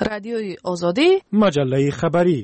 رادیوی آزادی، مجله خبری.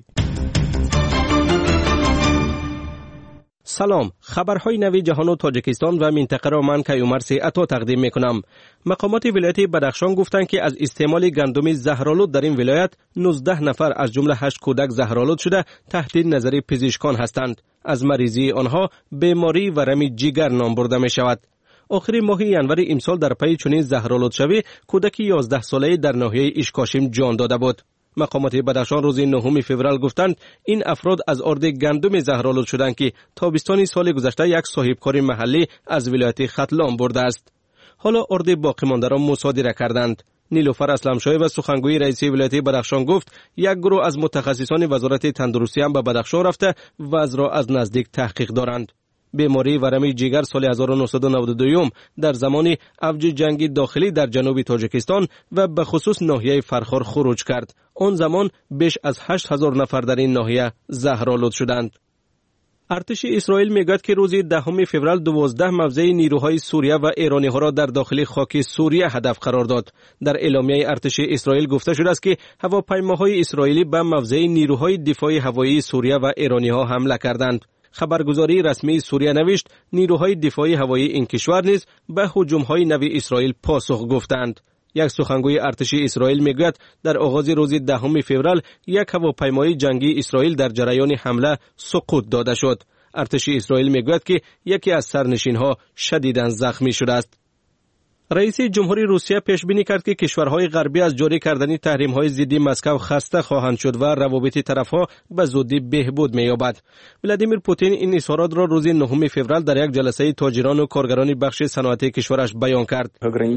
سلام، خبرهای نوی جهان و تاجیکستان و منطقه را من کیومرث عطا تقدیم میکنم. مقامات ولایت بدخشان گفتند که از استعمال گندم زهرآلود در این ولایت 19 نفر از جمله 8 کودک زهرآلود شده تحت نظر پزشکان هستند. از مریضی آنها بیماری ورم جگر نام برده می شود. آخر ماه ینور امسال در پی چنین زهرآلود شوی کودک 11 ساله‌ای در ناحیه اشکاشم جان داده بود. مقامات بدخشان روز 9 فوریه گفتند این افراد از آرد گندم زهرآلود شدند که تابستان سال گذشته یک صاحبکار محلی از ولایت ختلان برده است. حالا آرد باقی مانده را مصادره کردند. نیلوفر اسلمشاهی و سخنگوی رئیس ولایت بدخشان گفت یک گروه از متخصصان وزارت تندرستی هم به بدخشان رفته وضع را از نزدیک تحقیق دارند. بیماری ورم جگر سال 1992 در زمان اوج جنگ داخلی در جنوب تاجیکستان و به خصوص ناحیه فرخار خروج کرد. آن زمان بیش از 8000 نفر در این ناحیه زهرآلود شدند. ارتش اسرائیل میگوید که روز 10 فوریه 12 موضع نیروهای سوریه و ایرانی ها را در داخل خاک سوریه هدف قرار داد. در اعلامیه ارتش اسرائیل گفته شده است که هواپیماهای اسرائیلی به موضع نیروهای دفاع هوایی سوریه و ایرانی ها حمله کردند. خبرگزاری رسمی سوریه نوشت نیروهای دفاعی هوایی این کشور نیز به هجوم‌های نوی اسرائیل پاسخ گفتند. یک سخنگوی ارتش اسرائیل میگوید در آغاز روز 10 فوریه یک هواپیمای جنگی اسرائیل در جریان حمله سقوط داده شد. ارتش اسرائیل میگوید که یکی از سرنشین‌ها شدیداً زخمی شده است. رئیس جمهوری روسیه پیش بینی کرد که کشورهای غربی از جاری کردن تحریم‌های ضد مسکو خسته خواهند شد و روابط طرف‌ها به زودی بهبود می‌یابد. ولادیمیر پوتین این اظهارات را روز 9 فوریه در یک جلسه تاجران و کارگران بخش صنعتی کشورش بیان کرد.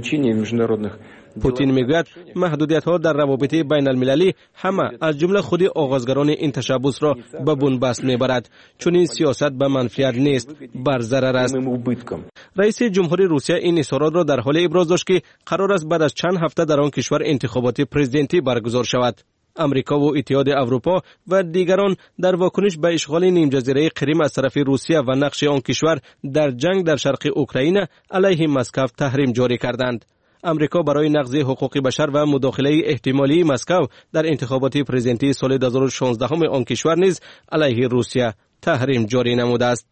پوتین میگوید محدودیت‌ها در روابط بین المللی همه از جمله خود آغازگران این تشبث را به بنبست میبرد، چون این سیاست به منفعت نیست، بر ضرر است. رئیس جمهوری روسیه این اظهارات را در حال ابراز داشت که قرار است بعد از چند هفته در آن کشور انتخابات پرزیدنتی برگزار شود. امریکا و اتحاد اروپا و دیگران در واکنش به اشغال نیم جزیره کریم از طرف روسیه و نقش آن کشور در جنگ در شرق اوکراین علیه مسکو تحریم جاری کردند. امریکا برای نقض حقوق بشر و مداخله احتمالی مسکو در انتخابات پرزیدنتی سال 2016 آن کشور نیز علیه روسیه تحریم جاری نموده است.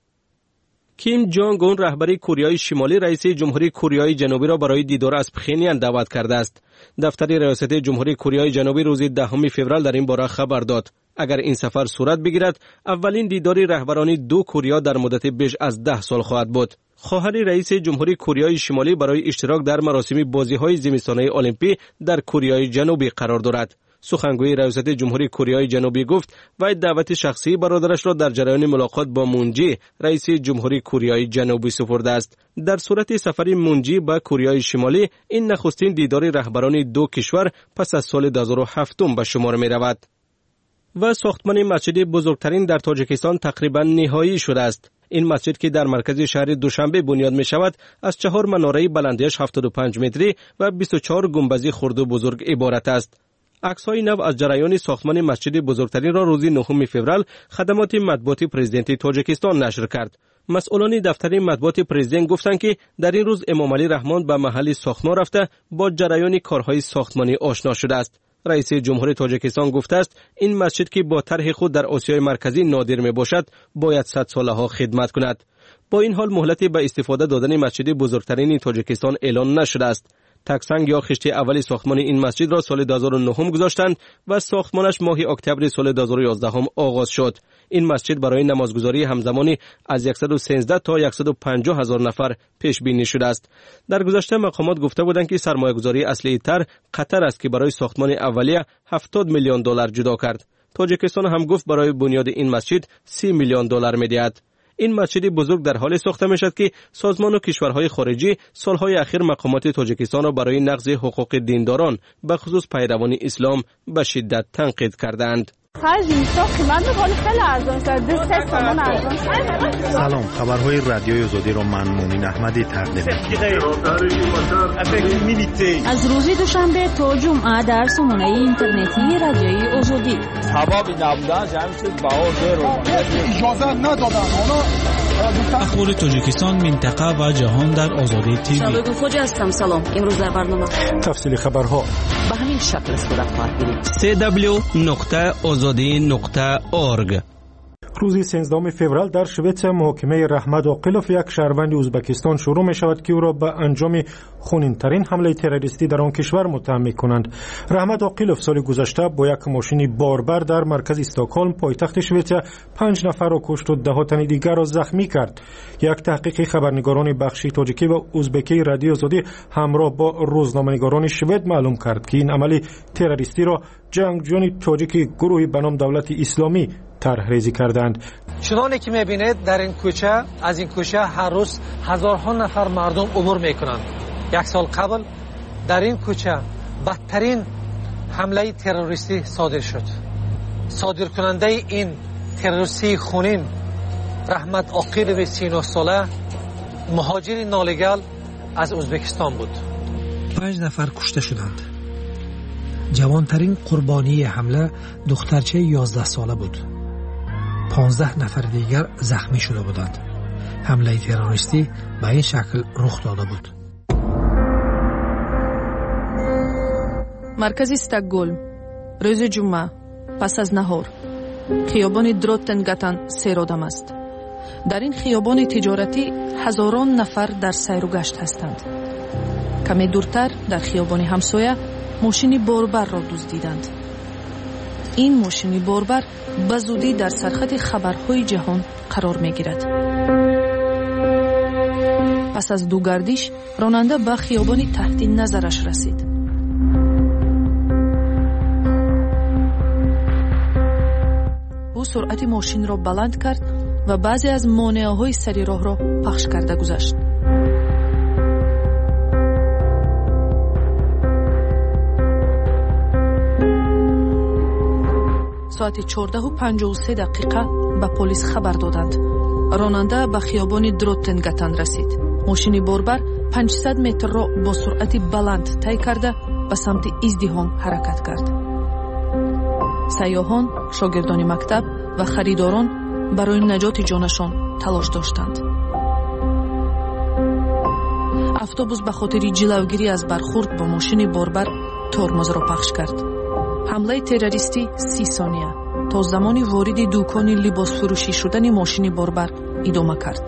کیم جانگ اون رهبر کره شمالی رئیس جمهوری کره جنوبی را برای دیدار از پخینیان دعوت کرده است. دفتر ریاست جمهوری کره جنوبی روز 10 فوریه در این باره خبر داد. اگر این سفر صورت بگیرد اولین دیدار رهبران دو کره در مدت بیش از 10 سال خواهد بود. خواهر رئیس جمهوری کره شمالی برای اشتراک در مراسم بازی‌های زمستانه المپی در کره جنوبی قرار دارد. سخنگوی ریاست جمهوری کره جنوبی گفت وی دعوت شخصی برادرش را در جریان ملاقات با مون جی رئیس جمهوری کره جنوبی سپرده است. در صورت سفر مون جی به کره شمالی این نخستین دیدار رهبران دو کشور پس از سال 2007 به شمار می رود. و ساختمان مسجد بزرگترین در تاجیکستان تقریبا نهایی شده است. این مسجد که در مرکز شهر دوشنبه بنیاد می شود از 4 مناره بلندیش 75 متری و 24 گنبدی خرد و بزرگ عبارت است. عکس‌های نو از جریان ساختمان مسجد بزرگترین را روز 9 فوریه خدمات مطبوعاتی پرزیدنت تاجیکستان نشر کرد. مسئولان دفتر مطبوعات پرزیدنت گفتند که در این روز امام علی رحمان به محل ساختمان رفته با جریان کارهای ساختمانی آشنا شده است. رئیس جمهور تاجیکستان گفته است این مسجد که با طرح خود در آسیای مرکزی نادر می باشد باید 100 ساله ها خدمت کند. با این حال مهلتی به استفاده دادن مسجد بزرگترین تاجیکستان اعلان نشده است. تکسنگ یا خشت اولی ساختمان این مسجد را سال 2009 گذاشتند و ساختمانش ماه اکتبر سال 2011 آغاز شد. این مسجد برای نمازگزاری همزمانی از 113 تا 150 هزار نفر پیش بینی شده است. در گذشته مقامات گفته بودند که سرمایه‌گذاری اصلی تر قطر است که برای ساختمان اولیه 70 میلیون دلار جدا کرد. تاجیکستان هم گفت برای بنیاد این مسجد 30 میلیون دلار می‌دهد. این مسجد بزرگ در حال ساخته میشد که سازمان و کشورهای خارجی سالهای اخیر مقامات تاجیکستان را برای نقض حقوق دینداران به خصوص پیروان اسلام به شدت تنقید کردند. سلام، خبرهای رادیوی آزادی را من مومن احمدی تقدیم می‌کنم. از روز دوشنبه تا جمعه در سامانه اینترنتی رادیوی آزادی. سبب نبودن جمع شد با اجازه ندادن. اخبار تاجیکستان، منطقه و جهان در آزادی تیوی. شادو خوجا هستم. سلام. امروز در برنامه تفصیل خبرها به همین شکل صورت خواهد گرفت. www.azadi.org. روز 13 فوریه در شویتسیا محاکمه رحمت عاقلوف، یک شهروند ازبکستان، شروع می شود که او را به انجام خونین‌ترین حمله تروریستی در آن کشور متهم می کنند. رحمت عاقلوف سال گذشته با یک ماشین باربر در مرکز استکهلم پایتخت شویتسیا 5 نفر را کشت و 10 تن دیگر را زخمی کرد. یک تحقیق خبرنگاران بخشی تاجیکی و ازبکی رادیو آزادی همراه با روزنامه‌نگاران شوید معلوم کرد که این عمل تروریستی را جنگجویان تاجیک گروهی به نام دولت اسلامی طرح‌ریزی کردند. چنانه که می‌بینید در این کوچه، از این کوچه هر روز هزارها نفر مردم عبور می‌کنند. یک سال قبل در این کوچه بدترین حمله تروریستی صادر شد. صادر کننده این تروریستی خونین رحمت عاقلوف 39 ساله، مهاجر نالگال از ازبکستان بود. 5 نفر کشته شدند. جوانترین قربانی حمله دخترچه 11 ساله بود. 15 نفر دیگر زخمی شده بودند. حمله تروریستی به این شکل رخ داده بود. مرکز استکهلم، روز جمعه پس از نهار، خیابان دروتنگاتن سیرودم است. در این خیابان تجارتی هزاران نفر در سیر و گشت هستند. کمی دورتر در خیابان همسایه ماشین باربر را دزدیدند. این ماشین باربر به زودی در سرخط خبرهای جهان قرار می گیرد. پس از دو گردش راننده به خیابان تحت نظرش رسید. او سرعت ماشین را بلند کرد و بعضی از مانعه‌های سر راه را پخش کرده گذشت. ساعت 14:53 به پلیس خبر دادند. راننده به خیابان دروتنگاتن رسید. ماشین باربر 500 متر را با سرعت بلند طی کرده به سمت ازدحام حرکت کرد. سیاحان، شاگردان مکتب و خریداران برای نجات جانشان تلاش داشتند. اتوبوس به خاطر جلوگیری از برخورد با ماشین باربر ترمز را پخش کرد. حمله تروریستی 30 ثانیه تا زمانی وارد دکان لباس فروشی شدن ماشین باربر ادامه کرد.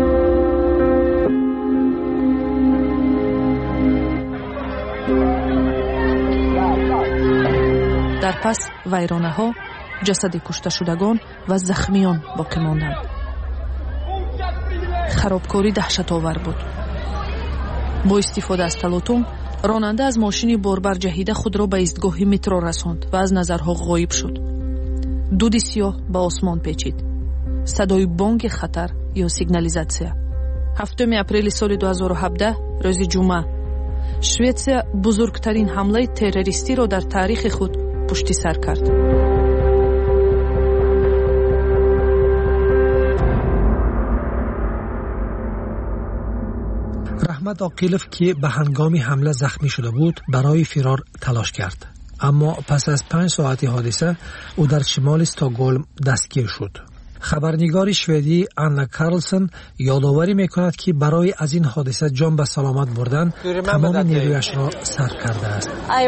در پس ویرانه‌ها، جسد کشته شدگان و زخمیان باقی ماندند. خرابکاری دهشت‌آور بود. با استفاده از تلاطم، راننده از ماشین باربر جهیده خود را به ایستگاه مترو رساند و از نظرها غایب شد. دود سیاه به آسمان پیچید. صدای بانگ خطر یا سیگنالیزاسیا. 7 اپریل سال 2017 روز جمعه، شویتسیا بزرگترین حمله تروریستی را در تاریخ خود پشت سر کرد. رحمت عاقلوف که به هنگام حمله زخمی شده بود برای فرار تلاش کرد، اما پس از 5 ساعت حادثه او در شمال استکهلم دستگیر شد. خبرنگار شوئدی آنا کارلسن یادآوری می‌کند که برای از این حادثه جان به سلامت بردن تمام نیرویش را صرف کرده است.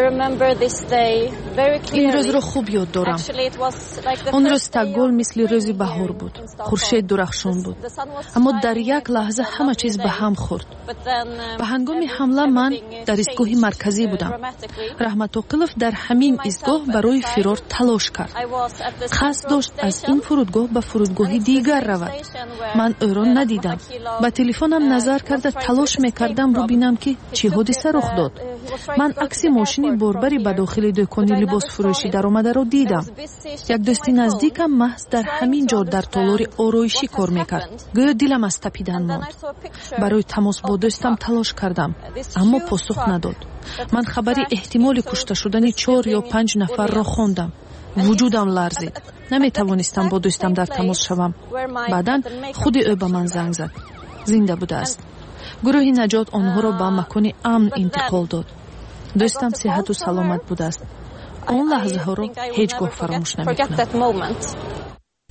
این روز را خوب یاد دارم. آن روز استکهلم مثل روز بهار بود. خورشید درخشان بود. اما در یک لحظه همه چیز به هم خورد. به هنگام حمله من در ایستگاه مرکزی بودم. رحمت عاقلوف در همین ایستگاه برای فرار تلاش کرد. قصد داشت از این فرودگاه به فرودگاه دیگر رود. من او را ندیدم. با تلفنم نظر کرده تلاش میکردم رو بینم که چه حادثه رخ داد. من عکس ماشین باربری به داخل دکان لباس فروشی در آمده را دیدم. یک دوست نزدیکم محض در همین جا در تالار آرایشی کار میکرد. گویا دلم از تپیدن ماند. برای تماس با دوستم تلاش کردم، اما پاسخ نداد. من خبری احتمال کشته شدن 4 یا 5 نفر را خواندم. وجودم لرزید. نمیتوانستم با دوستم در تماس شوم. بعداً خود او به من زنگ زد. زنده بوده است. گروه نجات آنها را به مکان امن انتقال داد. دوستم صحت و سلامت بوده است. آن لحظه ها را هیچگاه فراموش نمیکنم.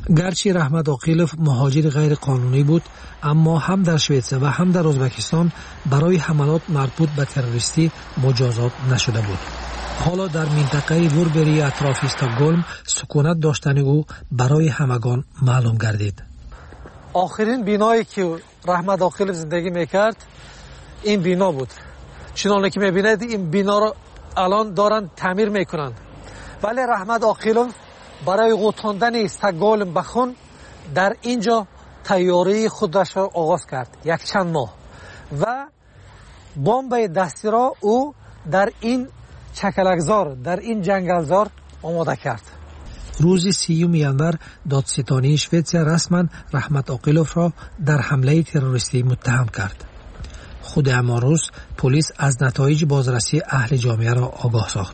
گرچه رحمت عاقلوف مهاجر غیر قانونی بود، اما هم در سوئیسرا و هم در ازبکستان برای حملات مربوط به تروریستی مجازات نشده بود. حالا در منطقه ووربری اطراف استکهلم سکونت داشتن او برای همگان معلوم گردید. آخرین بینایی که رحمت عاقلوف زندگی میکرد این بینا بود. چنانه که میبینید این بینا رو الان دارن تعمیر میکنند. ولی رحمت عاقلوف برای غوطاندن استکهلم به خون در اینجا تیاری خودش را آغاز کرد. یک چند ماه و بمب دستی را او در این چکلکزار، در این جنگلزار آماده کرد. روز 30 ینور دادستانی سوئیسرا رسما رحمت عاقلوف را در حمله تروریستی متهم کرد. خود همان روز پلیس از نتایج بازرسی اهل جامعه را آگاه ساخت.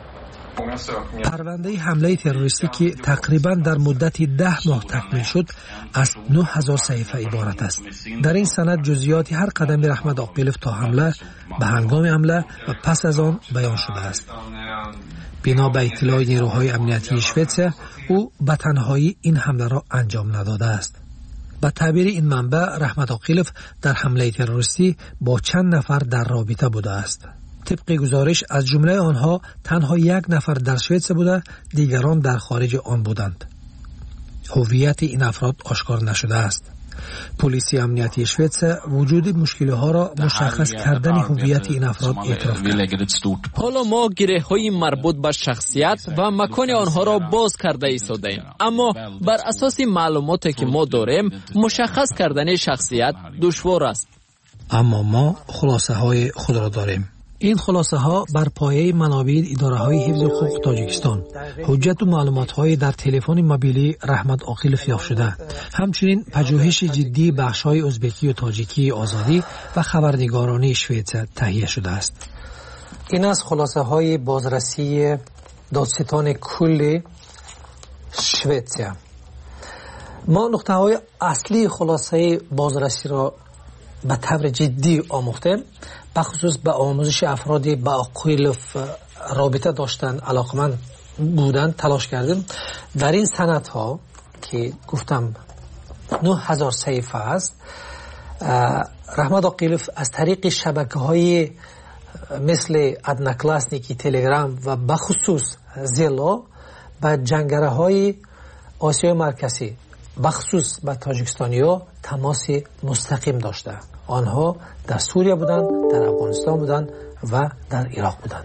پرونده حمله تروریستی که تقریبا در مدت 10 ماه تکمیل شد از 9000 صفحه عبارت است. در این سند جزئیات هر قدم رحمت عاقلوف تا حمله، به هنگام حمله و پس از آن بیان شده است. بنا به اطلاع نیروهای امنیتی سوئیسرا او به تنهایی این حمله را انجام نداده است. به تعبیر این منبع رحمت عاقلوف در حمله تروریستی با چند نفر در رابطه بوده است. طبق گزارش از جمله آنها تنها 1 نفر در سوئیسرا بوده، دیگران در خارج آن بودند. هویت این افراد آشکار نشده است. پلیس امنیتی سوئیسرا وجود مشکل‌ها را مشخص کردن هویت این افراد اعتراف کرد. حالا ما گره‌های مربوط به شخصیت و مکان آنها را باز کرده ایستادیم، اما بر اساس معلوماتی که ما داریم مشخص کردن شخصیت دشوار است. اما ما خلاصه های خود را داریم. این خلاصه ها بر پایه منابع اداره های حفظ حقوق تاجیکستان، حجت و معلومات های در تلفن موبیلی رحمت عاقلوف یافت شده، همچنین پژوهش جدی بخش های ازبکی و تاجیکی آزادی و خبرنگارانی سوئیسرا تهیه شده است. این از خلاصه های بازرسی دادستان کل سوئیسرا. ما نقطه های اصلی خلاصه بازرسی را به طور جدی آموختیم، بخصوص به آموزش افرادی با عاقلوف رابطه داشتن، علاقمند بودن تلاش کردیم. در این سندها که گفتم 9000 صفحه است، رحمت عاقلوف از طریق شبکه‌های مثل ادناکلاسنیکی، تلگرام و بخصوص زیلا به جنگره‌های آسیای مرکزی بخصوص به تاجیکستانی‌ها تماس مستقیم داشته. آنها در سوریه بودند، در افغانستان بودند و در عراق بودند.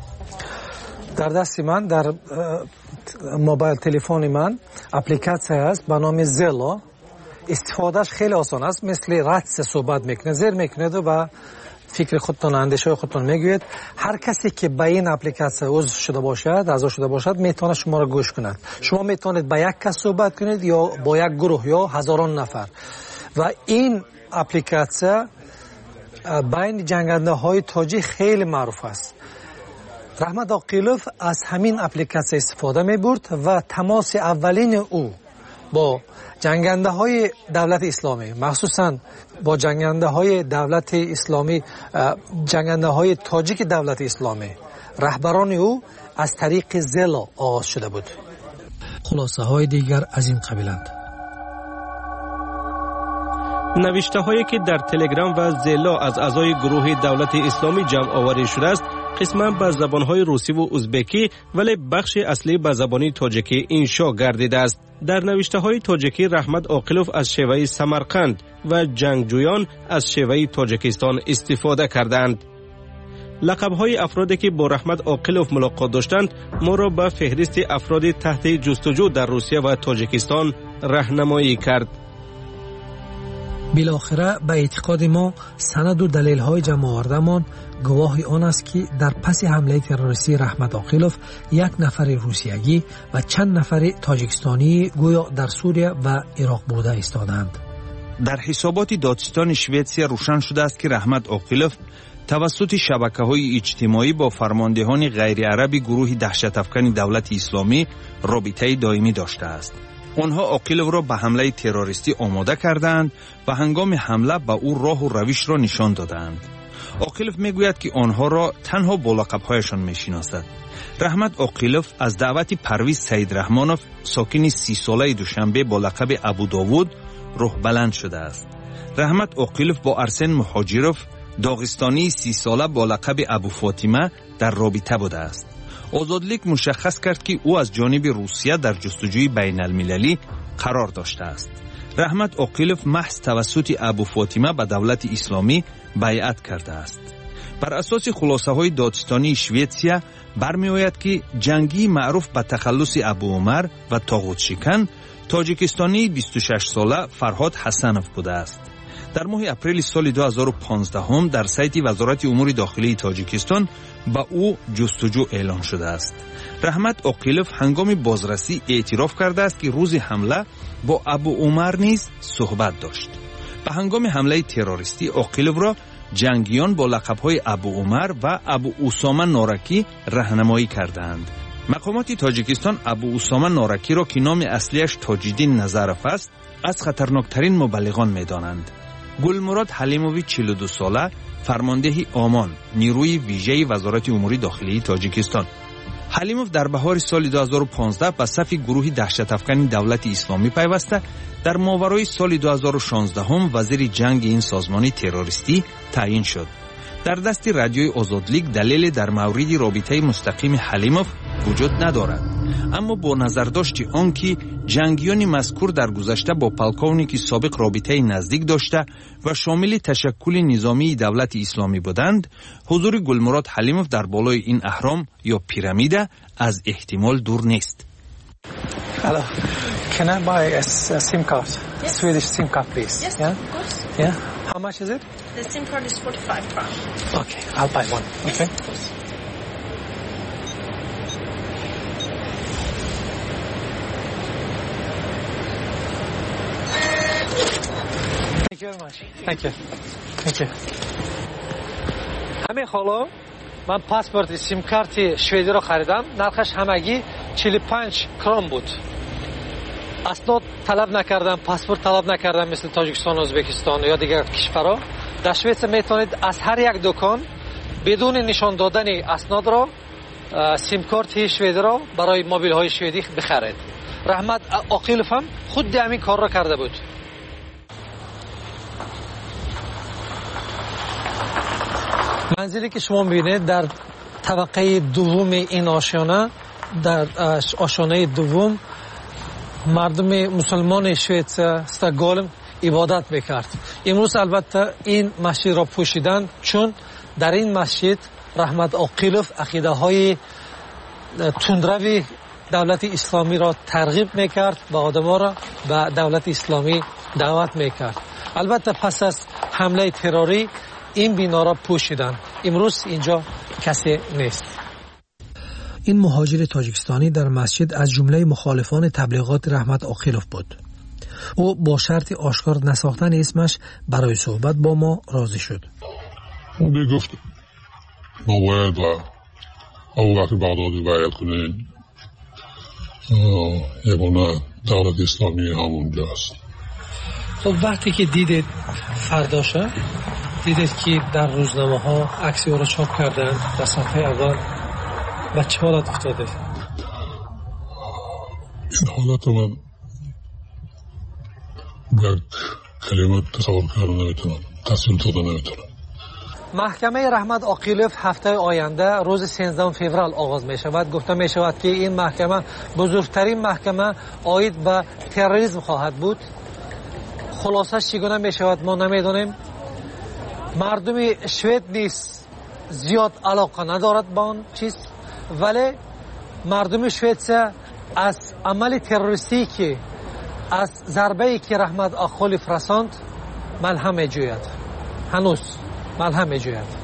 در دست من در موبایل تلفن من اپلیکاسیون است به نام زلا. استفادهش خیلی آسان است، مثل رادس صحبت میکنه، زیر میکنید و فکر خودتون، اندیشه خودتون میگوید. هر کسی که به این اپلیکاسیون عضو شده باشد، اعضا شده باشد، میتونه شما را گوش کند. شما میتونید با یک کس صحبت کنید یا با یک گروه یا هزاران نفر. و این اپلیکاسیون بین جنگنده های تاجیک خیلی معروف است. رحمت عاقلوف از همین اپلیکاسیون استفاده می برد و تماس اولین او با جنگنده های دولت اسلامی، مخصوصا با جنگنده های دولت اسلامی، جنگنده های تاجیک دولت اسلامی، رهبران او از طریق زلا آغاز شده بود. خلاصه های دیگر از این قبیلند: نوشته هایی که در تلگرام و زلا از اعضای گروه دولت اسلامی جمع آوری شده است، قسما به زبان های روسی و ازبکی ولی بخش اصلی به زبان تاجیکی انشا گردیده است. در نوشته های تاجیکی رحمت عاقلوف از شیوه سمرقند و جنگجویان از شیوه تاجیکستان استفاده کردند. لقب های افرادی که با رحمت عاقلوف ملاقات داشتند ما را به فهرست افراد تحت جستجو در روسیه و تاجیکستان راهنمایی کرد. بالاخره به اعتقاد ما سند و دلیل های جمع آوردهمان گواه آن است که در پس حمله تروریستی رحمت عاقلوف 1 نفر روسیایی و چند نفر تاجیکستانی گویا در سوریه و عراق بوده ایستادند. در حسابات دادستان سوئیسرا روشن شده است که رحمت عاقلوف توسط شبکه‌های اجتماعی با فرماندهان غیر عربی گروه دهشت افکن دولت اسلامی رابطه دائمی داشته است. آنها عاقلوف را به حمله تروریستی آماده کردند و هنگام حمله به او راه و روش را نشان دادند. عاقلوف میگوید که آنها را تنها با لقب‌هایشان میشناسد. رحمت عاقلوف از دعوت پرویز سید رحمانوف ساکن 30 ساله دوشنبه با لقب ابو داوود روح بلند شده است. رحمت عاقلوف با ارسن مهاجروف داغستانی 30 ساله با لقب ابو فاطمه در رابطه بوده است. آزادلیگ مشخص کرد که او از جانب روسیه در جستجوی بین المللی قرار داشته است. رحمت عاقلوف محض توسط ابو فاطمه به دولت اسلامی بیعت کرده است. بر اساس خلاصه های دادستانی شویتسیا برمی آید که جنگی معروف به تخلص ابو عمر و طاغوت شکن تاجیکستانی 26 ساله فرهاد حسنوف بوده است. در ماه اپریل سال 2015 در سایت وزارت امور داخلی تاجیکستان با او جستجو اعلان شده است. رحمت عاقلوف هنگام بازرسی اعتراف کرده است که روز حمله با ابو عمر نیز صحبت داشت. به هنگام حمله تروریستی عاقلوف را جنگیان با لقب‌های ابو عمر و ابو اسامه نارکی راهنمایی کردند. مقامات تاجیکستان ابو اسامه نارکی را که نام اصلیش تاج‌الدین نظرف است از خطرناکترین مبلغان می‌دانند. گلمراد حلیموی 42 ساله فرمانده آمان نیروی ویژه وزارت امور داخلی تاجیکستان. حلیموف در بهار سال 2015 به صف گروه دهشت‌افکن دولت اسلامی پیوسته در ماورای سال 2016 هم وزیر جنگ این سازمان تروریستی تعیین شد. در دست رادیوی آزادلیگ دلیل در مورد رابطه مستقیم حلیموف وجود ندارد، اما با نظرداشت آنکه جنگیان مذکور در گذشته با پلکونیک سابق رابطه نزدیک داشته و شامل تشکل نظامی دولت اسلامی بودند، حضور گلمراد حلیموف در بالای این اهرام یا پیرامیده از احتمال دور نیست. Hello. Can I buy a SIM card? Yes. Swedish SIM card, please. Yes, yeah? of course. Yeah. How much is it? The SIM card is 45 crowns. Okay, I'll buy one. Okay. Yes, of course. Thank you very much. Thank you. Thank you. همین حالا من پاسپورت سیم کارت شویدی رو خریدم. نرخش همگی 45 کرون بود. اسناد طلب نکردم، پاسپورت طلب نکردم مثل تاجیکستان، ازبکستان یا دیگر کشورها. در شویتس میتونید از هر یک دکان بدون نشان دادن اسناد را سیم کارت شویدی را برای موبایل های شویدی بخرید. رحمت عاقلوف هم خود همین کار را کرده بود. منزلی که شما می‌بینید در طبقه دوم این آشیانه، در آشیانه دوم مردم مسلمان شویتس استکهلم عبادت میکرد. امروز البته این مسجد را پوشیدن چون در این مسجد رحمت عاقلوف عقیده های تندروی دولت اسلامی را ترغیب میکرد و آدم‌ها را به دولت اسلامی دعوت میکرد. البته پس از حمله تروری این بنا را پوشیدن. امروز اینجا کسی نیست. این مهاجر تاجیکستانی در مسجد از جمله مخالفان تبلیغات رحمت عاقلوف بود. او با شرط آشکار نساختن اسمش برای صحبت با ما راضی شد. او گفت ما باید ابو بکر بغدادی بیعت کنیم. یگانه دولت اسلامی همونجا است. تو وقتی که دیدید فرداشه، دیدید که در روزنامه ها عکس او را چاپ کردن در صفحه اول، و چه حالت افتاده؟ این حالت من یک کلمه تصور کردن نمیتونم، تصویر دادن نمیتونم. محکمه رحمت عاقلوف هفته آینده روز 13 فوریه آغاز می شود. گفته می شود که این محکمه بزرگترین محکمه عاید به تروریسم خواهد بود. خلاصش چگونه می شود ما نمیدانیم. مردم شوید نیز زیاد علاقه ندارد با آن چیز، ولی مردم شویتس از عمل تروریستی که از ضربه‌ای که رحمت عاقلوف رساند ملهم می‌جوید، هنوز ملهم می‌جوید.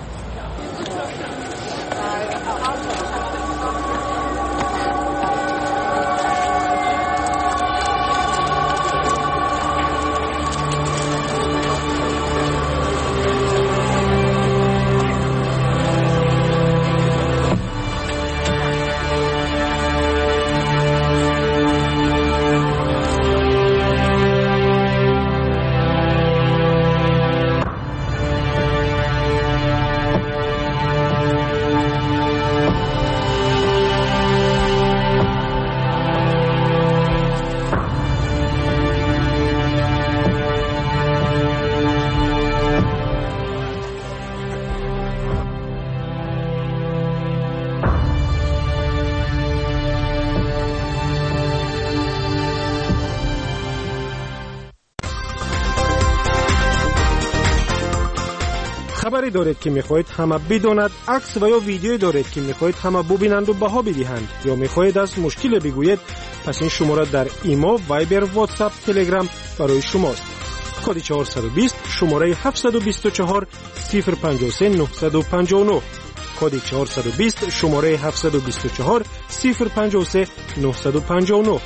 خبری دارید که میخواهید همه بداند، عکس و یا ویدیویی دارید که میخواهید همه ببینند و بها بدهند، یا میخواهید از مشکل بگویید، پس این شماره در ایما، وایبر، واتساپ، تلگرام برای شماست. کد 420 شماره 724 053 959. کد 420 شماره 724 053 959.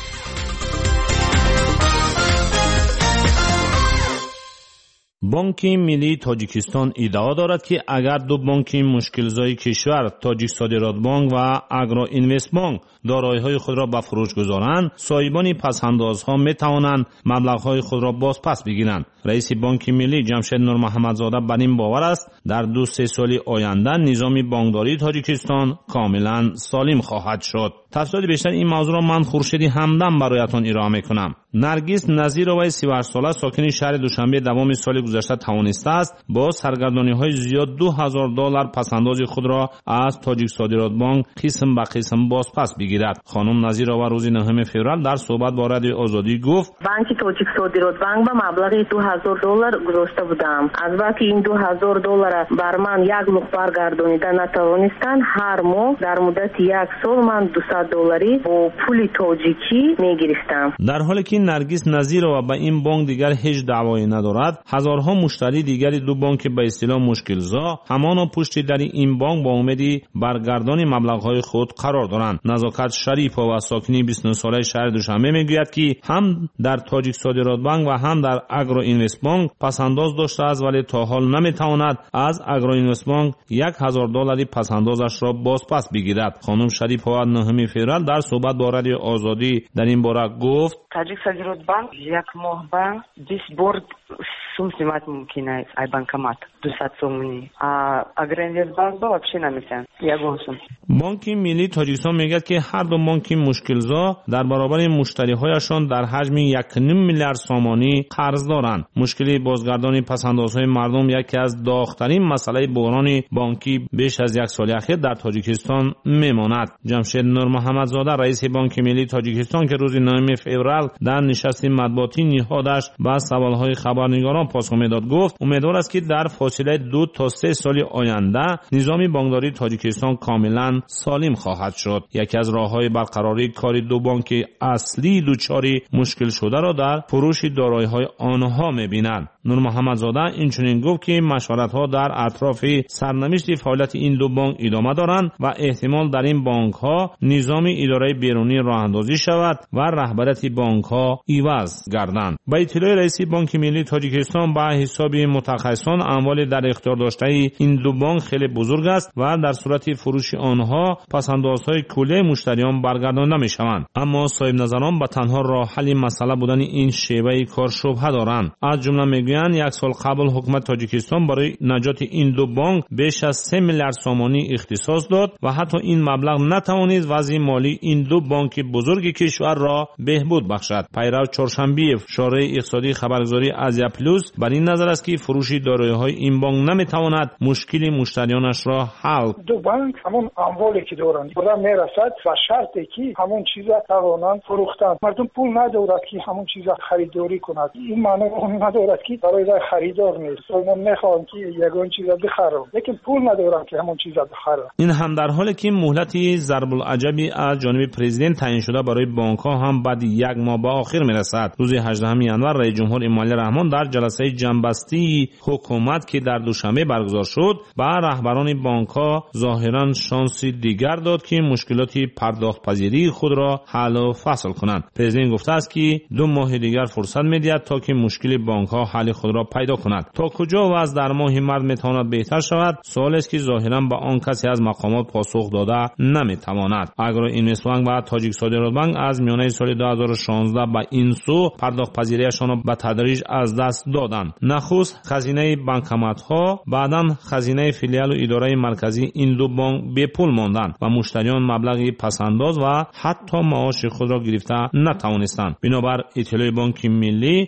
بانک ملی تاجیکستان ادعا دارد که اگر دو بانک مشکل‌زای کشور، تاجیک صادرات بانک و اگرو اینوست بانک، دارایی‌های خود را به فروش گذارند، صاحبان پس‌اندازها می‌توانند مبلغ‌های خود را باز پس بگیرند. رئیس بانک ملی جمشید نور محمدزاده بر این باور است در 2-3 سال آینده نظام بانکداری تاجیکستان کاملا سالم خواهد شد. تفصیلات بیشتر این موضوع را من خورشید همدم برایتان ارائه می‌کنم. نرگس نظیرova 38 ساله ساکن شهر دوشنبه دوام سال گذشته توانسته است با سرگردانی‌های زیاد $2000 پس‌انداز خود را از تاجیک صادرات بانک قسم به قسم باز پس بگیرد. خانم نظیرova روز 9 فوریه در صحبت با رادیو آزادی گفت: بانک تاجیک صادرات بانک با مبلغ $2000 گذاشته بودم. از وقتی این $2000 بر من یک لوح برگردانیده نتوانستند، هر ماه در مدت 1 سال من $200 با پول تاجیکی میگرفتم. در حالی که نرگس نظیرova به این بانک دیگر هیچ دعوایی ندارد، هزارها مشتری دیگری دو بانک به اصطلاح مشکل‌زا همانا پشت در این بانک با امیدی برگردان مبلغ‌های خود قرار دارند. نزاکت شریفova و ساکنی 29 ساله شهر دوشنبه میگوید که هم در تاجیک صادرات بانک و هم در اگرو اینوست بانک پس‌انداز داشته است، ولی تا حال نمیتواند از اگرو اینوست بانک $1000 پس‌اندازش را باز پس بگیرد. خانم شریفova 9 فوریه در صحبت با رادیو آزادی در این باره گفت: تاجیک صادرات بانک یک ماه با 20 برد сум снимать мумкин аст ай банкомат 200 сомони а аграринвест банк вообще намесен ягон сум. بانک ملی تاجیکستان میگه که هر دو بانک مشکل‌زا در برابر مشتری‌هایشان در حجم 1.5 میلیارد سامانی قرض دارند. مشکل بازگردانی پس‌اندازهای مردم یکی از داغ‌ترین مسئله بحران بانکی بیش از 1 سال اخیر در تاجیکستان میماند. جمشید نور محمدزاده رئیس بانک ملی تاجیکستان که روز 9 فوریه در نشست مطبوعاتی نهادش به سوال‌های خبرنگاران پاسخ میداد گفت امیدوار است که در فاصله 2 تا 3 سال آینده نظام بانکداری تاجیکستان کاملا سالم خواهد شد. یکی از راه‌های برقراری کار دو بانک اصلی دچار مشکل شده را در فروش دارایی‌های آنها می‌بینند. نور محمدزاده اینچنین گفت که مشورت‌ها در اطراف سرنوشت فعالیت این دو بانک ادامه دارند و احتمال در این بانک‌ها نظام اداره بیرونی راه‌اندازی شود و رهبریت بانک‌ها عوض گردند. با اطلاع رئیس بانک ملی تاجیکستان به حساب متخصصان اموال در اختیار داشته این دو بانک خیلی بزرگ است و در صورت فروش آنها پس‌اندازهای کلی مشتریان برگردانده می‌شوند. اما صاحب نظران به تنها راه حل مسئله بودن این شیوه کار شبهه دارند. از جمله میگویند 1 سال قبل حکومت تاجیکستان برای نجات این دو بانک بیش از 3 میلیارد سامانی اختصاص داد و حتی این مبلغ نتوانید وضع مالی این دو بانک بزرگ کشور را بهبود بخشد. پیرو چهارشنبه شورای اقتصادی خبرگزاری آسیا پلوس بر این نظر است که فروش دارایی‌های این بانک نمیتواند مشکل مشتریانش را حل. دو بانک همون اموالی که دارند خدا میرسد و شرطی که همون چیزا توانند فروختن. مردم پول ندارد که همون چیزا خریداری کند. این معنی اون ندارد که برای خریدار نیست. من میخوام که یگان چیزا بخرم لیکن پول ندارم که همون چیزا بخرم. این هم در حالی که مهلت ضرب العجبی از جانب پرزیدنت تعیین شده برای بانک‌ها هم بعد 1 ماه به آخر میرسد. روز 18 ژانویه رئیس جمهور امانوئل رحمان در جلسه جنبستی حکومت که در دوشنبه برگزار شد به رهبران بانک‌ها ظاهراً شانس دیگر داد که مشکلات پرداخت پذیری خود را حل و فصل کنند. پرزیدنت گفته است که 2 ماه دیگر فرصت می‌دهد تا که مشکل بانک‌ها حل خود را پیدا کند. تا کجا وضع در ماه مارس میتواند بهتر شود؟ سوالی است که ظاهراً به آن کسی از مقامات پاسخ داده نمیتواند. اگرو اینوست بانک و تاجیک صادرات بانک از میانه سال 2016 به این سو پرداخت پذیریشان را به تدریج از دست دادند. نخست خزینه بانکمات‌ها، بعداً خزینه فیلیال و اداره مرکزی این دو بانک به پول ماندند و مشتریان مبلغی پس‌انداز و حتی معاش خود را گرفته نتوانستند. بنابر اطلاع بانک ملی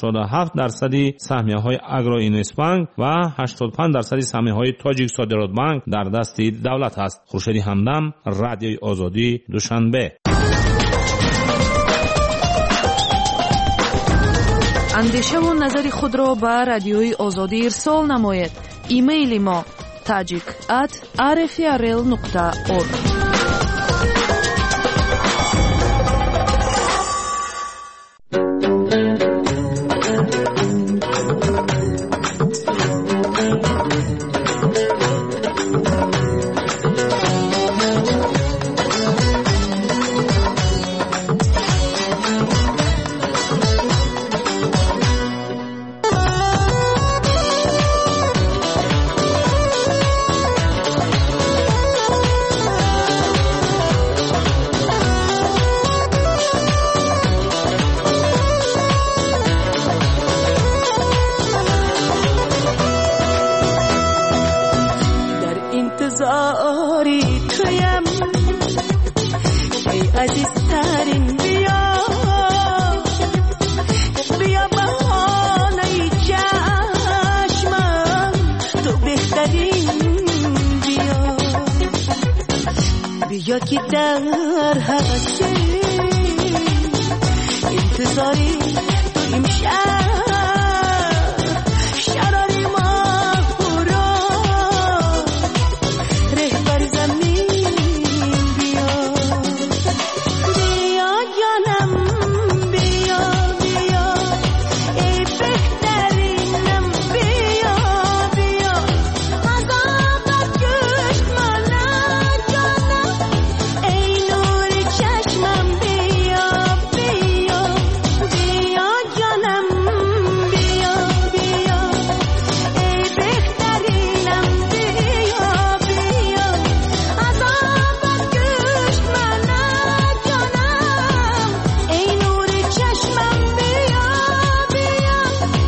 87% سهمیه‌های اگرو اینوست بانک و 85% سهمیه‌های تاجیک صادرات بانک در دست دولت است. خورشید همدم، رادیوی آزادی، دوشنبه. اندیشه و نظر خود را به رادیوی آزادی ارسال نماید. ایمیل ما tajik@rfrl.org. بیا که در حواسه انتظاری تو امشب شراری ما برو رهبر زمین بیا بیا جانم بیا بیا ای بهترینم بیا بیا عذابت کش منم جانم ای نور چشمم بیا بیا بیا جانم بیا بیا ای بهترینم بیا بیا عذابت کش منم جانم ای نور چشمم بیا بیا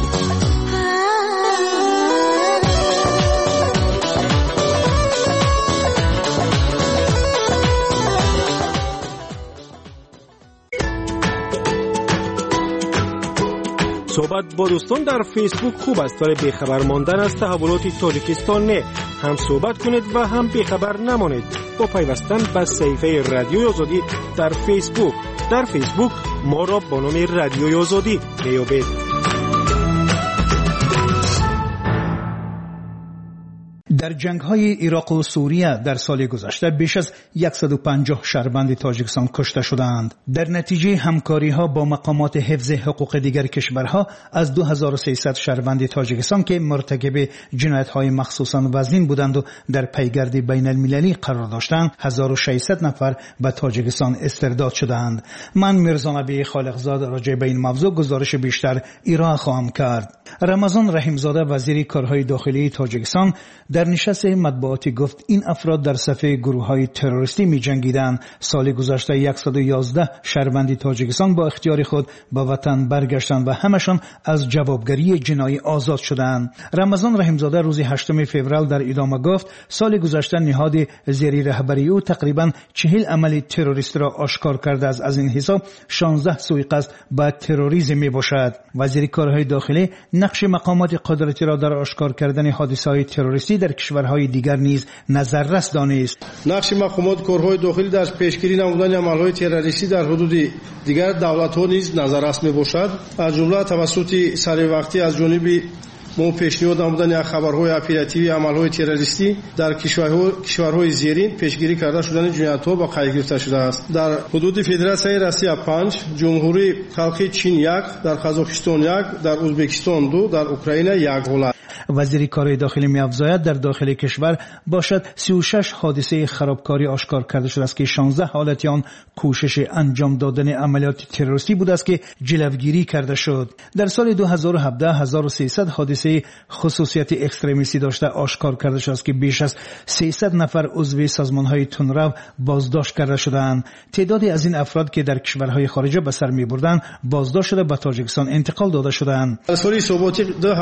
صحبت با دوستان در فیسبوک خوب است، ولی بیخبر ماندن از تحولات تاجیکستان نه. هم صحبت کنید و هم بیخبر نمانید با پیوستن به صفحه رادیوی آزادی در فیسبوک. در فیسبوک ما را با نام رادیوی آزادی بیابید. در جنگ‌های عراق و سوریه در سال گذشته بیش از 150 شهروند تاجیکستان کشته شدند. در نتیجه همکاری‌ها با مقامات حفظ حقوق دیگر کشورها از 2300 شهروند تاجیکستان که مرتکب جنایت‌های مخصوصاً وزین بودند و در پیگرد بین‌المللی قرار داشتند، 1600 نفر به تاجیکستان استرداد شدند. من میرزا نبی خالقزاد راجع به این موضوع گزارش بیشتر ارائه خواهم کرد. رمضان رحیمزاده وزیر کارهای داخلی تاجیکستان در نشست مطبوعاتی گفت این افراد در صف گروه‌های تروریستی می‌جنگیدند. سال گذشته 111 شهروند تاجیکستان با اختیار خود به وطن برگشتند و همشان از جوابگری جنایی آزاد شدند. رمضان رحیمزاده روز 8 فوریه در ادامه گفت سال گذشته نهاد زیر رهبری او تقریباً 40 عمل تروریستی را آشکار کرده است. از این حساب 16 سوء قصد به تروریسم میباشد. وزیر کارهای داخلی نقش مقامات قدرتی را در آشکار کردن حادثه‌های تروریستی در کشورهای دیگر نیز نظررس دانست. نقش مقامات کارهای داخلی در پیشگیری نمودن عملهای تروریستی در حدود دیگر دولت‌ها نیز نظررس میباشد. از جمله توسط سریع از جانب ما پیشنهاد نمودن خبرهای اپراتیوی عملهای تروریستی در کشورهای زیرین پیشگیری کرده شدن جنایت‌ها با قید گرفته شده است. در حدود فدراسیای روسیه 5، جمهوری خلقی چین 1، در قزاقستان 1، در ازبکستان 2، در اوکراین 1 حالت. وزیر کار داخلی می‌افزاید در داخل کشور باشد 36 حادثه خرابکاری آشکار کرده شده است که 16 حالت آن کوشش انجام دادن عملیات تروریستی بود است که جلوگیری کرده شد. در سال 2017 1300 حادثه خصوصیت اکستریمیستی داشته آشکار کرده شده است که بیش از 300 نفر عضو سازمان‌های تندرو بازداشت کرده شدند. تعدادی از این افراد که در کشورهای خارجه به سر می‌بردند بازداشت شده به تاجیکستان انتقال داده شدند. در سال ثباتی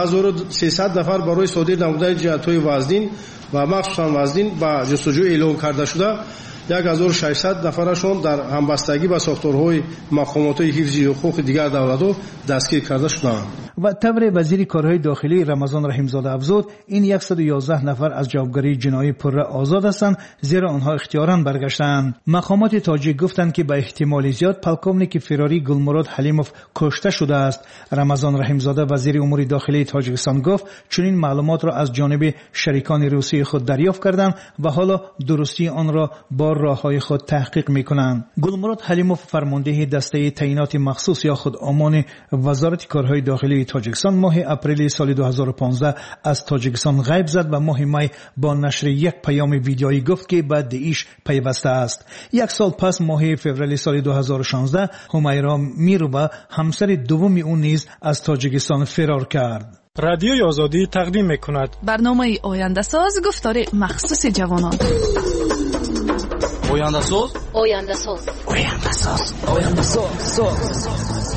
2300 نفر برای صادر نمودن جنایت‌های وزین و مخصوصاً وزین به جستجو اعلام کرده شده. 1600 нафарашон дар ҳамбастагӣ ба сохторҳои мақомотҳои ҳифзи ҳуқуқи дигар давлатҳо дастгир карда шуданд. و طور وزیر کارهای داخلی رمضان رحیمزاده افزود این 111 نفر از جوابگری جنایی پره آزاد هستند زیرا آنها اختیاراً برگشتند. مقامات تاجیک گفتند که به احتمال زیاد پلکومنیک فراری گلمراد حلیموف کشته شده است. رمضان رحیمزاده وزیر امور داخلی تاجیکستان گفت چنین معلومات را از جانب شریکان روسی خود دریافت کردند و حالا درستی آن را با راههای خود تحقیق می‌کنند. گلمراد حلیموف فرمانده دسته تعیینات مخصوص یا خود امان وزارت کارهای داخلی تاجیکستان ماه اپریل سال 2015 از تاجیکستان غیب زد و ماه می با نشر یک پیام ویدیویی گفت که به داعش پیوسته است. یک سال پس ماه فوریه سال 2016 همیرا میروبا همسر دوم او نیز از تاجیکستان فرار کرد. رادیوی آزادی تقدیم میکند برنامه آینده ساز گفتار مخصوص جوانان. آینده ساز آینده ساز آینده ساز آینده ساز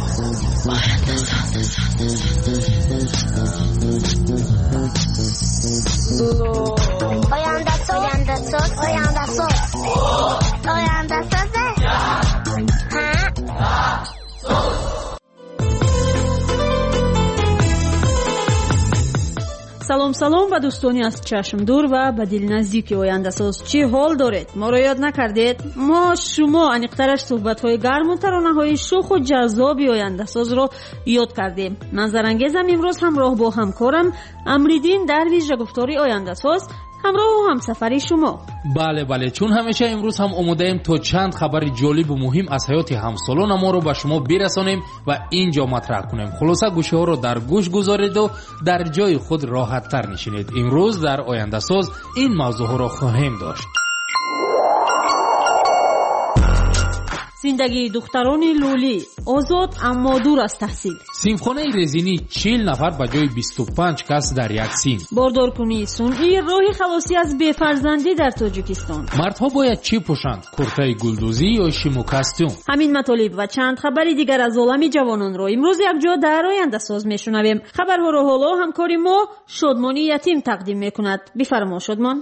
салом ба дӯстони аз чашмдур ва ба дилназдики ояндасоз. чӣ ҳол доред? моро ёд накардед? мо шумо аниқтараш суҳбатҳои гарму таронаҳои шуху ҷаззоби ояндасозро ёд кардем. назарангезам имрӯз ҳамроҳ бо ҳамкорам амриддин дарвиш гуфтори ояндасоз ҳамроҳу ҳамсафари шумо. бале чун ҳамеша имрӯз ҳам омодаем то чанд хабари ҷолибу муҳим аз ҳаёти ҳамсолонаморо ба шумо бирасонем ва ин ҷо матраҳ кунем. хулоса гӯшиҳоро дар гӯш гузориду дар ҷои худ роҳаттар нишинед. имрӯз дар ояндасоз ин мавзӯъҳоро хоҳем дошт. зиндагии духтарони лӯлӣ озод аммо дур аз таҳсил. симхонаи резинӣ 40 нафар ба ҷои 25 кас дар як син. бордоркунии сунъӣ роҳи халосӣ аз бефарзандӣ дар тоҷикистон. мардҳо бояд чӣ пӯшанд? куртаи гулдӯзӣ ё шиму костюм? ҳамин матолиб ва чанд хабари дигар аз олами ҷавононро имрӯз якҷо дар ояндасоз мешунавем. хабарҳоро ҳоло ҳамкори мо шодмони ятим тақдим мекунад. бифармо шодмон.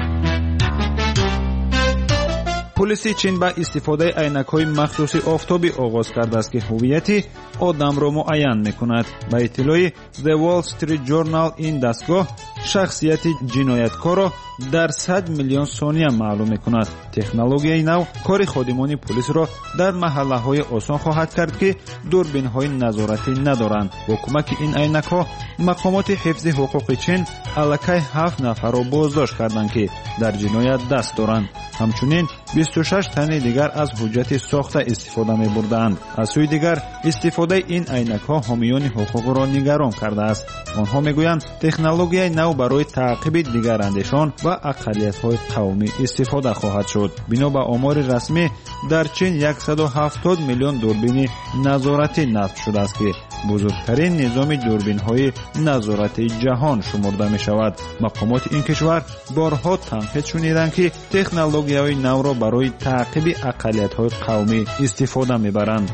پلیس چین با استفاده عینک‌های مخصوص آفتابی آغاز کرده است که هویت آدم را معین می‌کند. با اطلاع The Wall Street Journal این دستگاه شخصیت جنایتکار را در 100 میلیون ثانیه معلوم می‌کند. تکنولوژی نو کار خادمان پلیس را در محله‌های آسان خواهد کرد که دوربین‌های نظارتی ندارند. با کمک این عینک‌ها مقامات حفظ حقوق چین الکی 7 نفر را بازداشت کردند که در جنایت دست دارند. همچنین 26 تن دیگر از حجت ساخته استفاده می بردند. از سوی دیگر استفاده این عینک‌ها حامیان حقوق را نگران کرده است. آنها میگویند تکنولوژی نو برای تعقیب دیگر اندیشان و اقلیت‌های قومی استفاده خواهد شد. بنا به آمار رسمی در چین 170 میلیون دوربین نظارتی نصب شده است که بزرگترین نظام دوربین‌های نظارتی جهان شمرده می شود. مقامات این کشور بارها تنقید شنیدند که تکنولوژی‌های نو را برای تعقیب اقلیت‌های قومی استفاده می‌برند.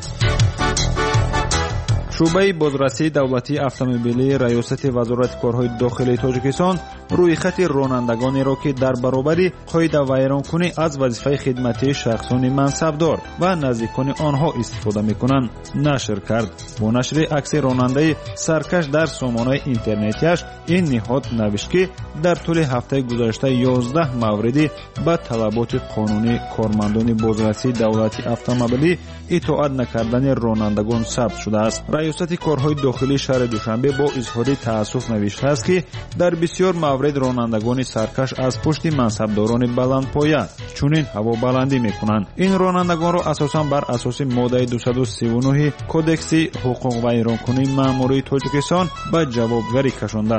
شعبه بازرسی دولتی автомобили ریاست وزارت کارهای داخلی تاجیکستان روی خط رانندگانی را که در برابر قاعده ویرانکنی از وظیفه خدمتی شخصان منصبدار و نزدیکان آنها استفاده می‌کنند نشر کرد. با نشر عکس راننده سرکش در سامانه اینترنتیش این نهاد نوشت که در طول هفته گذشته 11 موردی به طلبات قانونی کارمندان بازرسی دولتی автомобили اطاعت نکردن رانندگان ثبت شده است. ریاست کارهای داخلی شهر دوشنبه با اظهار تأسف نوشته است که در بسیار موارد رانندگان سرکش از پشت منصبداران بلندپایه چنین هوا بلندی میکنند. این رانندگان را اساساً بر اساس ماده 239 کدکس حقوق ویرانکنی مأموری تاجیکستان به جوابگری کشانده.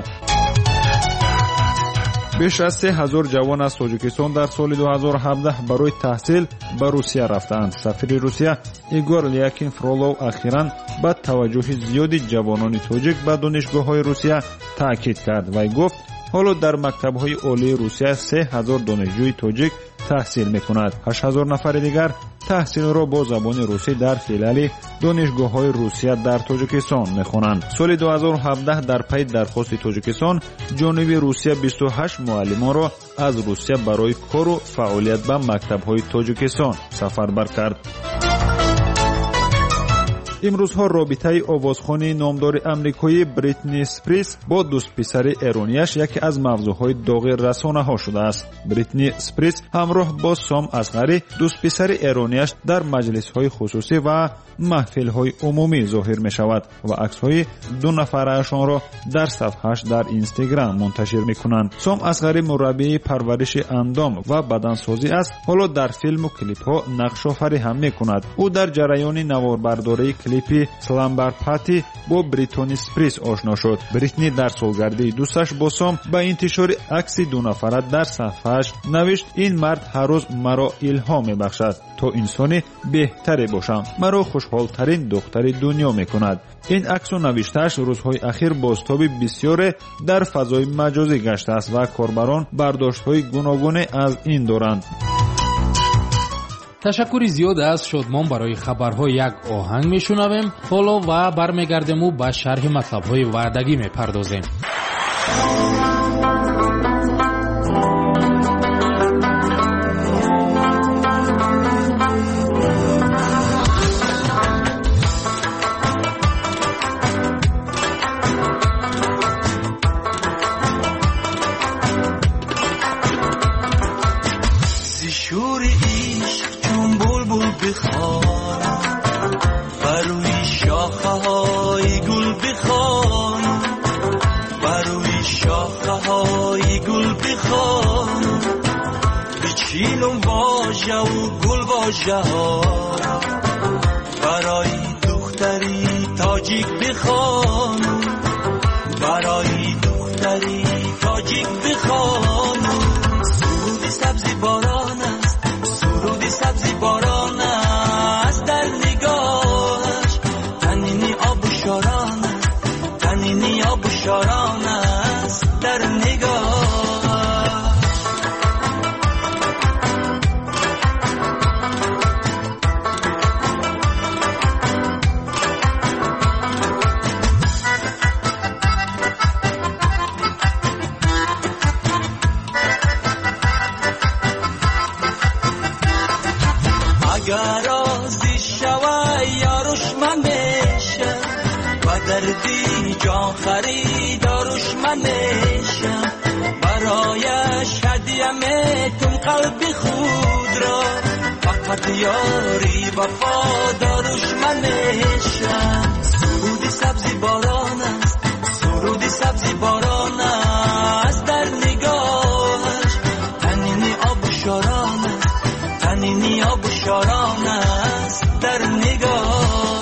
بیش از 3000 جوان از تاجیکستان در سال 2017 برای تحصیل به روسیه رفتند. سفیر روسیه ایگور لیاکین فرولوو اخیراً با توجه زیاد جوانان تاجیک به دانشگاه‌های روسیه تاکید کرد و گفت حالا در مکتب‌های عالی روسیه 3000 دانشجوی تاجیک تحصیل میکند. 8000 نفر دیگر تحصیل را با زبان روسی در فیلال دانشگاه‌های روسیه در تاجیکستان میخوانند. سال 2017 در پی درخواست تاجیکستان، جانب روسیه 28 معلمان را از روسیه برای کار و فعالیت به مکتب‌های تاجیکستان سفربر کرد. امروزها رابطه آوازخوانی نامدار امریکایی بریتنی اسپریس با دوست پسر ایرانیش یکی از موضوعهای داغ رسانه‌ها شده است. بریتنی اسپریس همراه با سام اصغری دوست پسر ایرانیش در مجلس‌های خصوصی و محفل‌های عمومی ظاهر می‌شود و عکس‌های دو نفرشان را در صفحه‌اش در اینستاگرام منتشر می‌کنند. سام اصغری مربی پرورش اندام و بدنسازی است. حالا در فیلم و کلیپ‌ها نقش آفرینی هم می‌کند. او در جریان نواربرداری کلیپی سلامبر پاتی با بریتنی اسپریس آشنا شد. بریتنی در سالگرده دوستش با سام با انتشار عکس دو نفره در صفحه‌اش نوشت: این مرد هر روز مرا الهام می‌بخشد تا انسانی بهتری باشم. مرا خوشحال‌ترین دختر دنیا می‌کند. این عکس و نوشته‌اش روزهای اخیر بازتاب بسیار در فضای مجازی گشته است و کاربران برداشت‌های گوناگون از این دارند. تشکر زیاد از شادمان برای خبرها. یک آهنگ میشنویم حالا و برمیگردیم و به شرح مطلب‌های وعدگی میپردازیم. برای دختری تاجیک بخوانم، برای دختری تاجیک بخوانم. سرود سبزی باران است، سرود سبزی باران است. در نگاهش تنینی آب و شاران است، تنینی آب و شاران است. در نگاه اگر راضی شوی یاروش من میشم و دردی جان خریداروش من میشم. برایش هدیه میتون قلب خود را، فقط یاری وفاداروش من میشم. سرودی سبزی باران است، سرودی سبزی باران است. در نگاهش تنینی آب و شاران است، تنینی آب و شاران است. در نگاه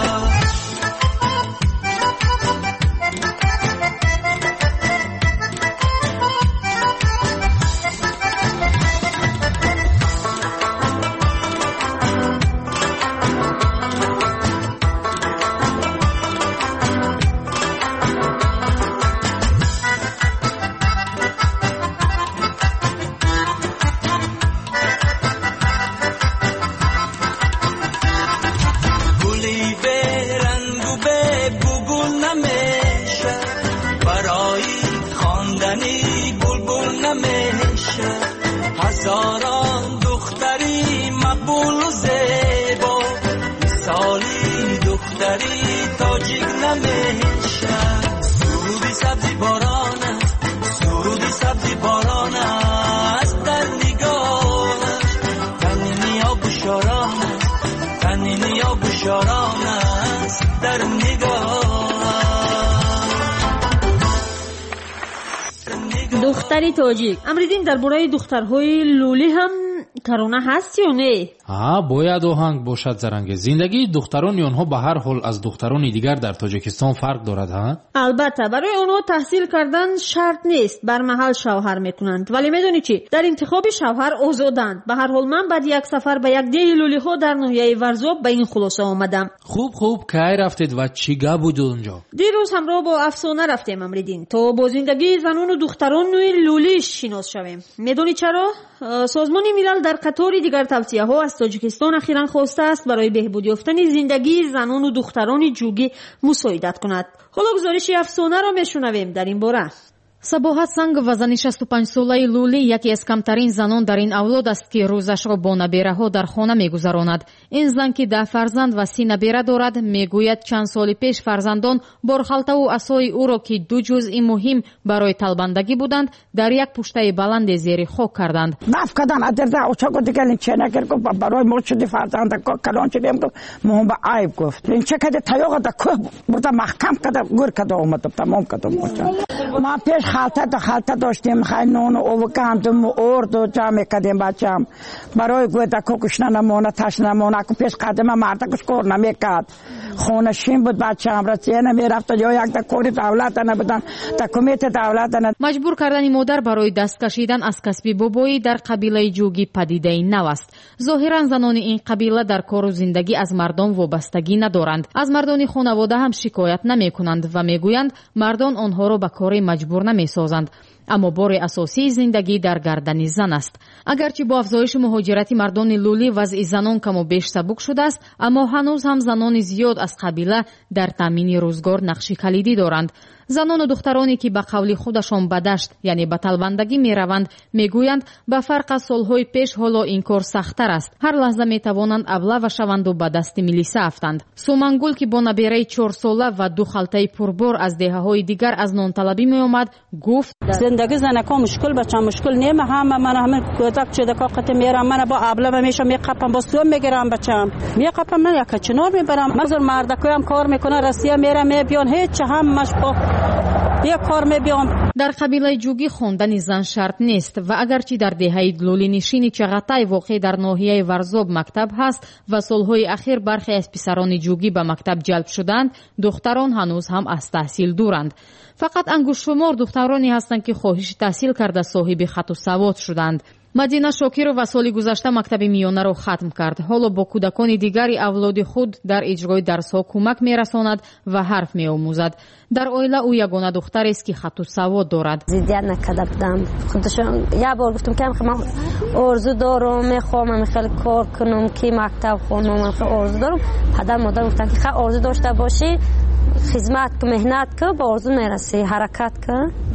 هزاران دختری مقبول و زیبا، مثالی دختری تاجیک نمیشن. سرودی سبزی باران است، سرودی سبزی باران است. در نگاهش تنینی آب و شاران است، تنینی آب و شاران است. در نگاه دختری تاجیک. امریدین درباره دخترهای لولی هم کرونا هست یا نه؟ باید آهنگ باشد زرنگ. زندگی دختران آنها به هر حال از دختران دیگر در تاجیکستان فرق دارد ها؟ البته برای آنها تحصیل کردن شرط نیست، بر محل شوهر میکنند. ولی میدونی چی؟ در انتخاب شوهر آزادند. به هر حال من بعد یک سفر به یک ده لولی ها در ناحیه ورزاب به این خلاصه آمدم. خوب کی رفتید و چی گپ بود اونجا؟ دیروز همراه با افسانه رفتیم امریدین تا با زندگی زنان و دختران نوع لولی شناس شویم. میدونی چرا؟ سازمان ملل در قطار دیگر توصیه‌ها از تاجیکستان اخیراً خواسته است برای بهبود یافتن زندگی زنان و دختران جوگی مساعدت کند. حالا گزارش افسانه را میشنویم در این باره. сабоҳат санг ва зани 65 солаи лули яке аз камтарин занон дар ин авлод аст ки рӯзашро бо набераҳо дар хона мегузаронад. ин зан ки 10 фарзанд ва 30 набера дорад, мегӯяд чанд соли пеш фарзандон борхалтаву асои ӯро ки ду ҷузъи муҳим барои талбандагӣ буданд, дар як пуштаи баланде зери хок карданд. нафкадан адерда очаго дигалин ченакер ко барои мо шуди фарзанда ко калон чидем ко мо ба айб гуфт ин чекаде таёга да ко бурда маҳкам када гур када омад тамом када моcha ма пеш خالتا داشتیم خیلی نون و کندم ارد و جمع کردیم بچم برای گویده که کش نمونه تش نمونه که پیش قدم مرد کش کار نمیکرد خونه شیم بود بچم رسیه نمیرفت یا یک تا کوری دولت نبودن تا کمیت دولت مجبور کردن مادر برای دست کشیدن از کسب بابایی در قبیله جوگی پدیده نو است. ظاهرا زنان این قبیله در کار و زندگی از مردم وابستگی ندارند. از مردان خانواده هم شکایت نمیکنند و میگویند مردان آنها را به کار مجبور نمیسازند. اما بار اساسی زندگی در گردن زن است. اگرچه با افزایش مهاجرت مردان لولی وضع زنان کم و بیش سبک شده است، اما هنوز هم زنان زیاد از قبیله در تامین روزگار نقش کلیدی دارند. زنان و دخترانی که به قول خودشان به دشت یعنی به تلبندگی می روند میگویند به فرق از سالهای پیش حالا این کار سخت‌تر است. هر لحظه می توانند ابله شوند و به دست میلیسه افتند. سومنگل که با نبیره 4 ساله و 2 خالته پربار از دهه‌های دیگر از نان طلبی می آمد گفت زندگی زنکا مشکل بچه مشکل نیم همه کودک چه دقیقت میرم من با ابله میشم میقپم با سوم میگیرم بچم میقپم من یک چنار میبرم مزر مردکویم کار میکنه رسیه میرم میبیان هیچ همش با یک کار میبیان. در قبیله جوگی خواندن زن شرط نیست و اگرچه در دهه لولی نشین چغتای واقع در ناحیه ورزاب مکتب هست و سالهای اخیر برخی از پسران جوگی به مکتب جلب شدند، دختران هنوز هم از تحصیل دورند. فقط انگشت شمار دخترانی هستند که خواهش تحصیل کرده صاحب خط و سواد شدند. مدینه شاکرова سالی گذشته مکتب میانه را ختم کرد. حالا با کودکان دیگری اولاد خود در اجرای درس‌ها کمک می‌رساند و حرف می‌آموزد. در عائله او یگانه دختری است که خط و سواد دارد. زیادت نکرده بودم. خودشون یه بار گفتم که من آرزو دارم، می‌خوام خیلی کار کنم که مکتب خونم، خیلی آرزو دارم. پدر مادر گفتن که خیلی آرزو داشته باشی، خدمت که مهنت که به آرزو میرسی، حرکت که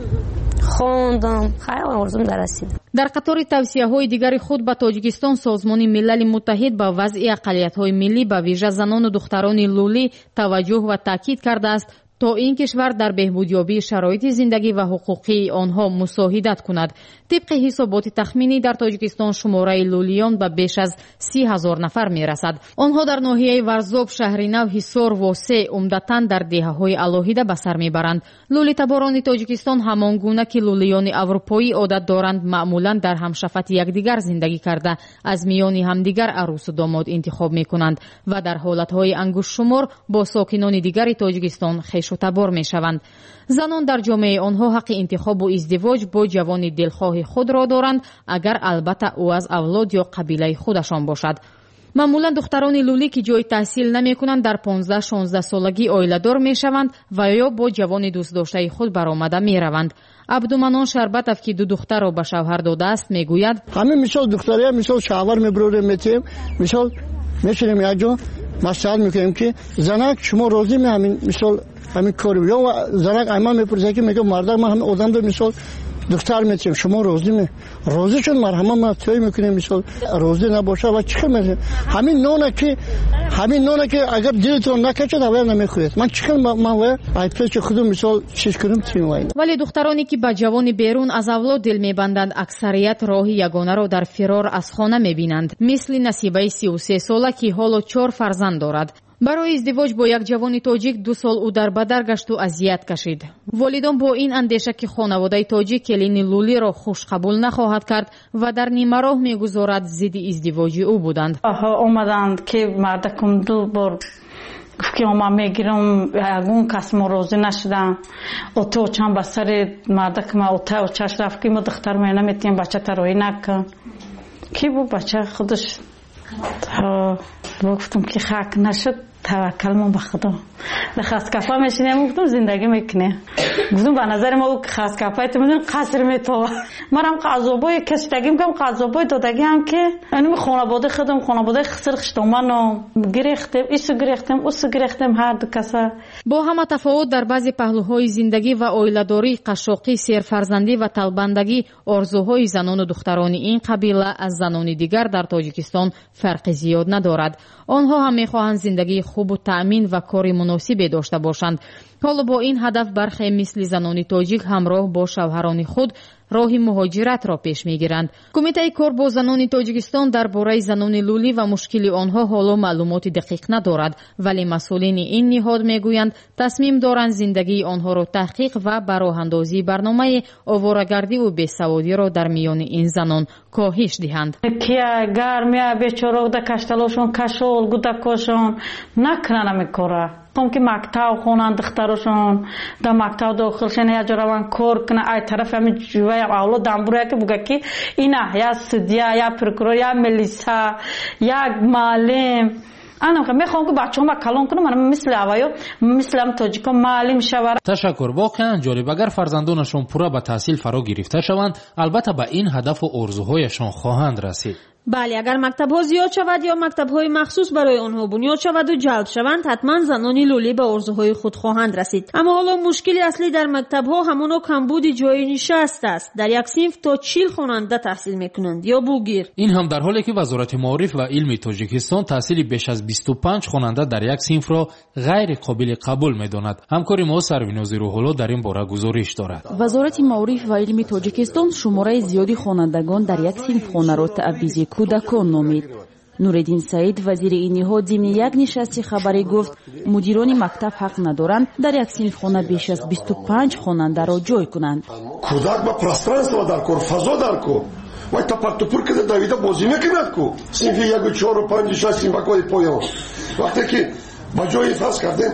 خوندم خیلی آرزوم دررسید. در قطار توصیه‌های دیگر خود به تاجیکستان سازمان ملل متحد با وضع اقلیت‌های ملی به ویژه زنان و دختران لولی توجه و تاکید کرده است تا این کشور در بهبودیابی شرایط زندگی و حقوقی آنها مساعدت کند. طبق حسابات تخمینی در تاجیکستان شماره لولیان به بیش از 30,000 نفر میرسد. آنها در ناحیه ورزاب، شهرینو، حصار، واسع عمدتاً در دهه‌های علاهیده به سر میبرند. لولی تباران تاجیکستان همان گونه که لولیان اروپایی عادت دارند معمولاً در همشفت یکدیگر زندگی کرده از میان همدیگر عروس و داماد انتخاب میکنند و در حالت‌های انگشت شمار با ساکنان دیگر تاجیکستان خویش و تبار میشوند. زنان در جامعه آنها حق انتخاب و ازدواج با جوان دلخواه خود را دارند اگر البته او از اولاد یا قبیله خودشان باشد. معمولا دختران لولی که جای تحصیل نمی کنند در 15-16 سالگی عائله دار می شوند و یا با جوان دوست داشته خود برآمده می روند. عبدالمنان شربتов که 2 دختر را به شوهر داده است می گوید همین مثال دختری مثال شوهر می بروریم میتیم مثال میشینیم یک جا مصلحت میکنیم که زنک شما راضی می همین مثال همین کاری یا زنک ایمان میپرسه که میگه مردک ما همین آدم دو مثال دختر میتیم شما راضی شد مرحمه ما توی میکنیم مثال راضی نباشه و چیکار میکنیم همین نونه که اگر دلتون نکشه اول نمیخوید من چیکار من ایپس که خودم مثال چیز کنم تیم. ولی دخترانی که با جوان بیرون از اولاد دل میبندند اکثریت راه یگانه را در فرار از خانه میبینند، مثل نصیبه 33 ساله که حالا 4 فرزند دارد. برای ازدواج با یک جوان تاجیک 2 سال او در بدر گشت و اذیت کشید. والدان با این اندیشه که خانواده تاجیک کلین لولی را خوش قبول نخواهد کرد و در نیمه راه میگذارد ضد ازدواج او بودند. اومدند که مردکم 2 بار که ما میگیرم اون کس راضی نشدن تو چند بسر مردک ما تو چش رفت که ما دختر ما نمیتیم بچه تروی نکن کی بود بچه خودش گفتم که خاک نشد توکل به خدا. خاص کفا میشینیم گفتم زندگی میکنه. گفتم به نظر ما خاص کفا میدون قصر میتوه. منم قضابای کشتگی میگم قضابای دادگی هم که اینم خانواده خودم خانواده خسرخشتم منو گرفتم ایشو گرفتم اوسو گرفتم هر دو کسا. با همه تفاوت در بعضی پهلوهای زندگی و اویلاداری، قشاقی، سرفرزندی و طلبندگی، آرزوهای زنان و دختران این قبیله از زنان دیگر در تاجیکستان فرق زیاد ندارد. آنها هم میخواهند زندگی خوب و تأمین و کار مناسبی داشته باشند. حالا با این هدف برخی مثل زنان تاجیک همراه با شوهران خود راه مهاجرت را پیش میگیرند. کمیته کار با زنان تاجیکستان درباره زنان لولی و مشکل آنها حالا معلومات دقیق ندارد، ولی مسئولین این نهاد میگویند تصمیم دارند زندگی آنها را تحقیق و براه اندازی برنامه آواره‌گردی و بیسوادی را در میان این زنان کاهش دهند. کیا گرمیا بیچاره د کشتلاشون کشول گودکاشون نکنن میکره. هم که مکتب خونن دخترشون در مکتب داخلشن یا جوان کار کنه ای طرف همین جوای اولاد دنبوره که بگه که اینا یا سدیا یا پرکرور یا ملیسا یا معلم انا میخوام که بچه‌ها کلان کنم من مثل اوایو مثلم تاجیکا معلم شوم. تشکر. واقعا جالب. اگر فرزندانشون پورا به تحصیل فرا گرفته شوند البته به این هدف و آرزوهایشان خواهند رسید. بله، اگر مکتب‌ها زیاد شود یا مکتب‌های مخصوص برای آنها بنیاد شود و جلب شوند حتما زنان لولی به آرزوهای خود خواهند رسید. اما حالا مشکل اصلی در مکتب‌ها همانا کمبود جای نشست است. در یک صنف تا 40 خواننده تحصیل می‌کنند یا بوگیر. این هم در حالی که وزارت معارف و علم تاجیکستان تحصیل بیش از 25 خواننده در یک صنف را غیر قابل قبول می‌داند. همکار ما سرویناز روح‌الله در این باره گزارش دارد. وزارت معارف و علم تاجیکستان شماره زیادی خوانندگان در یک صنف خانه را تعویض کودکان نامید. نوردین سعید وزیر این نهاد ضمن یک نشست خبری گفت مدیران مکتب حق ندارند در یک صنف خانه بیش از 25 خواننده را جای کنند. کودک با пространство در کور فضا در کو وای تا پرتوپور که دویده بازی میکند کو صنف 1 4 و 5 6 صنفای پایان وقتی که با جای فرض کردیم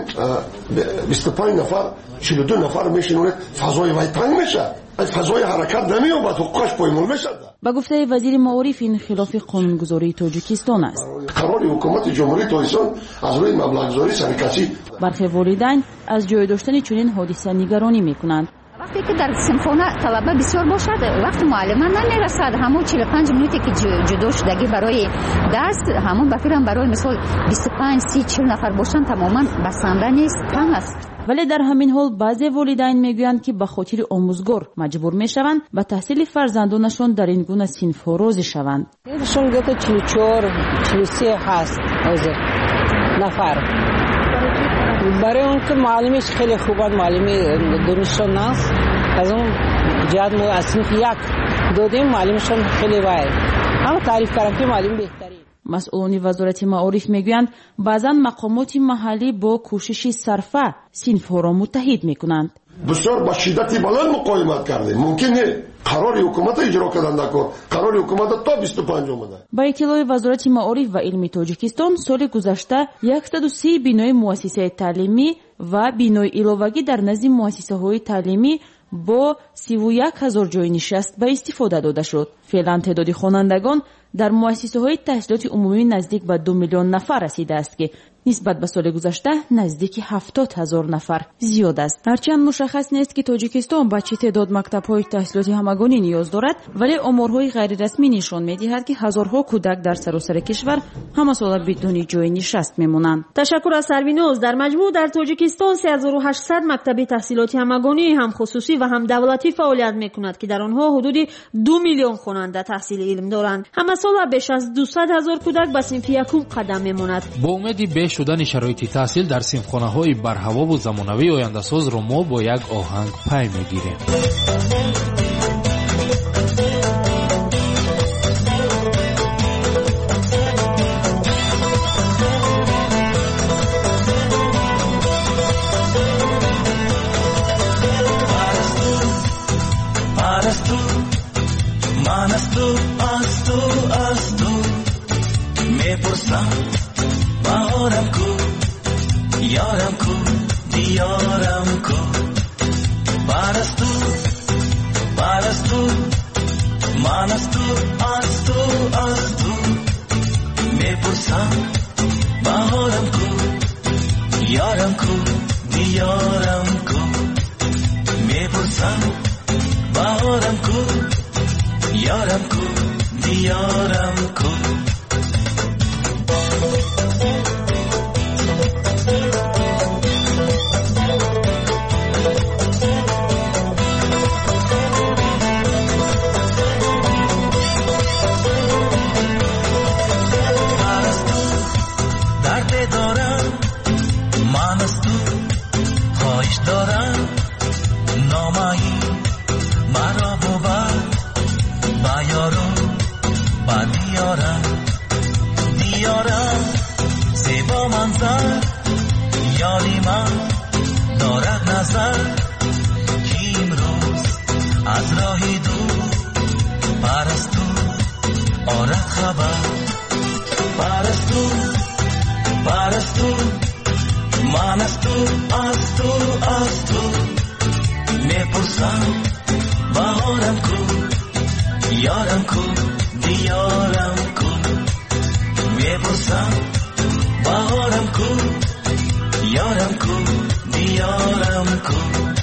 25 نفر 42 نفر میشینونه فضای وای تنگ میشه فضای حرکت نمیومد حقوقش پایمال میشه. با گفته وزیر معارف این خلاف قانونگذاری تاجیکستان است. قرار حکومت جمهوری تاجیکستان از روی مبلغ‌گذاری سرکشی برخی والدین از جای داشتن چنین حادثه نگرانی میکنند. وقتی که در صنفخانه طلبه بسیار باشد وقت معلم نمیرسد همون 45 منوتی که جدا شدگی برای درس همون بفیرم برای مثال 25 30 40 نفر باشن تماما بسنده نیست کم است. ولی در همین حال بعضی والدین میگویند که به خاطر آموزگار مجبور میشوند و تحصیل فرزندانشان در این گونه صنف‌ها راضی شوند. ایشون گفت 44 43 هست نفر برای اون که معلمش خیلی خوبه معلمی دانشجو است از اون جهت ما از صنف 1 دادیم معلمشون خیلی وای اما تعریف کردم که معلم بهتری. مسئولان وزارت معارف میگویند بعضا مقامات محلی با کوشش صرفه صنف‌ها را متحد میکنند. بسیار با شدت بلند مقاومت کردیم ممکنه قرار حکومت اجرا کردن نکن قرار حکومت تا 25 اومده. با اطلاع وزارت معارف و علم تاجیکستان سال گذشته 130 بینای مؤسسه تعلیمی و بینای علاوگی در نزد مؤسسه‌های تعلیمی با 31000 جای نشست به استفاده داده شد. فعلا تعداد خوانندگان در مؤسسه‌های تحصیلات عمومی نزدیک به 2 میلیون نفر رسیده است که نسبت به سال گذشته نزدیک 70000 نفر زیاد است. هرچند مشخص نیست که تاجیکستان به چه تعداد مکتب‌های تحصیلات همگانی نیاز دارد، ولی آمارهای غیر رسمی نشان می‌دهد که هزارها کودک در سراسر کشور همه سال بدون جای نشست می‌مانند. تشکر از سرویناز. در مجموع در تاجیکستان 3800 مکتب تحصیلات همگانی هم خصوصی و هم دولتی فعالیت می‌کند که در آنها حدود 2 میلیون خواننده تحصیل علم دارند. همه سال بیش از 200,000 کودک به صنف یکم قدم می‌ماند. با امید شدن شرایط تحصیل در صنفخانه‌های برهوا و زمانوی آینده‌ساز را ما با یک آهنگ پی می‌گیریم. بهارم کو یارم کو دیارم کو پرستو من از تو میپرسم بهارم کو یارم کو دیارم کو میپرسم بهارم کو یارم کو دیارم کو دارم نامایی مرا بود بیارم با دیارم زیبا منظر یاری من دارد نظر که امروز از راهی دور پرستو آرد خبر پرستو من از تو میپرسم بهارم کو یارم کو دیارم کو میپرسم بهارم کو یارم کو دیارم کو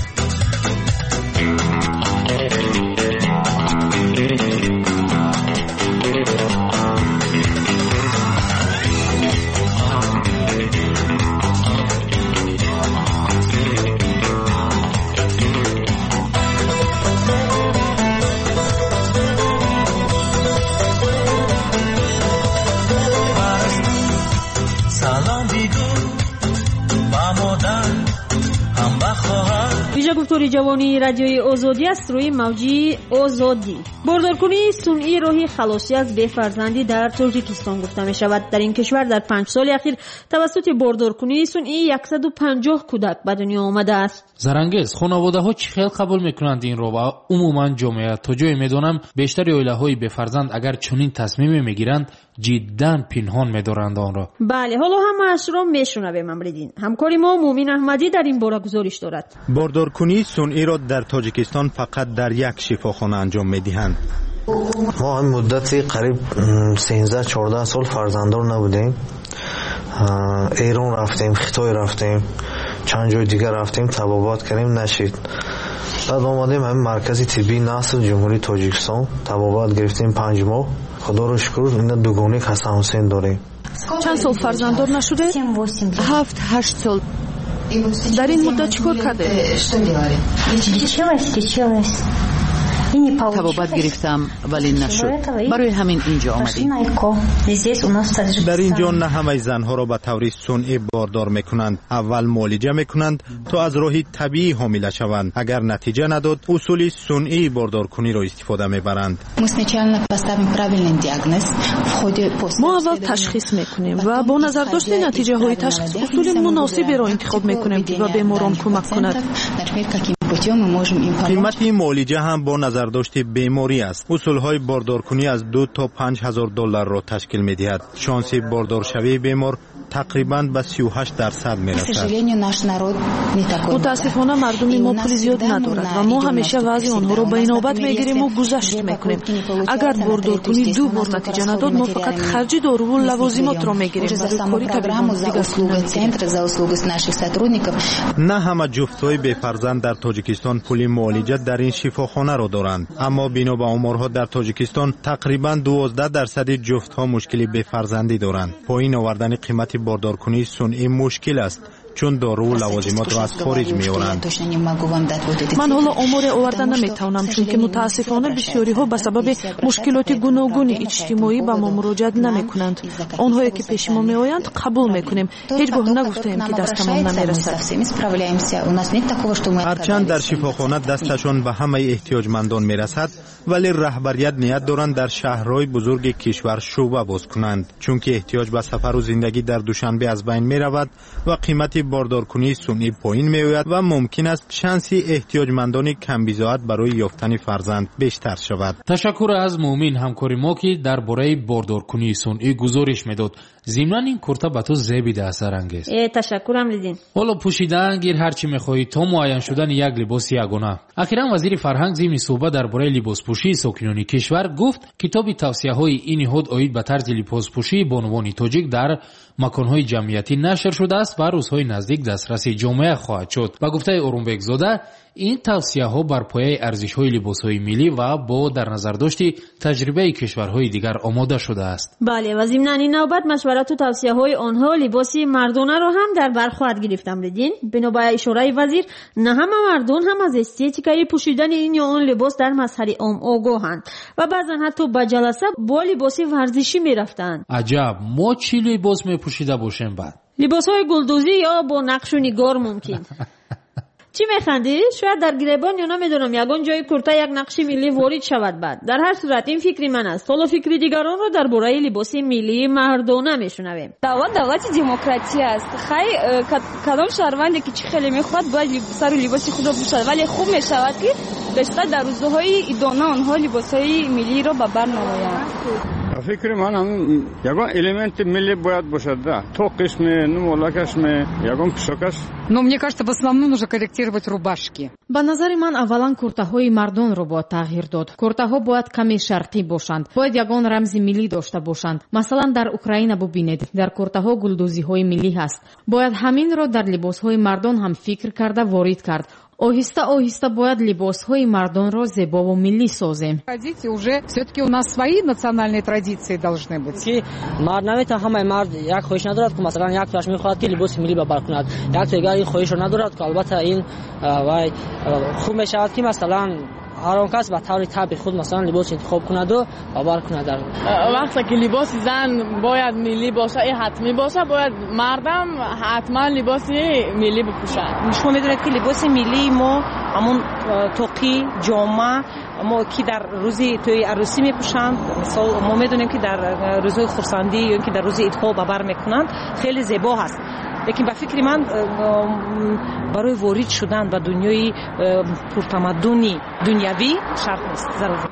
گفتاری جوانی رادیوی آزادی است روی موجی آزادی. باردارکنی سنئی راهی خلاصی از بی‌فرزندی در تاجیکستان گفته می شود. در این کشور در 5 سال اخیر توسط باردارکنی سنئی 150 کودک به دنیا آمده است. زرنگیز خانواده ها چه خیال قبول میکنند این رو و عموما جامعه تا جایی میدونم بیشتر عائله های بی‌فرزند اگر چنین تصمیمی میگیرند جدا پنهان می‌دارند آن را. بله، حالا هم اش را میشنویم. امریدین همکاری ما مومین احمدی در این باره گزارش دارد. باردارکنی سنئی را در تاجیکستان فقط در یک شفاخانه انجام می‌دهند. ما هم مدتی قریب 13-14 سال فرزنددار نبودیم. ایران رفتیم، خیتای رفتیم، چند جای دیگر رفتیم، تبابات کردیم، نشید. بعد آمدیم همین مرکز طبی نسل جمهوری تاجیکستان تبابات گرفتیم 5 ماه. خدا رو شکر این دوگانه حسن حسین داریم. چند سال فرزنددار نشده؟ 7-8 سال. در این مدت چیکار کرده؟ تبابت گرفتم ولی نشد. برای همین اینجا آمدیم. در اینجا نه همه زنها را به طور سنئی باردار میکنند. اول معالجه میکنند تا از راه طبیعی حامله شوند. اگر نتیجه نداد اصول سنئی باردارکنی را استفاده میبرند. ما اول تشخیص میکنیم و با نظر داشتن نتیجه های تشخیص اصول مناسبی را انتخاب میکنیم که به بیماران کمک کند. قیمت معالجه هم با نظر داشته بیماری است. اصولهای باردارکنی از 2 تا 5 هزار دلار را تشکیل می‌دهد. شانس باردار شوی بیمار تقریباً به 38% میرسد. متاسفانه مردم ما پول زیاد ندارد و ما همیشه وضع آنها را به نوبت میگیریم و گذشت میکنیم. اگر باردارکنی 2 بار نتیجه نداد ما فقط خرج دارو و لوازمات را میگیریم. نه همه جفت‌های بی‌فرزند در تاجیکستان پول معالجه در این شفاخانه را دارند، اما بنا به آمارها در تاجیکستان تقریباً 12% جفت‌ها مشکلی بی‌فرزندی دارند. پایین آوردن قیمت باردارکنی سنئی مشکل است چون دارو و لوازمات را از خارج می‌آورند. من حالا آمار آوردن نمی‌توانم چون که متاسفانه بسیاری ها به سبب مشکلات گوناگون اجتماعی به ما مراجعه نمی‌کنند. آنهایی که پیش ما می‌آیند قبول می‌کنیم. هیچگاه نگفتیم که دستمان نمی‌رسد. هرچند در شفاخانه دستشان به همه احتیاجمندان می‌رسد، ولی رهبریت نیت دارند در شهرهای بزرگ کشور شعبه باز کنند، چون که احتیاج به سفر و زندگی در دوشنبه از بین می‌رود و قیمت باردارکنی سنئی پایین می‌آید و ممکن است شانس احتیاجمندان کمبیزاعت برای یافتن فرزند بیشتر شود. تشکر از مومین همکاری ما که درباره باردارکنی سنئی گزارش می‌داد. ضمن این کورتا به تو زیبیده اثرانگیز. تشکرم لیدین. حالا پوشیدن گیر هر چی میخوای تا معین شدن یک لباس یگانه. اخیراً وزیر فرهنگ ضمن صحبت درباره لباس پوشی ساکنان کشور گفت کتاب توصیه‌های این نهاد آید به طرز لباس پوشی بانوان تاجیک در مکان‌های جمعیتی نشر شده است و روزهای نزدیک دسترس جامعه خواهد شد. با گفته اورونبک زاده این توصیه‌ها بر پایه ارزش‌های لباس‌های ملی و با در نظر داشتی تجربه کشورهای دیگر آماده شده است. بله و ضمن این نوبت مشورت و توصیه‌های آنها لباسی مردانه را هم در بر خواهد گرفتم دیدین. بنا به اشاره وزیر نه همه مردان هم از استیتیکای پوشیدن این یا آن لباس در مظهر عام آگاهند و بعضا حتی به جلسه با لباس ورزشی می‌رفتند. عجب ما چی لباس می‌پوشیده باشیم بعد؟ لباس‌های گلدوزی یا با نقش و نگار ممکن. چی میخندی؟ شاید در گریبان یا نمیدونم یگان جای کورتا یک نقش ملی وارد شود بعد. در هر صورت این فکری من است. حالا فکری دیگران رو درباره لباس ملی مردانه میشنویم. دولت دموکراسی است. خیلی کدام شهروندی که چی خیلی میخواد باید سر لباس خود رو بپوشد ولی خوب میشود که بیشتر در روزهای ایدانه آنها لباسهای ملی رو به بر نمایند. فکر من هم یگان элемент ملی باید باشد. تو قسم نمولکش یگان پوشاکش. Но мне кажется, в основном нужно корректировать рубашки. ба назари ман аввалан куртаҳои мардонро бояд тағйир дод. куртаҳо бояд каме шарқӣ бошанд. бояд ягон рамзи миллӣ дошта бошанд. масалан дар украина бубинед дар куртаҳо гулдӯзиҳои миллӣ ҳаст. бояд ҳаминро дар либосҳои мардон ҳам фикр карда ворид кард. оҳиста оҳиста бояд либосҳои мардонро зебову миллӣ созем. Традиции уже все-таки у нас свои национальные традиции должны быть. ки мард наметавонад ҳамаи мард як хоҳиш надорад ки масалан як тоаш мехоҳад ки либоси миллӣ ба бар кунад. як то дигар ин хоҳишро надорад ки албатта ин вай хуб мешавад ки масалан هر آن کس به طور طبیعی خود مثلا لباس انتخاب کند و باور کند. در وقتی که لباس زن باید ملی باشه این حتمی باشه باید مردم حتما لباس ملی بپوشن. شما میدونید که لباس ملی ما همون توقی جامه ما که در روزی توی عروسی میپوشند ما میدونیم که در روزهای خرسندی یا که در روز عیدها ببر میکنند خیلی زیبا هست. لیکن به فکر من برای وارد شدن به دنیای پرتمدنی دنیوی شرط نیست.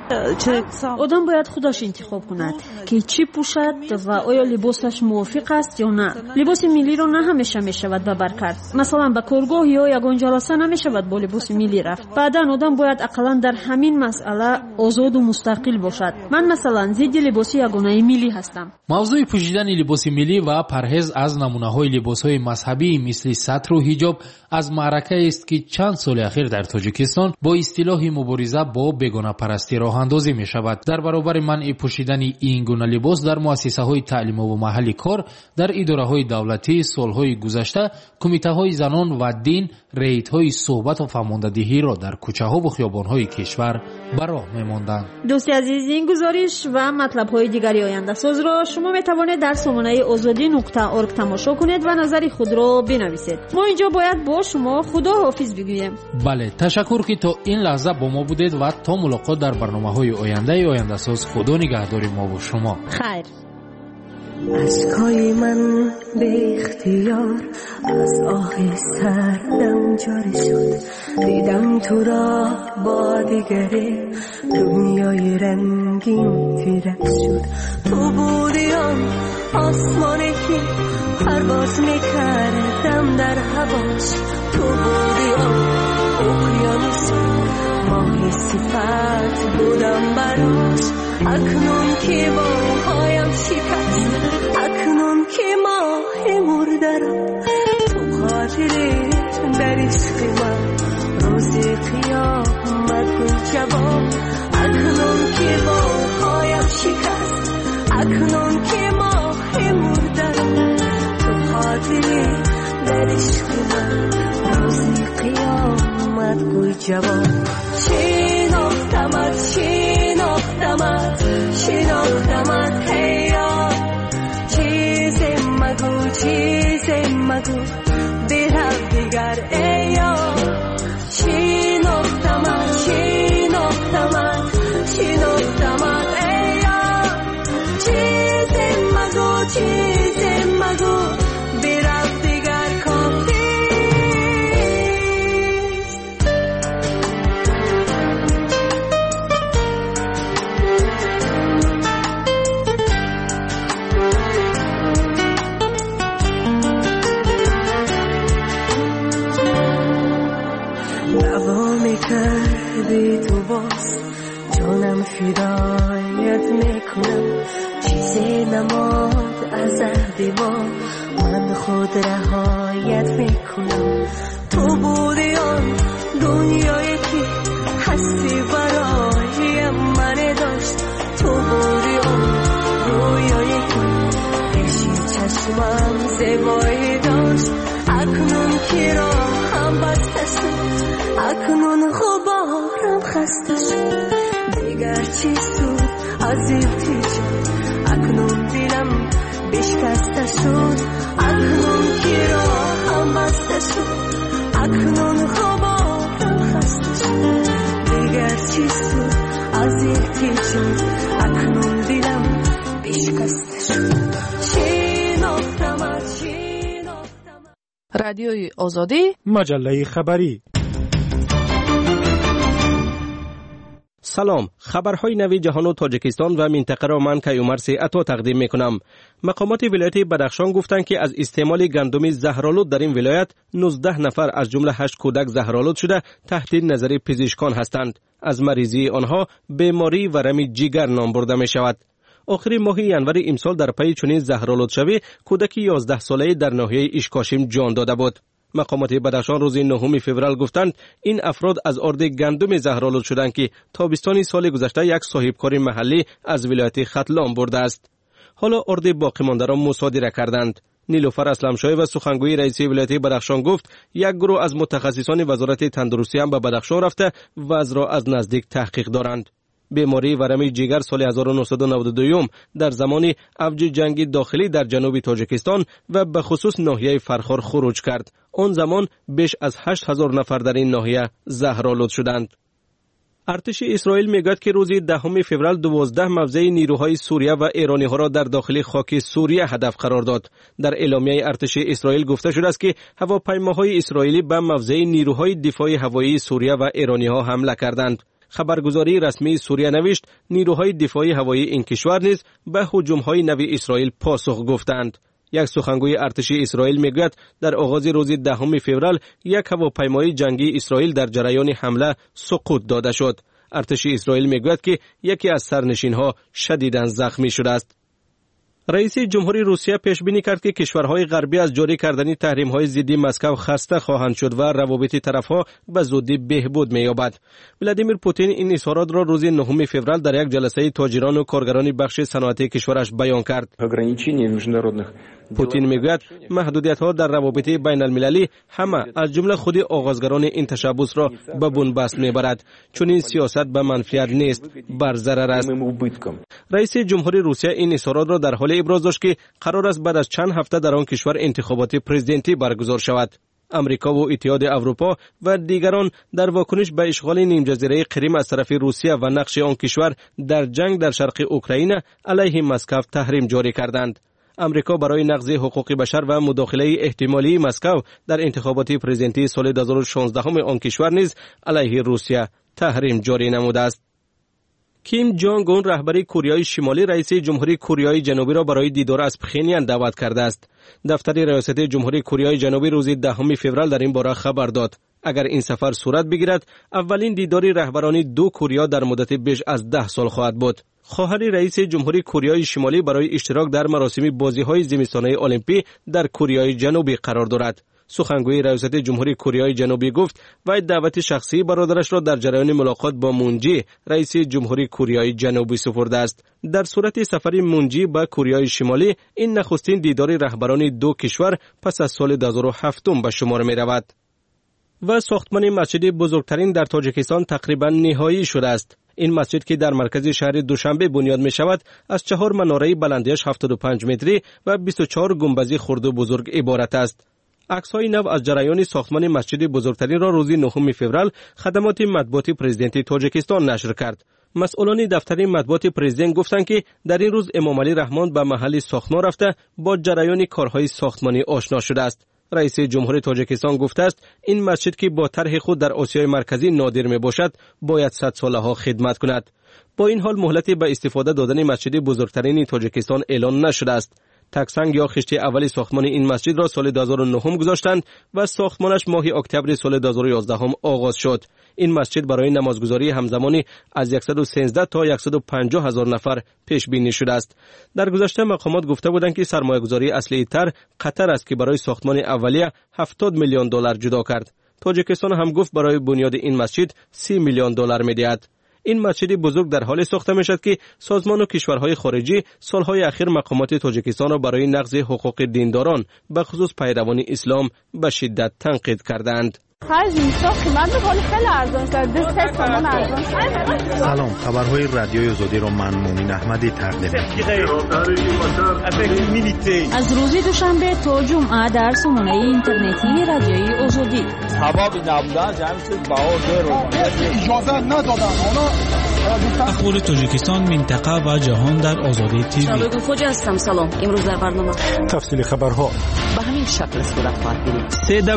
آدم باید خودش انتخاب کند که چی پوشد و آیا لباسش موافق است یا نه. لباس ملی رو نه همیشه میشود ببر کرد. مثلا به کارگاه یا یگان جلسه نمیشود با لباس ملی رفت. بعدا آدم باید اقلا در همین مسئله آزاد و مستقل باشد. من مثلا ضد لباس یگانه ملی هستم. موضوع پوشیدن لباس ملی و پرهیز از نمونه‌های لباس‌های مذهبی مثل سطر و حجاب از معرکه است که چند سال اخیر در تاجیکستان با اصطلاح مبارزه با بیگانه پرستی راه اندازی می شود. در برابر منع پوشیدن این گونه لباس در مؤسسه‌های تعلیم و محل کار، در اداره‌های دولتی سال‌های گذشته کمیته‌های زنان و دین ریت‌های صحبت و فرماندهی را در کوچه‌ها و خیابان‌های کشور به راه می‌ماندند. دوستی عزیز این گزارش و مطلب‌های دیگری آینده ساز را شما می‌توانید در سامانه azadi.org تماشا کنید و نظر خود را بنویسید. ما اینجا باید با شما خدا حافظ بگوییم. بله تشکر که تا این لحظه با ما بودید و تا ملاقات در برنامه‌های آینده ساز. خدا نگهدار ما و شما. خیر. اشکای من به اختیار از آه سردم جاری شد. دیدم تو را با دیگری دنیای رنگین تیرک شد. تو بودی آن آسمانی که پرواز میکردم در هواش. تو بودی آن اقیانوس ماهی صفت بودم براش. اکنون که باهایم شکست اکنون که ماه مرده را تو خاطره در عشق من روز قیامت گل جواب. اکنون که باهایم شکست اکنون که ماه مرده را تو خاطره در عشق من روز قیامت گل جواب. شناختمت هیا چیز مگو برم دیگر ایا. شناختمت ایا چیز مگو برم دیگر کافی. هواست جانم فدایت میکنم چیزی نماد از عهد ما من خود رهایت میکنم تو بودی آن دنیایی که هستی برایم من داشت تو بودی آن رویایی که پیشی چشمم زیبایی داشت اکنون که راهم بسته شد اکنون غبارم خسته شد دیگر چی سود از التجا اکنون دلم بشکسته شد اکنون که راهم بسته شد اکنون غبارم خسته شد دیگر چی سود از التجا اکنون دلم بشکسته شد رادیوی آزادی مجله خبری. سلام، خبرهای نوی جهان و تاجیکستان و منطقه را من کیومرث عطا تقدیم میکنم. مقامات ولایت بدخشان گفتند که از استعمال گندم زهرآلود در این ولایت 19 نفر از جمله 8 کودک زهرآلود شده تحت نظر پزشکان هستند. از مریضی آنها بیماری ورم جگر نام برده می شود. آخر ماه ینور امسال در پی چنین زهرآلود شوی کودک 11 ساله در ناحیه اشکاشم جان داده بود. مقامات بدخشان روز 9 فوریه گفتند این افراد از آرد گندم زهرآلود شدند که تابستان سال گذشته یک صاحبکار محلی از ولایت ختلان برده است. حالا آرد باقی مانده را مصادره کردند. نیلوفر اسلمشاهی و سخنگوی رئیس ولایت بدخشان گفت یک گروه از متخصصان وزارت تندرستی هم به بدخشان رفته وضع را از نزدیک تحقیق دارند. بیماری ورم جگر سال 1992 در زمان اوج جنگ داخلی در جنوب تاجیکستان و به خصوص ناحیه فرخار خروج کرد. آن زمان بیش از 8000 نفر در این ناحیه زهرآلود شدند. ارتش اسرائیل میگوید که روز 10 فوریه 12 موضع نیروهای سوریه و ایرانی ها را در داخل خاک سوریه هدف قرار داد. در اعلامیه ارتش اسرائیل گفته شده است که هواپیماهای اسرائیلی به موضع نیروهای دفاعی هوایی سوریه و ایرانی ها حمله کردند. خبرگزاری رسمی سوریه نوشت نیروهای دفاعی هوایی این کشور نیز به هجوم‌های نوی اسرائیل پاسخ گفتند. یک سخنگوی ارتش اسرائیل میگوید در آغاز روز 10 فوریه یک هواپیمای جنگی اسرائیل در جریان حمله سقوط داده شد. ارتش اسرائیل میگوید که یکی از سرنشین‌ها شدیداً زخمی شده است. رئیس جمهوری روسیه پیش بینی کرد که کشورهای غربی از جاری کردن تحریم‌های ضد مسکو خسته خواهند شد و روابط طرف‌ها به زودی بهبود می‌یابد. ولادیمیر پوتین این اظهارات را روز 9 فوریه در یک جلسه تاجران و کارگران بخش صنعتی کشورش بیان کرد. پوتین میگوید محدودیت‌ها در روابط بین‌المللی همه از جمله خود آغازگران این تشبث را به بنبست می‌برد، چون این سیاست به منفعت نیست، بر ضرر است. رئیس جمهوری روسیه این اظهارات را در حال ابراز داشت که قرار است بعد از چند هفته در آن کشور انتخابات پرزیدنتی برگزار شود. امریکا و اتحاد اروپا و دیگران در واکنش به اشغال نیم جزیره کریم از طرف روسیه و نقش آن کشور در جنگ در شرق اوکراین علیه مسکو تحریم جاری کردند. امریکا برای نقض حقوق بشر و مداخله احتمالی مسکو در انتخابات پرزیدنتی سال 2016 آن کشور نیز علیه روسیه تحریم جاری نموده است. کیم جونگ اون رهبر کره شمالی رئیس جمهوری کره جنوبی را برای دیدار از پخینیان دعوت کرده است. دفتر ریاست جمهوری کره جنوبی روز 10 فوریه در این باره خبر داد اگر این سفر صورت بگیرد اولین دیدار رهبران دو کره در مدت بیش از 10 سال خواهد بود. خواهر رئیس جمهوری کره شمالی برای اشتراک در مراسم بازی‌های زمستانه المپیک در کره جنوبی قرار دارد. سخنگوی ریاست جمهوری کره جنوبی گفت وی دعوت شخصی برادرش را در جریان ملاقات با مون جی رئیس جمهوری کره جنوبی سپرده است. در صورت سفر مون جی به کره شمالی این نخستین دیدار رهبران دو کشور پس از سال 2007 به شمار می رود. و ساختمان مسجد بزرگترین در تاجیکستان تقریبا نهایی شده است. این مسجد که در مرکز شهر دوشنبه بنیاد می شود از 4 مناره بلندیش 75 متری و 24 گنبدی خرد و بزرگ عبارت است. عکس‌های نو از جریان ساختمان مسجد بزرگترین را روز 9 فوریه خدمات مطبوعاتی پرزیدنت تاجیکستان نشر کرد. مسئولان دفتر مطبوعات پرزیدنت گفتند که در این روز امام علی رحمان به محل ساختمان رفته با جریان کارهای ساختمانی آشنا شده است. رئیس جمهوری تاجیکستان گفته است این مسجد که با طرح خود در آسیای مرکزی نادر می باشد باید 100 ساله ها خدمت کند. با این حال مهلتی به استفاده دادن مسجد بزرگترین تاجیکستان اعلان نشده است. تکسنگ یا خشتی اولی ساختمان این مسجد را سال 2009 گذاشتند و ساختمانش ماه اکتبر سال 2011 آغاز شد. این مسجد برای نمازگزاری همزمانی از 113 تا 150 هزار نفر پیش بینی شده است. در گذشته مقامات گفته بودند که سرمایه‌گذاری اصلی تر قطر است که برای ساختمان اولیه 70 میلیون دلار جدا کرد. تاجیکستان هم گفت برای بنیاد این مسجد 30 میلیون دلار می‌دهد. این مسجد بزرگ در حال ساخته میشد که سازمان و کشورهای خارجی سالهای اخیر مقامات تاجیکستان را برای نقض حقوق دینداران به خصوص پیروان اسلام به شدت تنقید کردند. سلام، خبرهای رادیوی آزادی را من مومن احمدی تقدیم از روز دوشنبه تا جمعه در سامانه اینترنتی رادیوی آزادی. اخبار تاجیکستان، منطقه و جهان در آزادی تیوی. شبکه خوج هستم. سلام، امروز در برنامه تفصیل خبرها به همین شکل صورت خواهد گرفت.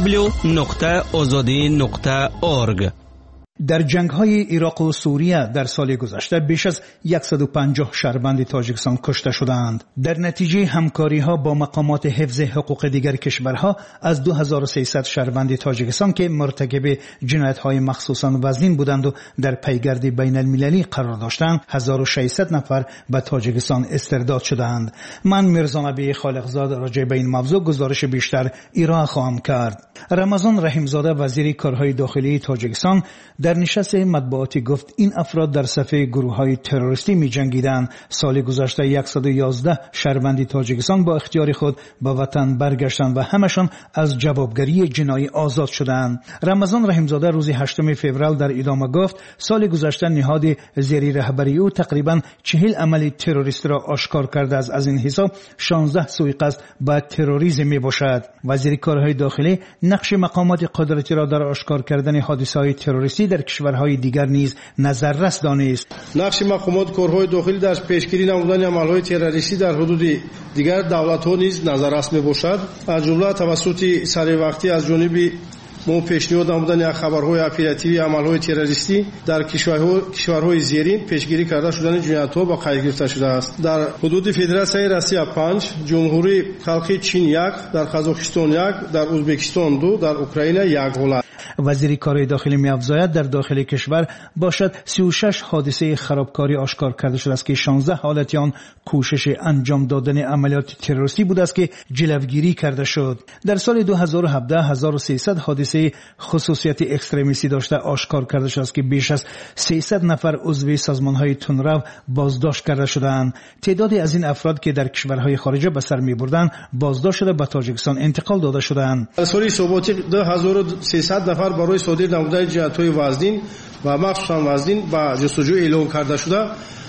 www.azadi.org. در جنگ‌های عراق و سوریه در سال گذشته بیش از 150 شهروند تاجیکستان کشته شدند. در نتیجه همکاری‌ها با مقامات حفظ حقوق دیگر کشورها از 2300 شهروند تاجیکستان که مرتکب جنایت‌های مخصوصاً وزین بودند و در پیگرد بین‌المللی قرار داشتند، 1600 نفر به تاجیکستان استرداد شدند. من میرزا نبی خالقزاد راجع به این موضوع گزارش بیشتر ارائه خواهم کرد. رمضان رحیمزاده وزیر کارهای داخلی تاجیکستان در نشست مطبوعاتی گفت این افراد در صف گروه‌های تروریستی می‌جنگیدند. سال گذشته 111 شهروند تاجیکستان با اختیار خود به وطن برگشتند و همشان از جوابگری جنایی آزاد شدند. رمضان رحیمزاده روز 8 فوریه در ادامه گفت سال گذشته نهاد زیر رهبری او تقریباً 40 عمل تروریستی را آشکار کرده است. از این حساب 16 سوءقصد به تروریسم میباشد. وزیر کارهای داخلی نقش مقامات قدرتی را در آشکار کردن حادثه‌های تروریستی در کشورهای دیگر نیز نظررس دانست. نقش مقامات کارهای داخلی در پیشگیری نمودن عملهای تروریستی در حدود دیگر دولت‌ها نیز نظررس میباشد. از جمله توسط سریع از جانب ما پیشنهاد نمودن خبرهای اپراتیوی عملهای تروریستی در کشورهای زیرین پیشگیری کرده شدن جنایت‌ها با قید گرفته شده است. در حدود فدراسیای روسیه 5، جمهوری خلقی چین 1، در قزاقستان 1، در ازبکستان 2، در اوکراین 1 حالت. وزیر کارهای داخلی می‌افزاید در داخل کشور باشد 36 حادثه خرابکاری آشکار کرده شده است که 16 حالت آن کوشش انجام دادن عملیات تروریستی بود است که جلوگیری کرده شد. در سال 2017 1300 حادثه خصوصیت اکستریمیستی داشته آشکار کرده شده است که بیش از 300 نفر عضو سازمان‌های تندرو بازداشت کرده شدند. تعدادی از این افراد که در کشورهای خارجه به سر می‌بردند بازداشت شده به تاجیکستان انتقال داده شدند. در سال ثباتی 2300 نفر برای صادر نمودن جنایت‌های وزین و مخصوصاً وزین به جستجو اعلام کرده شده.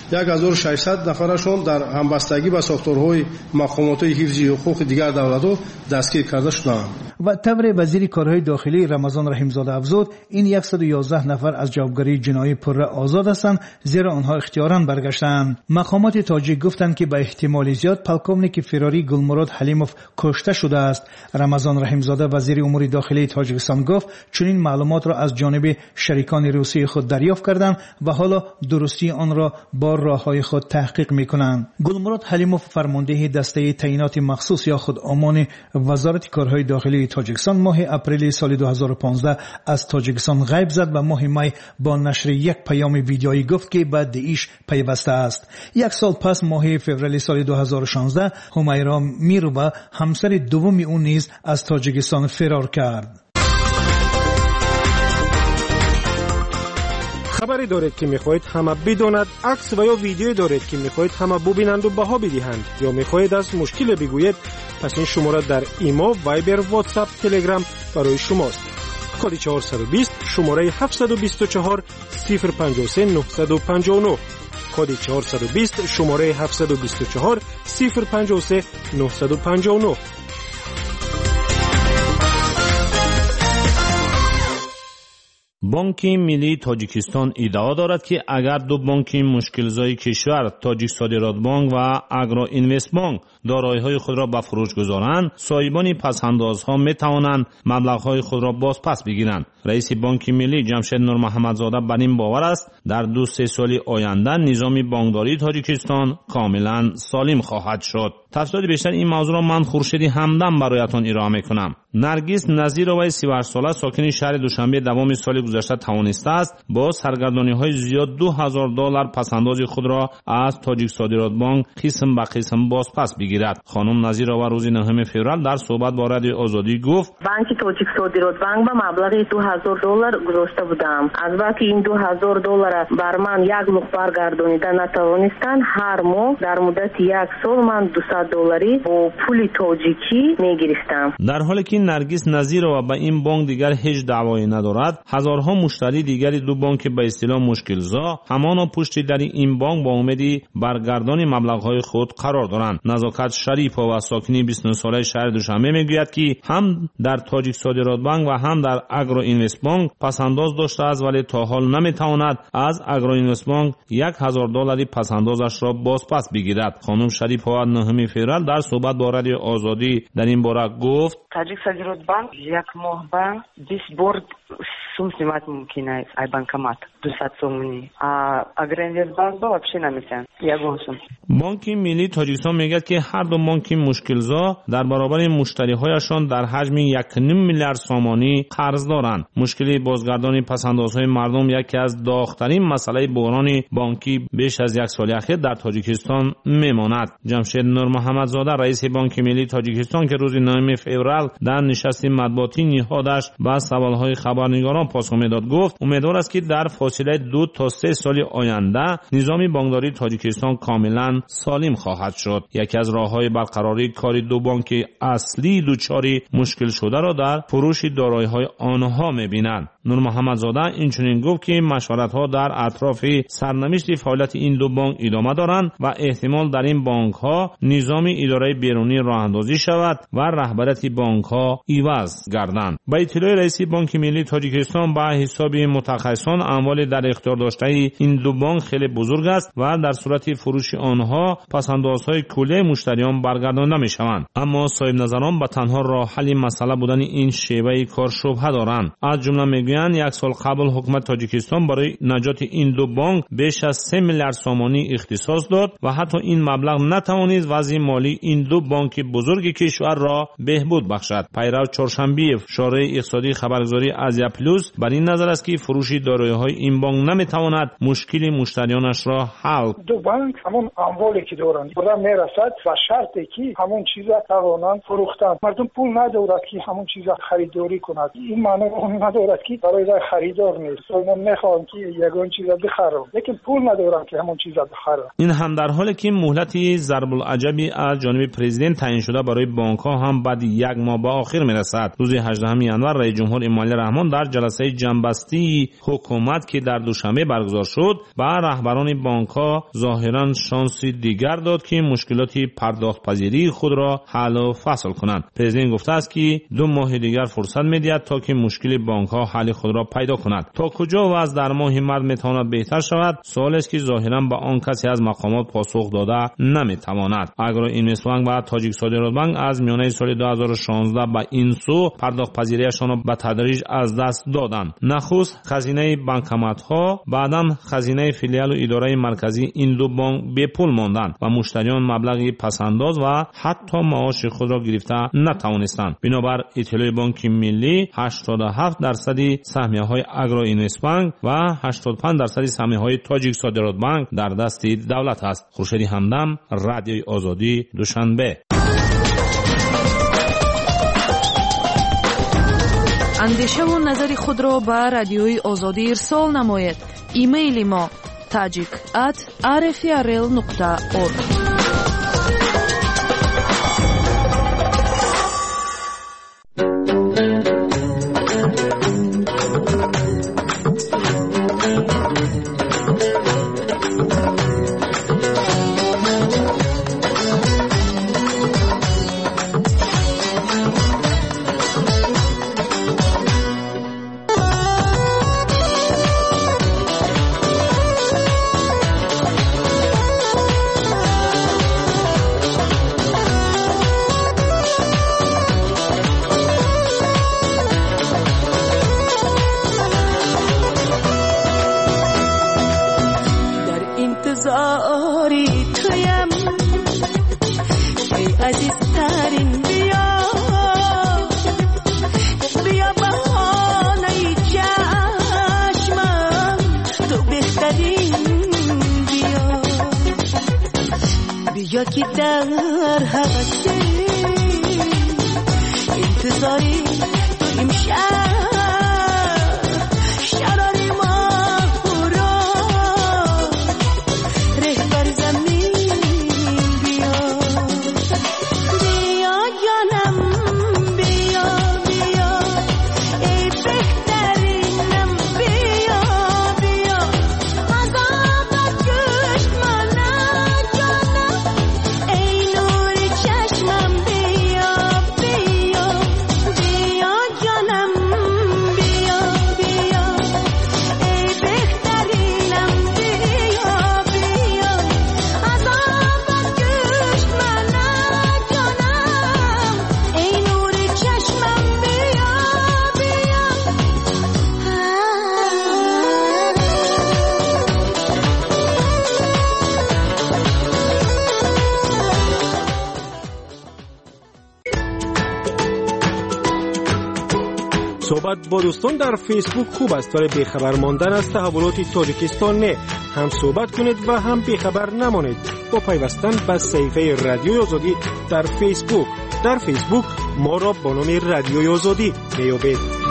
1600 نفرشان در همبستگی با ساختارهای مقامات حفظ حقوق دیگر دولت‌ها دستگیر کرده شدند. و طور وزیر کارهای داخلی رمضان رحیمزاده افزود این 111 نفر از جوابگری جنایی پره آزاد هستند زیرا آنها اختیاراً برگشتند. مقامات تاجیک گفتند که به احتمال زیاد پلکومنیک فراری گلمراد حلیموف کشته شده است. رمضان رحیمزاده وزیر امور داخلی تاجیکستان گفت چنین معلومات را از جانب شریکان روسی خود دریافت کردند و حالا درستی آن را با راههای خود تحقیق می‌کنند. گلمراد حلیموف فرمانده دسته تعیینات مخصوص یا خود امان وزارت کارهای داخلی تاجیکستان ماه اپریل سال 2015 از تاجیکستان غیب زد و ماه می با نشر یک پیام ویدیویی گفت که به داعش پیوسته است. یک سال پس ماه فوریه سال 2016 همیرا میروبا همسر دوم او نیز از تاجیکستان فرار کرد. خبری دارید که میخواهید همه بداند، عکس و یا ویدیویی دارید که میخواهید همه ببینند و بها بدهند یا میخواهید از مشکل بگویید، پس این شماره در ایما، وایبر، واتساپ، تلگرام برای شماست. کد 420 شماره 724 053 959 کد 420 شماره 724 053 959. بانک ملی تاجیکستان ادعا دارد که اگر دو بانک مشکل‌زای کشور تاجیک صادرات بانک و اگرو اینوست بانک دارایی‌های خود را به فروش گذارند، صاحبان پس‌اندازها می‌توانند مبلغ‌های خود را باز پس بگیرند. رئیس بانک ملی جمشید نور محمدزاده بر این باور است در 2-3 سال آینده نظام بانکداری تاجیکستان کاملا سالم خواهد شد. تفصیلات بیشتر این موضوع را من خورشید همدم برایتان ارائه میکنم. نرگس نظیرova 38 ساله ساکن شهر دوشنبه دوام سال گذشته توانسته است با سرگردانی‌های زیاد $2000 پسنداز خود را از تاجیک صادرات بانک قسم به قسم بازپس بگیرد. خانم نظیرova روز 9 فوریه در صحبت با رادیو آزادی گفت: بانک تاجیک صادرات بانک به مبلغ $2000 گذاشته بودم. از وقتی این $2000 بر من یک لوح برگردانیده نتوانستند، هر ماه در مدت 1 سال من $200 با پول تاجیکی میگرفتم. در حالی که نرگس نظیرova به این بانک دیگر هیچ دعوایی ندارد، هزارها مشتری دیگری دو بانک به اصطلاح مشکلزا همانا پشت در این بانک با امیدی برگردان مبلغ‌های خود قرار دارند. نزاکت شریفova و ساکنی 29 ساله شهر دوشنبه میگوید که هم در تاجیک صادرات بانک و هم در اگرو اینوست بانک پسنداز داشته است، ولی تا حال نمیتواند از اگرو اینوست بانک $1000 پسندازش را بازپس بگیرد. خانم شریفova 9 فوریه در صحبت با رادیو آزادی در این باره گفت: تاجیک صادرات بانک یک ماه به 20 بار сум снимать мумкин аст ай банкомат 200 сомони аграринвест банк ба вообще намесен ягон сум. بانک ملی تاجیکستان میگوید که هر دو بانک مشکلزا در برابر مشتری‌هایشان در حجم 1.5 میلیارد سامانی قرض دارند. مشکل بازگردانی پسندازهای مردم یکی از داغ‌ترین مسئله بحران بانکی بیش از 1 سال اخیر در تاجیکستان میماند. جمشید نور محمدزاده رئیس بانک ملی تاجیکستان که روز 9 فوریه در نشست مطبوعاتی نهادش به سوال‌های خبرنگاران پاسخ میداد گفت امیدوار است که در فاصله 2 تا 3 سال آینده نظام بانکداری تاجیکستان کاملا سالم خواهد شد. یکی از راه‌های برقراری کار دو بانک اصلی دچار مشکل شده را در فروش دارایی‌های آنها می‌بینند. نور محمدزاده اینچنین گفت که مشورت‌ها در اطراف سرنوشت فعالیت این دو بانک ادامه دارند و احتمال در این بانک‌ها نظام اداره بیرونی راه‌اندازی شود و رهبریت بانک‌ها عوض گردند. با اطلاع رئیس بانک ملی تاجیکستان به حساب متخصصان اموال در اختیار داشته این دو بانک خیلی بزرگ است و در صورت فروش آنها پسندازهای کلی مشتریان برگردانده می‌شوند. اما صاحب نظران به تنها راه حل مسئله بودن این شیوه کار شبهه دارند. از جمله میگویند 1 سال قبل حکومت تاجیکستان برای نجات این دو بانک بیش از 3 میلیارد سامانی اختصاص داد و حتی این مبلغ نتوانید وضع مالی این دو بانک بزرگ کشور را بهبود بخشد. پیرو چهارشنبه شورای اقتصادی خبرگزاری آسیا پلوس بر این نظر است که فروش دارایی‌های این بانک نمیتواند مشکل مشتریانش را حل. دو بانک همون اموالی که دارند خدا میرسد و شرطی که همون چیزا توانند فروختن. مردم پول ندارد که همون چیزا خریداری کند. این معنی اون ندارد که برای خریدار نیست. من میخوام که یگان چیزا بخرم لیکن پول ندارم که همون چیزا بخرم. این هم در حالی که مهلت ضرب العجبی از جانب پرزیدنت تعیین شده برای بانک‌ها هم بعد 1 ماه به آخر میرسد. روز 18 ینور رئیس جمهور امانوئل رحمان در جلسه جنبستی حکومت که در دوشنبه برگزار شد به رهبران بانک‌ها ظاهراً شانس دیگر داد که مشکلات پرداخت‌پذیری خود را حل و فصل کنند. پرزیدنت گفته است که 2 ماه دیگر فرصت می‌دهد تا که مشکل بانک‌ها حل خود را پیدا کند. تا کجا وضع در ماه مارس میتواند بهتر شود؟ سوالی است که ظاهراً به آن کسی از مقامات پاسخ داده نمیتواند. اگرو اینوست بانک و تاجیک صادرات بانک از میانه سال 2016 به این سو پرداخت‌پذیریشان را به تدریج از دست دادند. نخست خزینه بانکمات‌ها، بعداً خزینه فیلیال و اداره مرکزی این دو بانک به پول ماندند و مشتریان مبلغی پسنداز و حتی معاش خود را گرفته نتوانستند. بنابر اطلاع بانک ملی 87% سهمیه‌های اگرو اینوست بانک و 85% سهمیه‌های تاجیک صادرات بانک در دست دولت است. خورشید همدم، رادیوی آزادی، دوشنبه. اندیشه و نظر خود را به رادیوی آزادی ارسال نماید. ایمیل ما tajik@rfrl.org. بیا که در حوثه انتظاری تو امشب شراری ما را رهبر زمین بیا بیا جانم بیا بیا ای بهترینم بیا بیا از آب گوش منم جانم ای نور چشمم بیا بیا بیا جانم بیا بیا ای بهترینم بیا بیا از آب گوش منم جانم ای نور چشمم بیا بیا صحبت با دوستان در فیسبوک خوب است ولی بیخبر ماندن از تحولات تاجیکستان نه. هم صحبت کنید و هم بیخبر نمانید با پیوستن به صفحه رادیوی آزادی در فیسبوک. در فیسبوک ما را با نام رادیوی آزادی میابید.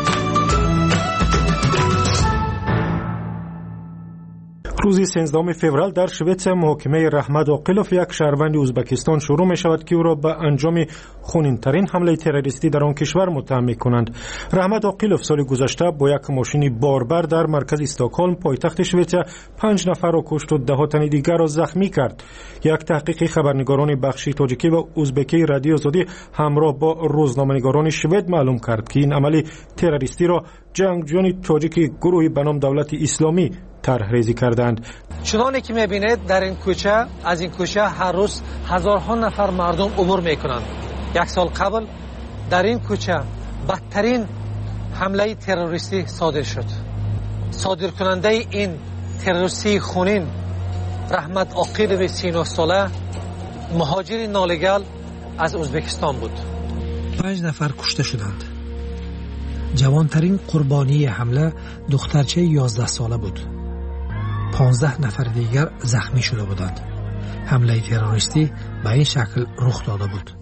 روز 16 فوریه در شویتسیا محاکمه رحمت عاقلوف یک شهروند ازبکستان شروع می شود که او را به انجام خونین‌ترین حمله تروریستی در آن کشور متهم می کنند. رحمت عاقلوف سال گذشته با یک ماشین باربر در مرکز استکهلم پایتخت شویتسیا 5 نفر را کشت و 10 تن دیگر را زخمی کرد. یک تحقیق خبرنگاران بخش تاجیکی و ازبکی رادیو آزادی همراه با روزنامه‌نگاران شوید معلوم کرد که این عمل تروریستی را جنگجویان تاجیک گروهی به نام دولت اسلامی طرح‌ریزی کردند. چنانه که می‌بینید در این کوچه از این کوچه هر روز هزارها نفر مردم عبور می‌کنند. یک سال قبل در این کوچه بدترین حمله تروریستی صادر شد. صادر کننده این تروریستی خونین رحمت عاقلوف 39 ساله مهاجر نالگال از ازبکستان بود. 5 نفر کشته شدند. جوانترین قربانی حمله دخترچه 11 ساله بود. 15 نفر دیگر زخمی شده بودند. حمله تروریستی به این شکل رخ داده بود.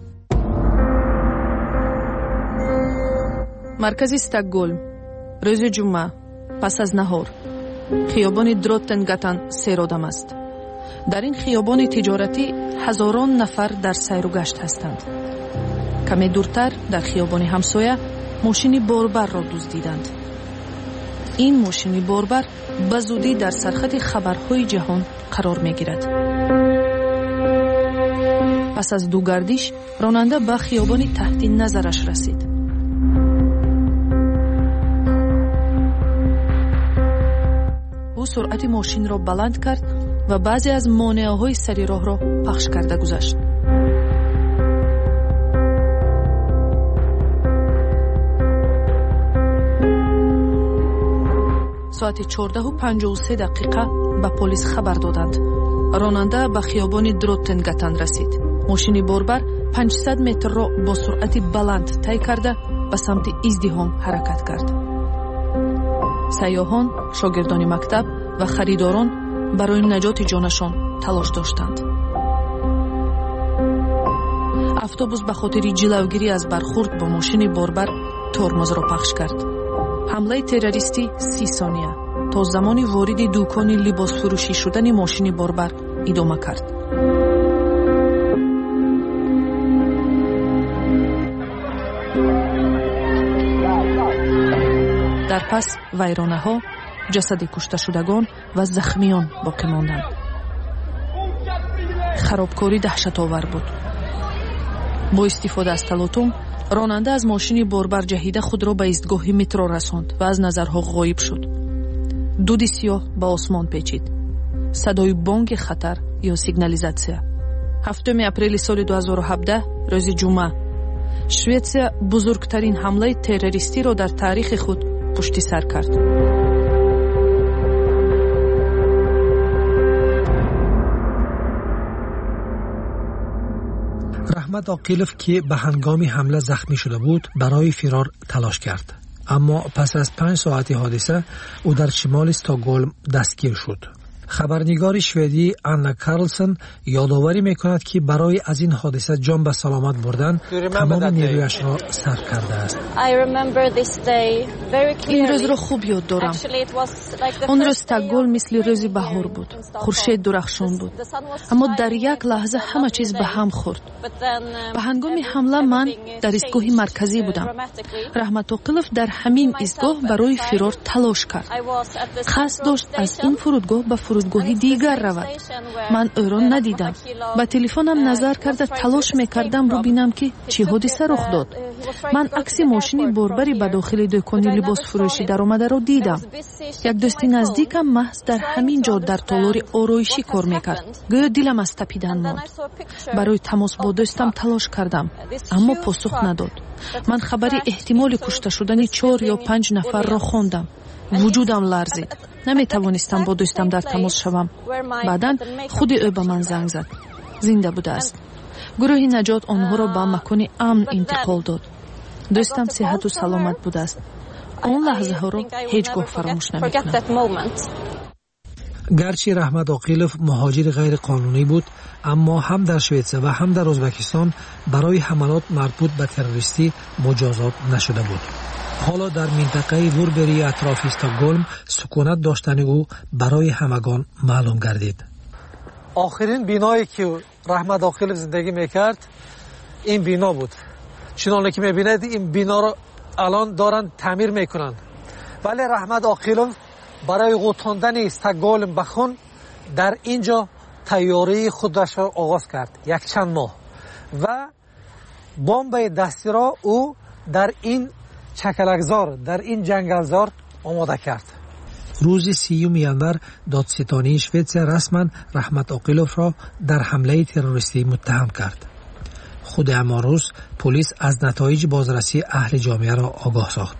مرکز استکهلم روز جمعه پس از نهار خیابان دروتنگاتن سیرودم است. در این خیابان تجارتی هزاران نفر در سیر و گشت هستند. کمی دورتر در خیابان همسایه ماشین باربر را دزدیدند. این ماشین باربر به زودی در سرخط خبرهای جهان قرار می گیرد. پس از دو گردش راننده به خیابان تحت نظرش رسید. او سرعت ماشین را بلند کرد و بعضی از مانعه‌های سر راه را پخش کرده گذشت. ساعت 14:53 به پلیس خبر دادند. راننده به خیابان دروتنگاتن رسید. ماشین باربر 500 متر را با سرعت بلند طی کرده به سمت ازدحام حرکت کرد. سیاحان، شاگردان مکتب و خریداران برای نجات جانشان تلاش داشتند. اتوبوس به خاطر جلوگیری از برخورد با ماشین باربر ترمز را پخش کرد. حمله تروریستی 30 ثانیه تا زمانی وارد دکان لباس فروشی شدن ماشین باربر ادامه کرد. در پس ویرانه‌ها، جسد کشته شدگان و زخمیان باقی ماندند. خرابکاری دهشت‌آور بود. با استفاده از تلاطم راننده از ماشین باربر جهیده خود را به ایستگاه مترو رساند و از نظرها غایب شد. دود سیاه به آسمان پیچید. صدای بانگ خطر یا سیگنالیزاسیا. 7 اپریل سال 2017 روز جمعه شویتسیا بزرگترین حمله تروریستی را در تاریخ خود پشت سر کرد. رحمت عاقلوف که به هنگام حمله زخمی شده بود برای فرار تلاش کرد، اما پس از 5 ساعت حادثه او در شمال استکهلم دستگیر شد. خبرنگار شوئدی آنا کارلسن یادآوری میکند که برای از این حادثه جان به سلامت بردن تمام نیرویش را صرف کرده است. این روز را خوب یاد دارم. آن روز استکهلم مثل روزی بهار بود. خورشید درخشان بود. اما در یک لحظه همه چیز به هم خورد. به هنگام حمله من در ایستگاه مرکزی بودم. رحمت آقیلوف در همین ایستگاه برای فرار تلاش کرد. قصد داشت از این فرودگاه به فرودگاه دیگر رود. من او را ندیدم. با تلفنم نظر کرده تلاش میکردم رو بینم که چه حادثه رخ داد. من عکس ماشین بربری به داخل دکان لباس فروشی در آمده را دیدم. یک دوست نزدیکم محض در همین جا در تالار آرایشی کار میکرد. گویا دلم از تپیدن ماند. برای تماس با دوستم تلاش کردم اما پاسخ نداد. من خبری احتمال کشته شدن 4 یا 5 نفر را خواندم. وجودم لرزید. نمیتوانستم با دوستم در تماس شوم. بعداً خود او به من زنگ زد. زنده بوده است. گروه نجات آنها را به مکان امن انتقال داد. دوستم صحت و سلامت بوده است. آن لحظه ها را هیچگاه فراموش نمیکنم. گرچه رحمت آقیلوف مهاجر غیر قانونی بود، اما هم در شوئدیا و هم در ازبکستان برای حملات مربوط به تروریستی مجازات نشده بود. حالا در منطقه ووربری اطراف استکهلم سکونت داشتن او برای همگان معلوم گردید. آخرین بینایی که رحمت آقیلوف زندگی میکرد این بینا بود. چنانه که میبینید این بینا را الان دارن تعمیر میکنن. ولی رحمت آقیلوف برای غوطاندن استکهلم به خون در اینجا تیاری خودش را آغاز کرد. یک چند ماه و بمب دستی را او در این چکلکزار، در این جنگلزار آماده کرد. روز 30 ینور دادستانی شوئدیا رسما رحمت آقیلوف را در حمله تروریستی متهم کرد. خود همان روز پلیس از نتایج بازرسی اهل جامعه را آگاه ساخت.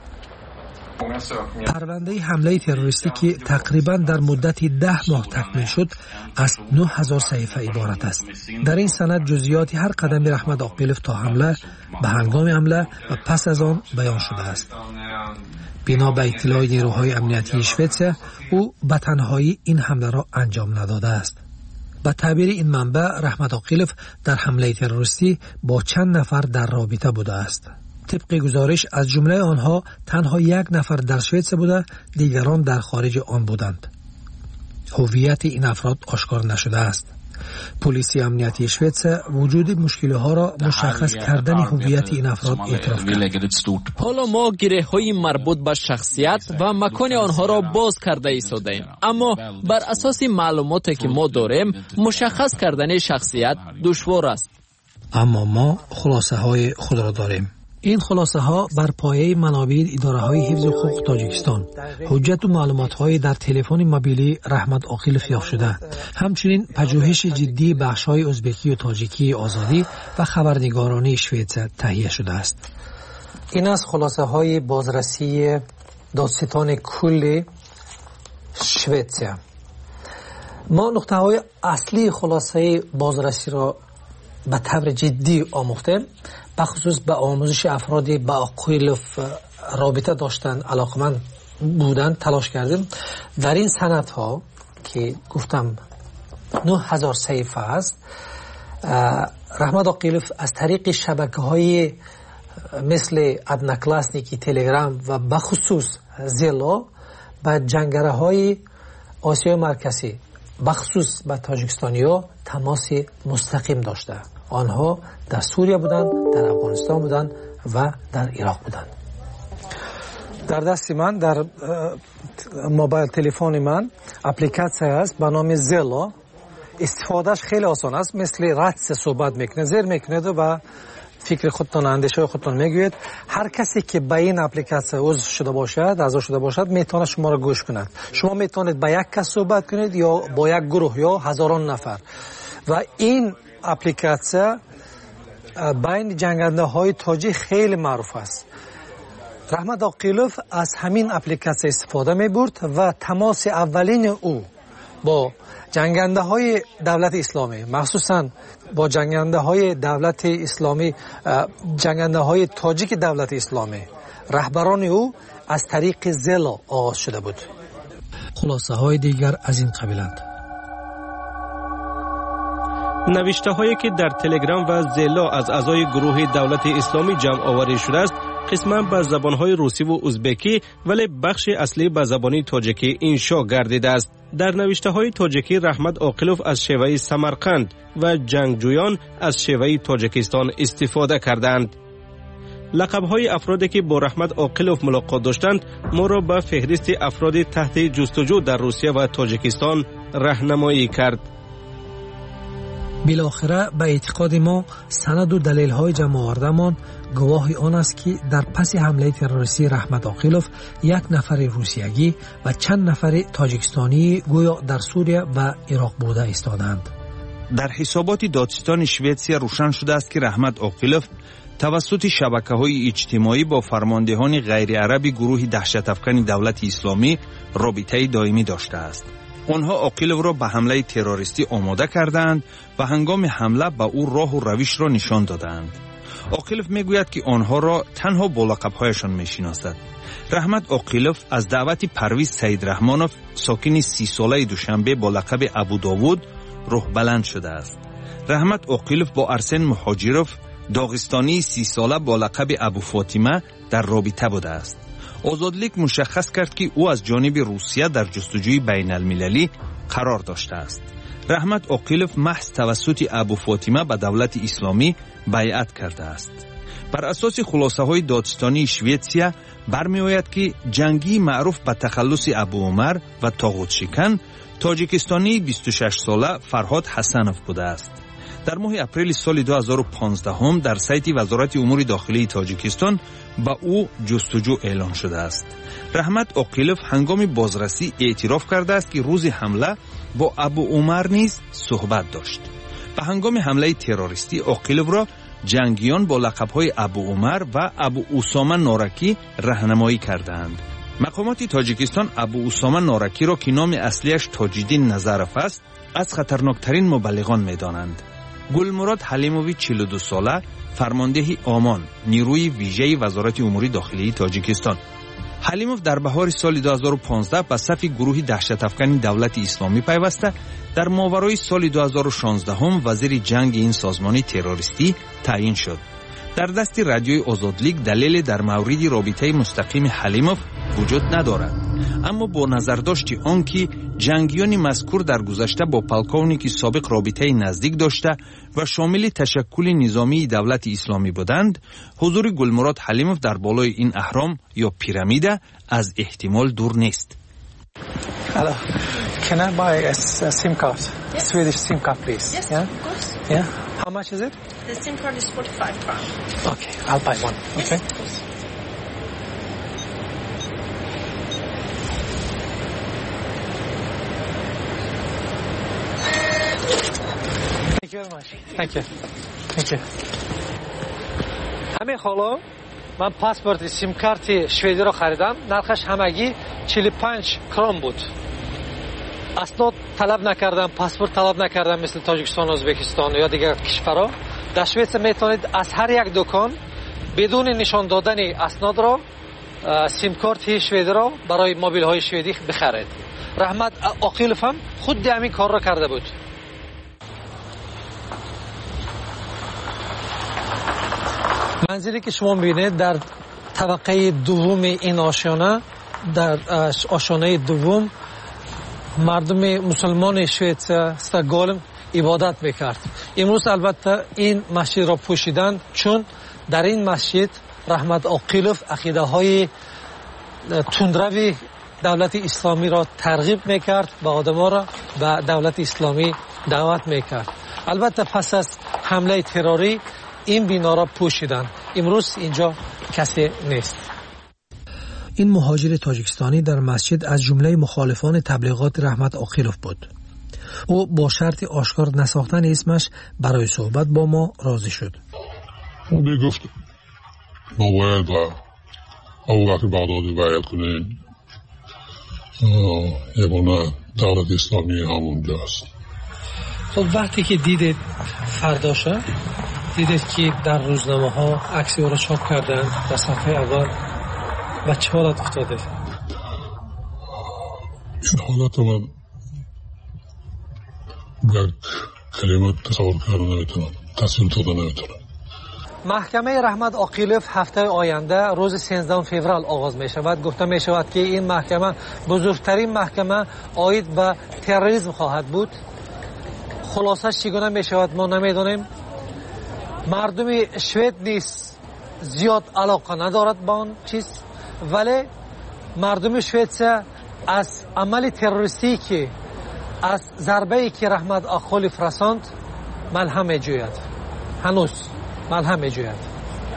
پرونده حمله تروریستی که تقریبا در مدت 10 ماه تکمیل شد از 9000 صفحه عبارت است. در این سند جزئیات هر قدم رحمت آقیلوف تا حمله، به هنگام حمله و پس از آن بیان شده است. بنا به اطلاع نیروهای امنیتی شوئدیا، او به تنهایی این حمله را انجام نداده است. به تعبیر این منبع، رحمت آقیلوف در حمله تروریستی با چند نفر در رابطه بوده است. طبق گزارش از جمله آنها تنها 1 نفر در شوئدیا بوده، دیگران در خارج آن بودند. هویت این افراد آشکار نشده است. پلیس امنیتی شوئدیا وجود مشکل‌ها را مشخص کردن هویت این افراد اعتراف کرد. حالا ما گره‌های مربوط به شخصیت و مکان آنها را باز کرده ایستادیم، اما بر اساس معلوماتی که ما داریم مشخص کردن شخصیت دشوار است. اما ما خلاصه‌های خود را داریم. این خلاصه ها بر پایه منابع اداره های حفظ حقوق تاجیکستان، حجت و معلومات های در تلفن موبیلی رحمت آقیلوف یافت شده، همچنین پژوهش جدی بخش های ازبکی و تاجیکی آزادی و خبرنگارانی شوئدیا تهیه شده است. این از خلاصه های بازرسی دادستان کل شوئدیا. ما نقطه های اصلی خلاصه بازرسی را به طور جدی آموختیم، بخصوص به آموزش افرادی با آقیلوف رابطه داشتن، علاقمند بودن تلاش کردیم. در این سندها که گفتم 9000 صفحه است، رحمت آقیلوف از طریق شبکه‌های مثل ادناکلاسنیکی، تلگرام و بخصوص زیلا با جنگره‌های آسیای مرکزی، بخصوص با تاجیکستانی‌ها تماس مستقیم داشته. آنها در سوریه بودند، در افغانستان بودند و در عراق بودند. در دست من، در موبایل تلفن من اپلیکاسیون است به نام زیلا. استفادهش خیلی آسان است، مثل رادس صحبت میکنه، زیر میکنید و فکر خودتان، اندیشه خودتان میگوید. هر کسی که به این اپلیکاسیون عضو شده باشد، اعضا شده باشد، میتونه شما را گوش کند. شما میتونید با یک کس صحبت کنید یا با یک گروه یا هزاران نفر. و این اپلیکاسیون بین جنگنده های تاجیک خیلی معروف است. رحمت آقیلوف از همین اپلیکاسیون استفاده می برد و تماس اولین او با جنگنده های دولت اسلامی، مخصوصا با جنگنده های دولت اسلامی، جنگنده های تاجیک دولت اسلامی، رهبران او از طریق زیلا آغاز شده بود. خلاصه های دیگر از این قبیلند: نوشته هایی که در تلگرام و زلا از اعضای گروه دولت اسلامی جمع آوری شده است قسما به زبان های روسی و ازبکی ولی بخش اصلی به زبان تاجیکی انشا گردیده است. در نوشته های تاجیکی رحمت عاقلوف از شیوه سمرقند و جنگجویان از شیوه تاجیکستان استفاده کردند. لقب های افرادی که با رحمت عاقلوف ملاقات داشتند ما را به فهرست افراد تحت جستجو در روسیه و تاجیکستان راهنمایی کرد. بالاخره به اعتقاد ما سند و دلیل های جمع آورده‌مان گواه آن است که در پس حمله تروریستی رحمت عاقلوف یک نفر روسیایی و چند نفر تاجیکستانی گویا در سوریه و عراق بوده ایستادند. در حسابات دادستان شوئدسیا روشن شده است که رحمت عاقلوف توسط شبکه‌های اجتماعی با فرماندهان غیر عربی گروه دهشت‌افکن دولت اسلامی رابطه دائمی داشته است. آنها عاقلوف را به حمله تروریستی آماده کردند و هنگام حمله به او راه و روش را نشان دادند. عاقلوف میگوید که آنها را تنها با لقب‌هایشان میشناسد. رحمت عاقلوف از دعوت پرویز سیدرحمانوف ساکن 30 ساله دوشنبه با لقب ابو داوود روح بلند شده است. رحمت عاقلوف با ارسن مهاجروف داغستانی 30 ساله با لقب ابو فاطمه در رابطه بوده است. آزادلیک مشخص کرد که او از جانب روسیه در جستجوی بین المللی قرار داشته است. رحمت عاقلوف محض توسط ابو فاطمه به دولت اسلامی بیعت کرده است. بر اساس خلاصه های دادستانی شوئدسیا برمی آید که جنگی معروف به تخلص ابو عمر و طاغوت شکن تاجیکستانی 26 ساله فرهاد حسنوف بوده است. در ماه اپریل سال 2015 هم در سایت وزارت امور داخلی تاجیکستان با او جستجو اعلان شده است. رحمت عاقلوف هنگام بازرسی اعتراف کرده است که روز حمله با ابو عمر نیز صحبت داشت. به هنگام حمله تروریستی عاقلوف را جنگیان با لقب‌های ابو عمر و ابو اسامه نارکی راهنمایی کردند. مقامات تاجیکستان ابو اسامه نارکی را که نام اصلیش تاج‌الدین نظرف است از خطرناکترین مبلغان می‌دانند. گلمراد حلیموی 42 ساله فرمانده آمان نیروی ویژه وزارت امور داخلی تاجیکستان. حلیموف در بهار سال 2015 به صف گروه دهشت‌افکن دولت اسلامی پیوسته در ماورای سال 2016 هم وزیر جنگ این سازمان تروریستی تعیین شد. در دست رادیوی آزادلیک دلیل در مورد رابطه مستقیم حلیموف وجود ندارد، اما با نظرداشت آن که جنگیان مذکور در گذشته با پلکونیک سابق رابطه نزدیک داشته و شامل تشکل نظامی دولت اسلامی بودند، حضور گلمراد حلیموف در بالای این اهرام یا پیرامیده از احتمال دور نیست. Hello. Can I buy a SIM card? Yes. Swedish SIM card, please. Yes, yeah? of course. Yeah. How much is it? The SIM card is 45 crowns. Okay, I'll buy one. Yes, okay. of course. Thank you very much. Thank you. Thank you. همین حالا من پاسپورت سیم کارت شوئدی رو خریدم. نرخش همگی 45 کرون بود. اسناد طلب نکردم، پاسپورت طلب نکردم مثل تاجیکستان، ازبکستان یا دیگر کشورها. در شوئد میتونید از هر یک دکان بدون نشان دادن اسناد رو سیم کارت شوئدی رو برای موبایل های شوئدی بخرید. رحمت عاقلوف هم خود همین کار رو کرده بود. منزلی که شما می‌بینید در طبقه دوم این آشیانه، در آشیانه دوم مردم مسلمان شوئد استکهلم عبادت میکرد. امروز البته این مسجد را پوشیدن چون در این مسجد رحمت عاقلوف عقیده های تندروی دولت اسلامی را ترغیب میکرد و آدم‌ها را به دولت اسلامی دعوت میکرد. البته پس از حمله تروری این بنا را پوشیدن. امروز اینجا کسی نیست. این مهاجر تاجیکستانی در مسجد از جمله مخالفان تبلیغات رحمت عاقلوف بود. او با شرط آشکار نساختن اسمش برای صحبت با ما راضی شد. او میگفت ما باید ابو بکر بغدادی بیعت کنیم. یگانه دولت اسلامی همونجاست. خب وقتی که دیدید فرداشه، دیدید که در روزنامه ها عکس او را چاپ کردن در صفحه اول و چه حالت افتاده؟ این حالت من یک کلمات تصور کردن نمیتونم، تصویر دادن نمیتونم. محکمه رحمت عاقیلوف هفته آینده روز 13 فوریه آغاز می شود. گفته می شود که این محکمه بزرگترین محکمه عاید به تروریسم خواهد بود. خلاصش چگونه می شود ما نمیدانیم. مردم شوید نیز زیاد علاقه ندارد با آن چیز، ولی مردم شویدسا از عمل تروریستی که از ضربه‌ای که رحمت عاقیلوف رساند ملهم می جوید، هنوز ملهم می جوید.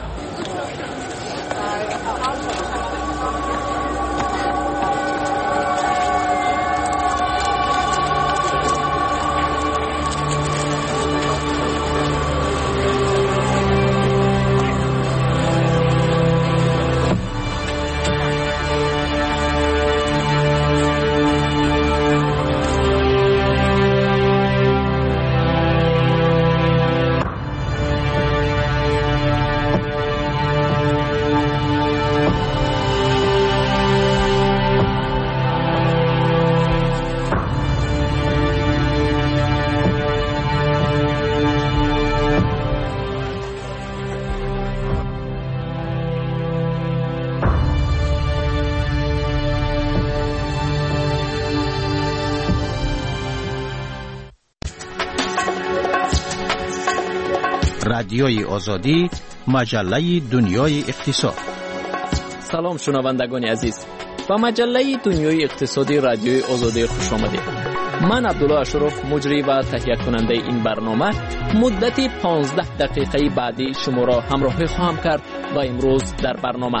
رادیوی آزادی، مجله دنیای اقتصاد. سلام شنوندگان عزیز، با مجله دنیای اقتصادی رادیوی آزادی خوش آمدید. من عبدالله اشرف، مجری و تهیه کننده این برنامه، مدت 15 دقیقه بعدی شما را همراهی خواهم کرد و امروز در برنامه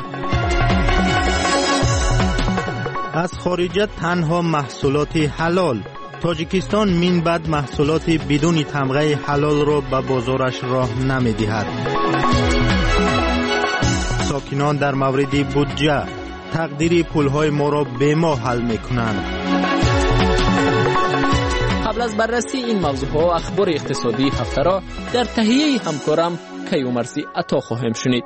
از خارجه تنها محصولات حلال. تاجیکستان من بعد محصولات بدون تمغه حلال را به بازارش راه نمی‌دهد. ساکنان در مورد بودجه تقدیر پولهای ما را به ما حل می‌کنند. قبل از بررسی این موضوعها و اخبار اقتصادی هفته را در تهیه همکارم کیومرثی عطا خواهیم شنید.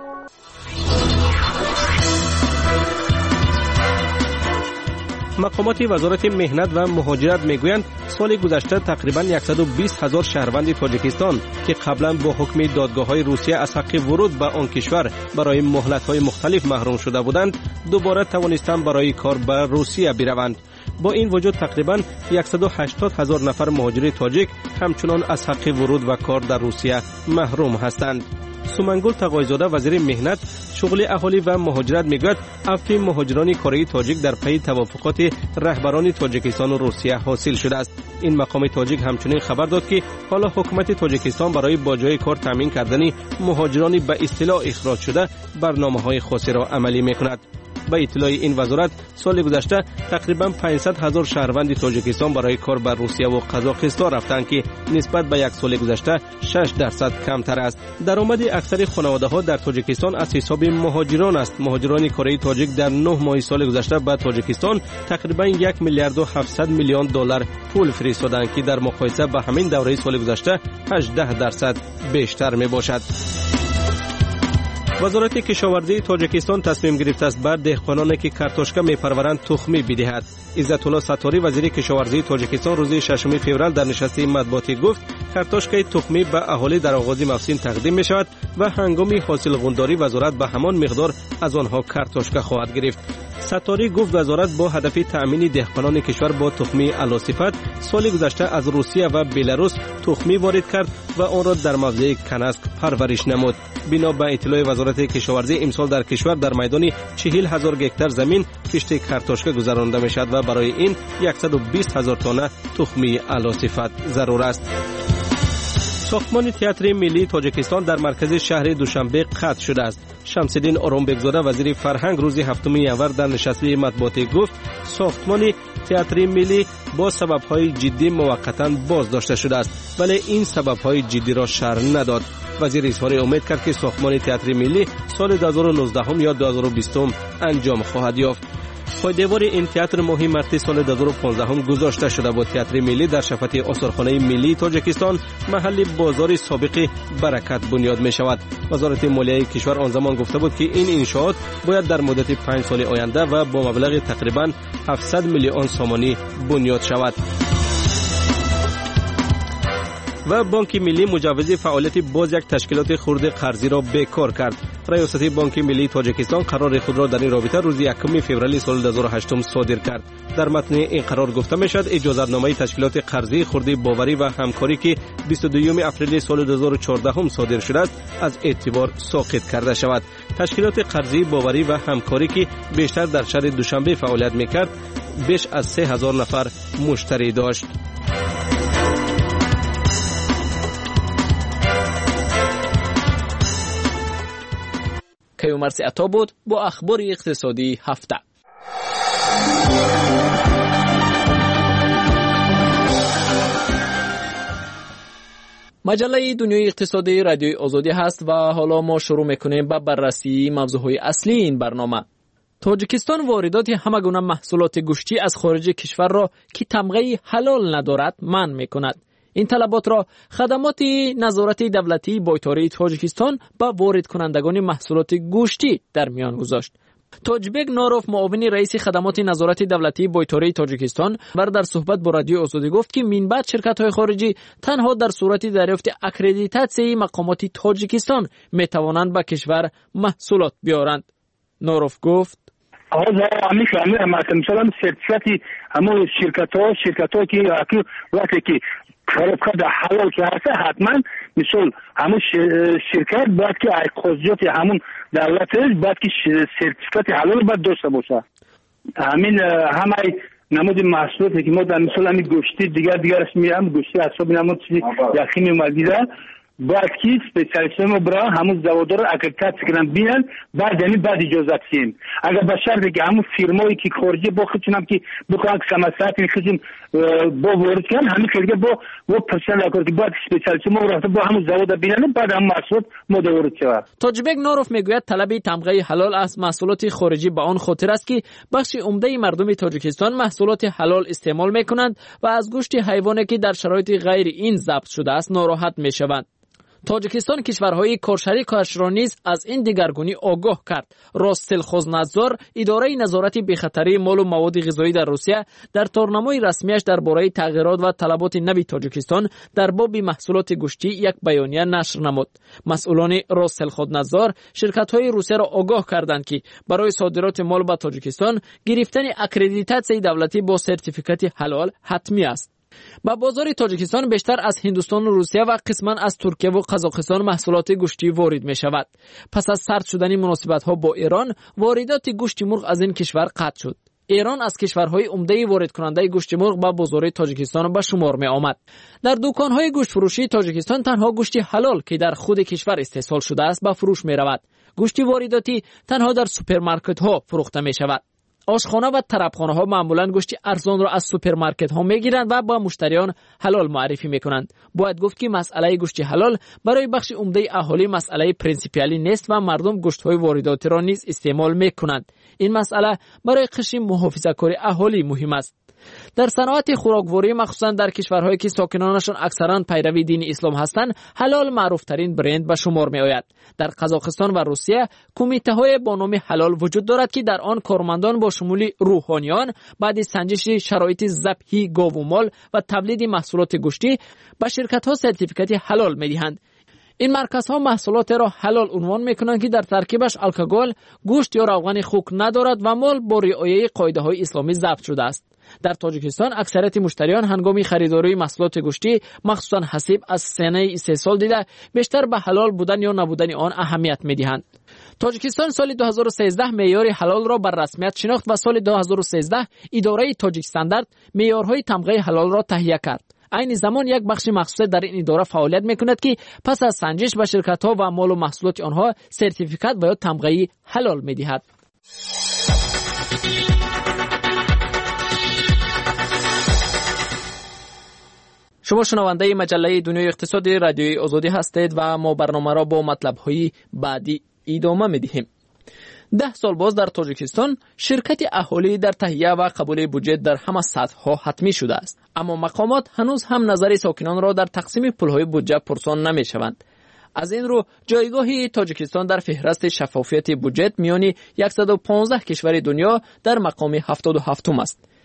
مقامات وزارت مهنت و مهاجرت میگویند سال گذشته تقریباً 120,000 شهروند تاجیکستان که قبلا با حکم دادگاه‌های روسیه از حق ورود به آن کشور برای مهلت‌های مختلف محروم شده بودند، دوباره توانستند برای کار به روسیه بروند. با این وجود تقریباً 180,000 نفر مهاجر تاجیک همچنان از حق ورود و کار در روسیه محروم هستند. سومنگل تقایزاده وزیر مهنت، شغل اهالی و مهاجرت میگوید عفو مهاجران کره تاجیک در پی توافقات رهبران تاجیکستان و روسیه حاصل شده است. این مقام تاجیک همچنین خبر داد که حالا حکومت تاجیکستان برای با جای کار تامین کردن مهاجران به اصطلاح اخراج شده برنامه‌های خاصی را عملی میکند. به اطلاع این وزارت سال گذشته تقریبا 500,000 شهروند تاجیکستان برای کار به روسیه و قزاقستان رفتند که نسبت به یک سال گذشته 6% کمتر است. درآمد اکثر خانواده‌ها در تاجیکستان از حساب مهاجران است. مهاجران کره تاجیک در 9 ماه سال گذشته به تاجیکستان تقریبا 1 میلیارد و 700 میلیون دلار پول فرستادند که در مقایسه با همین دوره سال گذشته 18% بیشتر میباشد. وزارت کشاورزی تاجیکستان تصمیم گرفته است بر دهقانانی که کارتوشکا میپرورند تخمی بدهد. عزت الله ستاری وزیر کشاورزی تاجیکستان روز 6 فوریه در نشست مطبوعاتی گفت کارتوشکای تخمی به اهالی در آغاز موسم تقدیم می شود و هنگام حاصل غونداری وزارت به همان مقدار از آنها کارتوشکا خواهد گرفت. ستاری گفت وزارت با هدف تأمین دهقانان کشور با تخمی اعلی‌صفت سال گذشته از روسیه و بلاروس تخمی وارد کرد و آن را در موضع کنسک پرورش نمود. بنا به اطلاع وزارت کشاورزی امسال در کشور در میدان 40,000 گکتار زمین کشت کارتوشکا گذرانده می شود و برای این 120,000 تن تخمی اعلی‌صفت ضرور است. ساختمان تئاتر ملی تاجیکستان در مرکز شهر دوشنبه قطع شده است. شمس‌الدین آرامبگزاده وزیر فرهنگ روز 7 ینور در نشست مطبوعاتی گفت ساختمان تئاتر ملی با سبب‌های جدی موقتاً بازداشته شده است، ولی این سبب‌های جدی را شرح نداد. وزیر اظهار امید کرد که ساختمان تئاتر ملی سال 2019 یا 2020 انجام خواهد یافت. پایدیوار این تئاتر ماهی مارس سال 2015 گذاشته شده بود. تئاتر ملی در شفت آثارخانه ملی تاجیکستان محل بازار سابق برکت بنیاد می شود. وزارت مالیه کشور آن زمان گفته بود که این انشاءات باید در مدت 5 سال آینده و با مبلغ تقریبا 700 میلیون سومانی بنیاد شود. و بانک ملی مجوز فعالیت باز یک تشکیلات خرد قرضی را بیکار کرد. ریاست بانک ملی تاجیکستان قرار خود را در این رابطه روز 1 فوریه سال 2008 صادر کرد. در متن این قرار گفته میشد اجازتنامه تشکیلات قرضی خرد باوری و همکاری که 22 اپریل سال 2014 صادر شده است از اعتبار ساقط کرده شود. تشکیلات قرضی باوری و همکاری که بیشتر در شهر دوشنبه فعالیت میکرد بیش از 3000 نفر مشتری داشت. کیومرث عطا بود با اخبار اقتصادی هفته. مجله دنیای اقتصادی رادیوی آزادی هست و حالا ما شروع میکنیم با بررسی موضوعهای اصلی این برنامه. تاجیکستان واردات همگونه محصولات گوشتی از خارج کشور را که تمغه حلال ندارد منع میکند. این طلبات را خدمات نظارت دولتی بایتاری تاجیکستان با وارد کنندگان محصولات گوشتی در میان گذاشت. تاجبک ناروف معاون رئیس خدمات نظارت دولتی بایتاری تاجیکستان در صحبت با رادیو آزادی گفت که من بعد شرکت‌های خارجی تنها در صورت دریافت اکریدیتاسیون مقامات تاجیکستان می‌توانند به کشور محصولات بیارند. ناروف گفت مثلا سرتیفیکاتی همون شرکت‌ها که وقتی که کارکرد حلال که هست حتما مثل همون شرکت باید که خصوصیات همون دولتش باید که سرتیفیکات حلال باید داشته باشه. همین همه نمود محصولاتی که ما در مثل همین گوشتی دیگر میام گوشتی حساب نمود چیزی یخی میمالدیده باید که سپیشالیست ما برای همون زوادار رو اکریدیتاس کنن بیان بعد اجازت سیم. اگر به شرطی که همون فیرمایی که خارجی با خودشون که بکنن که سمسات میخوشیم با وارد کنن همین خیلی با پرسنل اکر که بعد سپیشالیست ما رفته با همون زواد بیان بعد همون محصولات ما وارد شود. تاجبک ناروف میگوید طلب تمغه حلال از محصولات خارجی به آن خاطر است که بخش عمده مردم تاجیکستان محصولات حلال استعمال میکنند و از گوشت حیوانی که در شرایط غیر این ضبط شده است ناراحت میشوند. تاجیکستان کشورهای کارشریکش را نیز از این دگرگونی آگاه کرد. روس‌سلخوزنادزور اداره نظارت بی‌خطری مال و مواد غذایی در روسیه در تورنمای رسمیش درباره تغییرات و طلبات نو تاجیکستان در باب محصولات گوشتی یک بیانیه نشر نمود. مسئولان روس‌سلخوزنادزور شرکت‌های روسیه را آگاه کردند که برای صادرات مال به تاجیکستان گرفتن اکریدیتاسیون دولتی با سرتیفیکات حلال حتمی است. با بازار تاجیکستان بیشتر از هندوستان و روسیه و قسما از ترکیه و قزاقستان محصولات گوشتی وارد می شود. پس از سرد شدن مناسبت ها با ایران واردات گوشت مرغ از این کشور قطع شد. ایران از کشورهای عمده وارد کننده گوشت مرغ به بازار تاجیکستان به شمار می آمد. در دکانهای گوشت فروشی تاجیکستان تنها گوشت حلال که در خود کشور استحصال شده است به فروش می رود. گوشت وارداتی تنها در سوپرمارکت ها فروخته می شود. آشخانه و طربخانه ها معمولا گوشت ارزان را از سوپرمارکت ها میگیرند و با مشتریان حلال معرفی میکنند. باید گفت که مسئله گوشت حلال برای بخش عمده اهالی مسئله پرینسیپیالی نیست و مردم گوشت های وارداتی را نیز استعمال میکنند. این مسئله برای قشر محافظه‌کار اهالی مهم است. در صنعت خوراکواری مخصوصا در کشورهایی که ساکنانشان اکثرا پیروی دین اسلام هستند حلال معروف ترین برند به شمار می آید. در قزاقستان و روسیه کمیته های با نام حلال وجود دارد که در آن کارمندان با شمول روحانیان بعد سنجش شرایط ذبح گاو و مال و تولید محصولات گوشتی به شرکت ها سرتیفیکات حلال می دهند. این مرکزها محصولات را حلال عنوان میکنند که در ترکیبش الکل، گوشت یا روغن خوک ندارد و مال با رعایت قاعده های اسلامی ضبط شده است. در تاجیکستان اکثریت مشتریان هنگام خریداری محصولات گوشتی مخصوصا حسب از سنه استحصال دیده بیشتر به حلال بودن یا نبودن آن اهمیت میدهند. تاجیکستان سال 2013 معیار حلال را بر رسمیت شناخت و سال 2013 اداره تاجیک استاندارد معیارهای تمغه حلال را تهیه کرد. این زمان یک بخش مخصوص در این اداره فعالیت میکند که پس از سنجش به شرکت‌ها و مال و محصولات آنها سرتیفیکات و یا تمغه حلال میدهد. شما شنونده مجله دنیای اقتصادی رادیوی آزادی هستید و ما برنامه را با مطلب‌های بعدی ادامه میدهیم. 10 سال باز در تاجیکستان شرکت اهالی در تهیه و قبول بودجه در همه سطح‌ها حتمی شده است، اما مقامات هنوز هم نظر ساکنان را در تقسیم پول‌های بودجه پرسان نمی‌شوند. از این رو جایگاه تاجیکستان در فهرست شفافیت بودجه میان 115 کشور دنیا در مقام 77 است.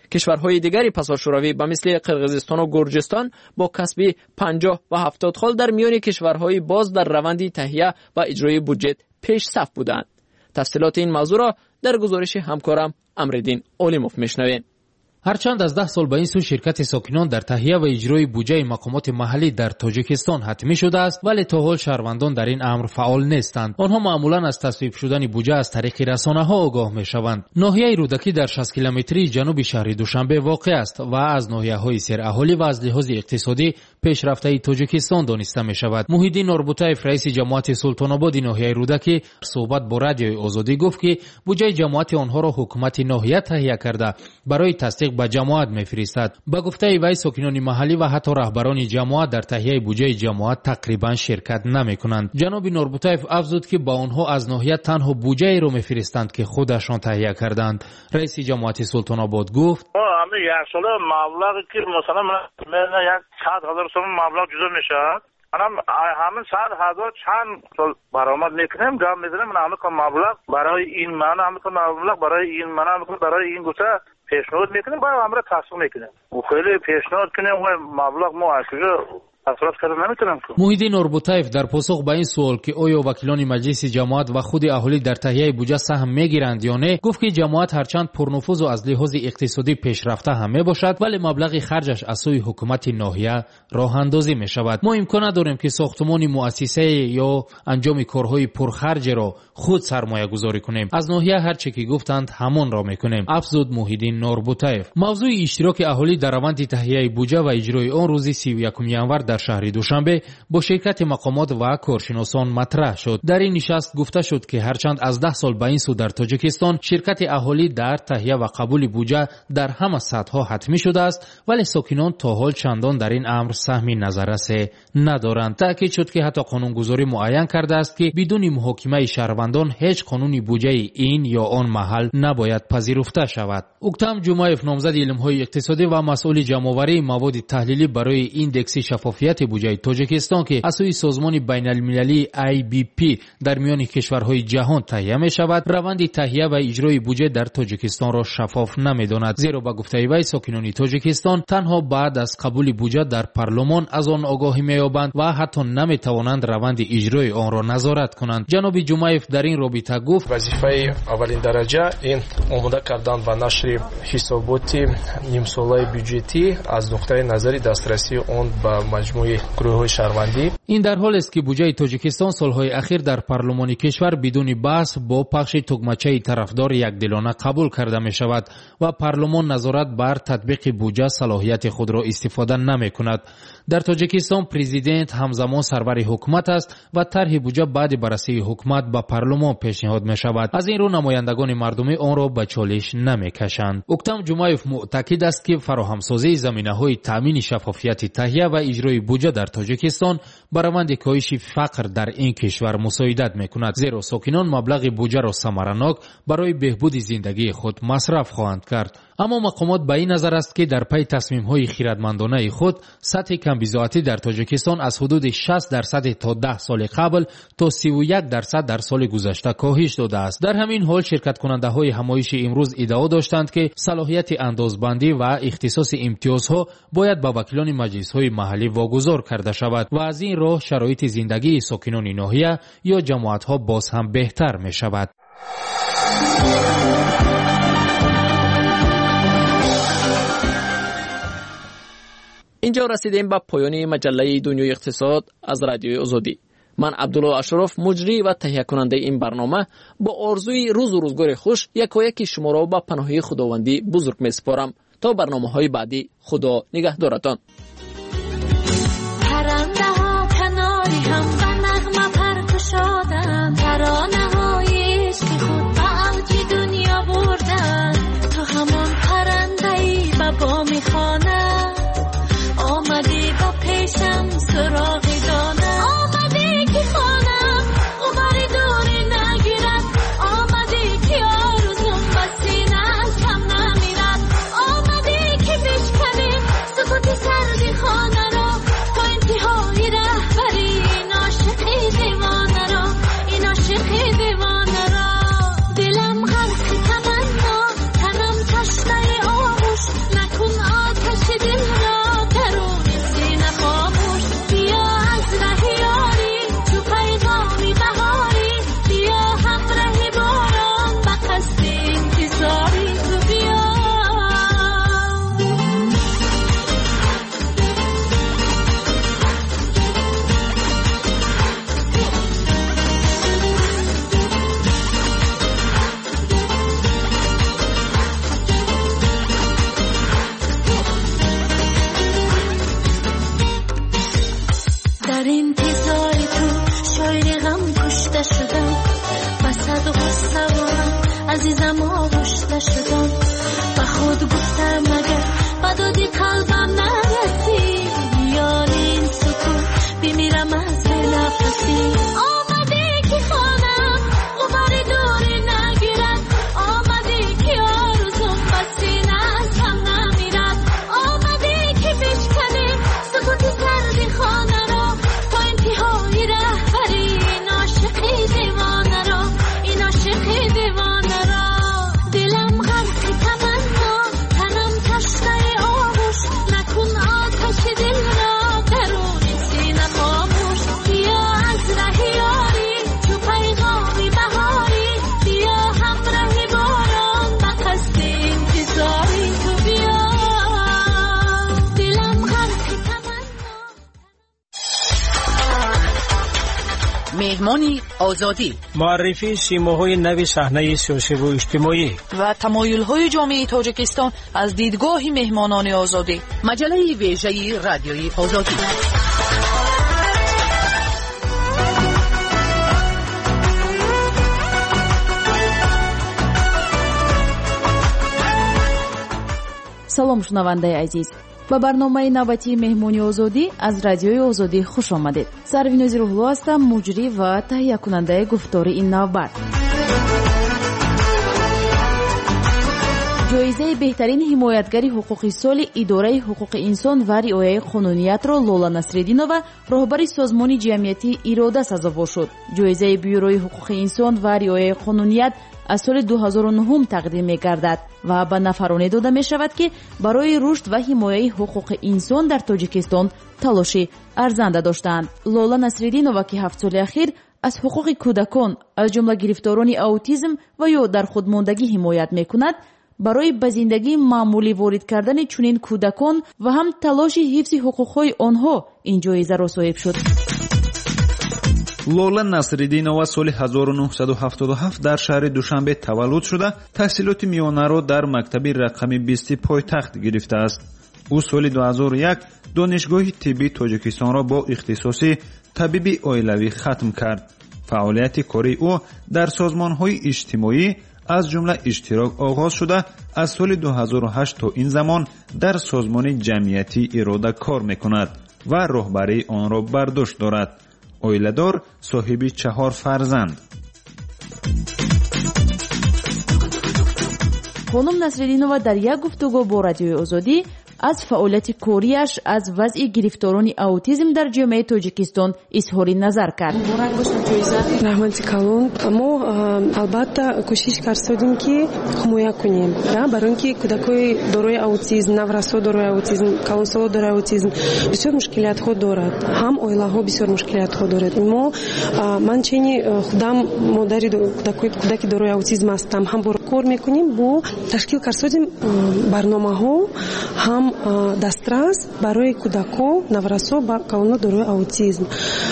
کشورهای دیگری پساشوروی به مثل قرقیزستان و گرجستان با کسب 50 و 70 خال در میان کشورهای باز در روند تهیه و اجرای بودجه پیش صف بودند. تفصیلات این موضوع را در گزارش همکارم امرالدین اولیموف میشنویم. هرچند از 10 سال به این سو شرکت ساکنان در تهیه و اجرای بودجه مقامات محلی در تاجیکستان حتمی شده است، ولی تا حال شهروندان در این امر فعال نیستند. آنها معمولا از تصویب شدن بودجه از طریق رسانه‌ها آگاه می‌شوند. ناحیه رودکی در 60 کیلومتری جنوب شهر دوشنبه واقع است و از ناحیه‌های سراحالی و از لحاظ اقتصادی پیشرفته تاجیکستان دانسته می‌شود. موحیدین نوربوتایف رئیس جماعت سلطان آباد ناحیه رودکی صحبت با رادیوی آزادی گفت که بودجه جماعت آنها را حکومت ناحیه تهیه کرده برای تصدیق به جماعت میفرستد. با گفته وی ساکنان محلی و حتی رهبران جماعت در تهیه بودجه جماعت تقریبا شرکت نمیکنند. جناب نوربوتایف افزود که با آنها از ناحیه تنها بودجه را میفرستند که خودشان تهیه کردند. رئیس جماعت سلطان آباد گفت همین یک سال مبلغی که مثلا من 100,000 تومان مبلغ جدا میشه، منم همین 100,000 چند سال برآمد میکنیم جمع میزنیم، من همین مبلغ برای این من همین مبلغ برای این من همین برای این گوشه پیشنهاد میکنیم، باید همراه تصمیم میکنیم و خیلی پیشنهاد کنیم و مبلغ ما از کجا اصراف کردن نمیتونم. موحیدین نوربوتایف در پاسخ به این سوال که آیا وکیلان مجلس جماعت و خود اهالی در تهیه بودجه سهم میگیرند یا نه، گفت که جماعت هرچند پرنفوذ و از لحاظ اقتصادی پیشرفته هم میباشد، ولی مبلغ خرجش از سوی حکومت ناحیه راه اندازی میشود. ما امکان نداریم که ساختمان مؤسسه یا انجام کارهای پرخرج را خود سرمایه گذاری کنیم. از ناحیه هر چه که گفتند همان را میکنیم، افزود موحیدین نوربوتایف. موضوع اشتراک اهالی در روند تهیه بودجه و اجرای آن روز 31 ینور در شهر دوشنبه با شرکت مقامات و کارشناسان مطرح شد. در این نشست گفته شد که هرچند از 10 سال به این سو در تاجیکستان شرکت اهالی در تهیه و قبول بودجه در همه سطح‌ها حتمی شده است، ولی ساکنان تا حال چندان در این امر سهمی نظررس ندارند. تأکید شد که حتی قانونگذاری معین کرده است که بدون محاکمه شهروندان هیچ قانونی بودجه این یا آن محل نباید پذیرفته شود. اوکتام جمعیف نامزد علم‌های اقتصادی و مسئول جمع‌آوری مواد تحلیلی برای ایندکس شفافیت بودجه تاجیکستان که از سوی سازمان بین المللی IBP در میان کشورهای جهان تهیه می شود، روند تهیه و اجرای بودجه در تاجیکستان را شفاف نمی‌داند. زیرا به گفته وی ساکنان تاجیکستان تنها بعد از قبول بودجه در پارلمان از آن آگاهی می‌یابند و حتی نمی‌توانند روند اجرای آن را نظارت کنند. جناب جمعیف در این رابطه گفت وظیفه اولین درجه این آماده کردن و نشر حسابات نیم ساله بودجتی از نقطه نظر دسترسی آن به مجموعه گروه‌های شهروندی. این در حالی است که بودجه تاجیکستان سالهای اخیر در پارلمان کشور بدون بحث با پخش تگمچه طرفدار یکدلانه قبول کرده می شود و پارلمان نظارت بر تطبیق بودجه صلاحیت خود را استفاده نمی کند. در تاجیکستان پرزیدنت همزمان سرور حکومت است و طرح بودجه بعد بررسی حکومت به پارلمان پیشنهاد می شود. از این رو نمایندگان مردمی آن را به چالش نمی کشند. اوکتام جمعیف معتقد است که فراهمسازی زمینه‌های تامین شفافیت تهیه و اجرای بودجه در تاجیکستان بر روند کاهش فقر در این کشور مساعدت می‌کند، زیرا ساکنان مبلغ بودجه را ثمرناک برای بهبود زندگی خود مصرف خواهند کرد. اما مقامات به این نظر است که در پی تصمیم‌های خردمندانه خود سطح کمبزاعتی در تاجیکستان از حدود 60% تا 10 سال قبل تا 31% در سال گذشته کاهش داده است. در همین حال شرکت کننده‌های همایش امروز ادعا داشتند که صلاحیت اندازبندی و اختصاص امتیازها باید به وکیلان مجلس‌های محلی واگذار کرده شود و از این راه شرایط زندگی ساکنان ناحیه یا جماعت‌ها باز هم بهتر می‌شود. اینجا رسیدیم به پایان مجله دنیای اقتصاد از رادیوی آزادی. من عبدالله اشرف مجری و تهیه کننده این برنامه با آرزوی روز و روزگار خوش یکایک شما را به پناهی خداوندی بزرگ می‌سپارم. تا برنامه‌های بعدی خدا نگهدارتان. پرنده‌ها کناری هم به نغمه پرکشادن، ترانه‌های عشق خود به اوج دنیا بردن. تو همان پرنده‌ای به با می‌خوانم، آمدی با پیشم سراغ دانم. آمدی که خانم غباری دوری نگیرد، آمدی که آرزوم به سینه‌ام کم نمیرد، آمدی که بشکنی سکوت سردی مهمانی آزادی، معرفی سیماهای نو صحنه سیاسی و اجتماعی و تمایل‌های جامعه تاجیکستان از دیدگاه مهمانان آزادی. مجله ویژه رادیوی آزادی. салом шунавандаи азиз, ба барномаи навбатии меҳмони озодӣ аз радиои озодӣ хуш омадед. Сарвинози Рӯҳло ҳастам, муҷрӣ ва таҳиякунандаи гуфтори ин навбат. ҷоизаи беҳтарин ҳимоятгари ҳуқуқи соли идораи ҳуқуқи инсон ва риояи қонуниятро Лола Насриддинова, роҳбари созмони ҷамъиятии Ирода сазовор шуд. ҷоизаи бюрои ҳуқуқи инсон ва риояи қонуният аз соли 2009 тақдим мегардад ва ба нафароне дода мешавад, ки барои рушд ва ҳимояи ҳуқуқи инсон дар Тоҷикистон талоши арзанда доштаанд. Лола Насриддинова, ки 7 соли ахир аз ҳуқуқи кӯдакон, аз ҷумла гирифторони аутизм ва ё дар худмондагӣ ҳимоят мекунад, барои ба зиндагии маъмулӣ ворид кардани чунин кӯдакон ва ҳам талоши ҳифзи ҳуқуқҳои онҳо ин ҷоизаро соҳиб шуд. Лола Насриддинова соли 1977 дар шаҳри Душанбе таваллуд шуда, таҳсилоти миёнаро дар мактаби рақами 20 пойтахт гирифтааст. ӯ соли 2001 донишгоҳи тиббии Тоҷикистонро бо ихтисоси табиби оилавӣ хатм кард. фаъолияти кории ӯ дар созмонҳои иҷтимоӣ аз ҷумла иштирок оғоз шуда, аз соли 2008 то ин замон дар созмони ҷамъиятии Ирода кор мекунад ва роҳбарии онро бар дошт дорад. оиладор, соҳиби 4 фарзанд. хонум Насриддинова дар як гуфтугӯ бо радиои Озодӣ аз фаъолияти корияш аз вазъи гирифторони аутизм дар ҷомеаи Тоҷикистон изҳори назар кард. раҳмати калон, мо албатта кӯшиш кардем ки ҳимоя кунем барои ки кӯдакои дорои аутизм, наврасо дорои аутизм, калонсоло дорои аутизм бисёр мушкилиятҳо дорад. ҳам оилаҳо бисёр мушкилиятҳо дорад. Ман чени худам модари кӯдаки дорои аутизм ҳастам. ҳам кор мекунем бо ташкил кардем барномаҳо, ҳам дастрас барои кӯдако наврасо ба калоно дорои аутизм.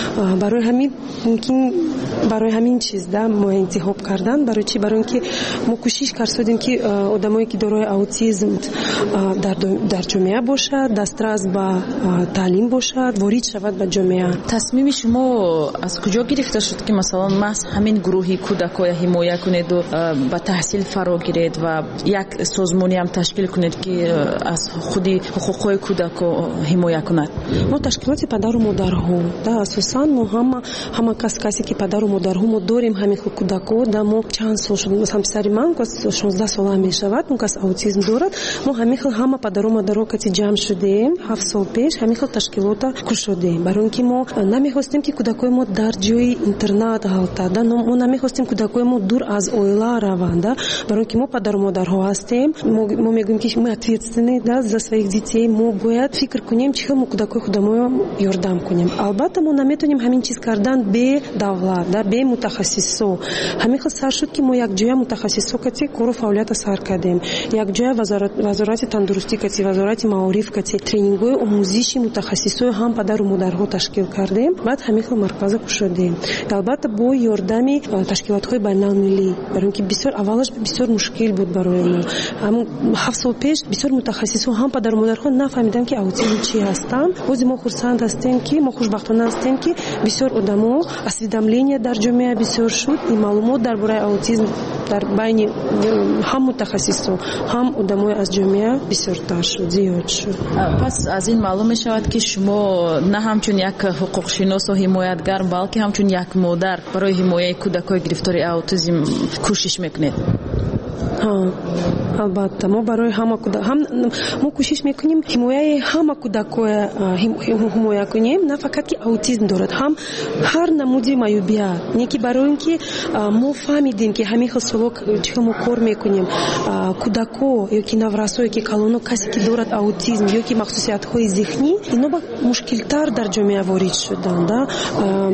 барои ҳамин чиз мо интихоб кардан. Барои чи? Барои ки мо кӯшиш кардем ки одамое ки дорои аутизм дар ҷомеа бошад, дастрас ба таълим бошад, ворид шавад ба ҷомеа. тасмими шумо аз куҷо гирифта шуд ки масалан маҳз ҳамин гурӯҳи кӯдакоя ҳимоя кунед ва ба таҳсил фаро гиред ва як созмони ҳам ташкил кунед ки аз худи ҳуқуқҳои кӯдако ҳимоя кунад? мо ташкилоти падару модарҳо асосан мо ҳама касе ки падару модарҳо мо дорем ҳамин хел кӯдако. мо чанд сол шуд, масалан писари ман 16 сола мешавад, кас аутизм дорад. мо ҳамин хел ҳама падару мадарҳо кати ҷамъ шудем 7 сол пеш, ҳамин хел ташкилота кушодем. барои ки мо намехостем ки кӯдакои мо дар ҷои интернат ҳалтад. мо намехостем кӯдакои мо дур аз оила раванд. барои ки мо падару мадарҳо ҳастем. мо мегӯем ки мы ответственны за своих детей. мо бояд фикр кунем чӣ хел мо кӯдакои худамон ёрдам кунем. албатта мо наметонем ҳамин чиз кардан бе давлат, бе мутахассисо. ҳамин хел сар шуд ки мо якҷоя мутахассисо кати кору фаъолията сар кардем. якҷоя вазорати тандурустӣ кати, вазорати маориф кати, тренингҳои омӯзиши мутахассисои ҳам падару модарҳо ташкил кардем. баъд ҳамин хел марказа кушодем. албатта бо ёрдами ташкилотҳои байналмилӣ, барои ки бисёр аввалаш бисёр мушкил буд барои мо. 7 сол пеш бисёр мутахассисо ҳам падару модарҳо нафаҳмиданд ки аутизм чӣ ҳастанд. ҳозир мо хурсанд ҳастем ки мо хушбахтона ҳастем ки бисёр одамо осведомление дар ҷомеа бисёр шуд. ин маълумот дар бораи аутизм дар байни ҳам мутахассисо ҳам одамои аз ҷомеа бисёртар шуд, зиёд шуд. пас аз ин маълум мешавад ки шумо на ҳамчун як ҳуқуқшиносу ҳимоятгар, балки ҳамчун як модар барои ҳимояи кӯдакои гирифтори аутизм кӯшиш мекунед. албатта мо барои ҳама мо кӯшиш мекунем ҳимояи ҳама кӯдакоя ҳимоя кунем, на фақат ки аутизм дорад, ҳам ҳар намуди маъюбият. не ки барои ки мо фаҳмидем ки ҳамин хел сола чӣ хел мо кор мекунем. кӯдако ёки наврасо ёки калоно касе ки дорад аутизм ёки махсусиятҳои зеҳнӣ, ино ба мушкилтар дар ҷомеа ворид шуданд.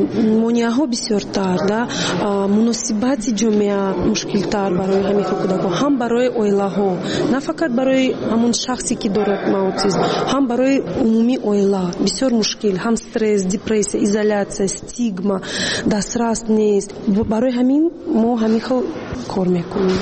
монеаҳо бисёртар, муносибати ҷомеа мушкилтар барои ҳамин хел кӯдако. ҳам барои оилаҳо, на фақат барои ҳамон шахсе ки дорад аутизм, ҳам барои умумии оила бисёр мушкил, ҳам стресс, депрессия, изоляция, стигма, дастрас нест. Барои ҳамин мо ҳамин хел кор мекунем.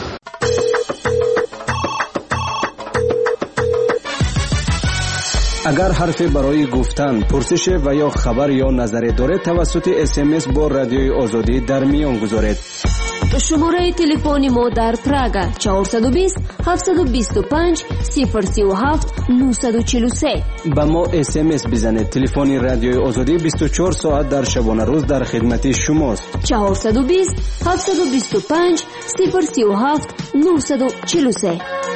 агар ҳарфе барои гуфтан, пурсише ва ё хабар ё назаре доред, тавассути SMS бо Радиои Озодӣ дар миён гузоред. шумораи телефони мо дар Прага 420 725 037 943. ба мо SMS бизанед. Телефони Радиои Озодӣ 24 соат дар шабона рӯз дар хидмати шумост. 420 725 037 943.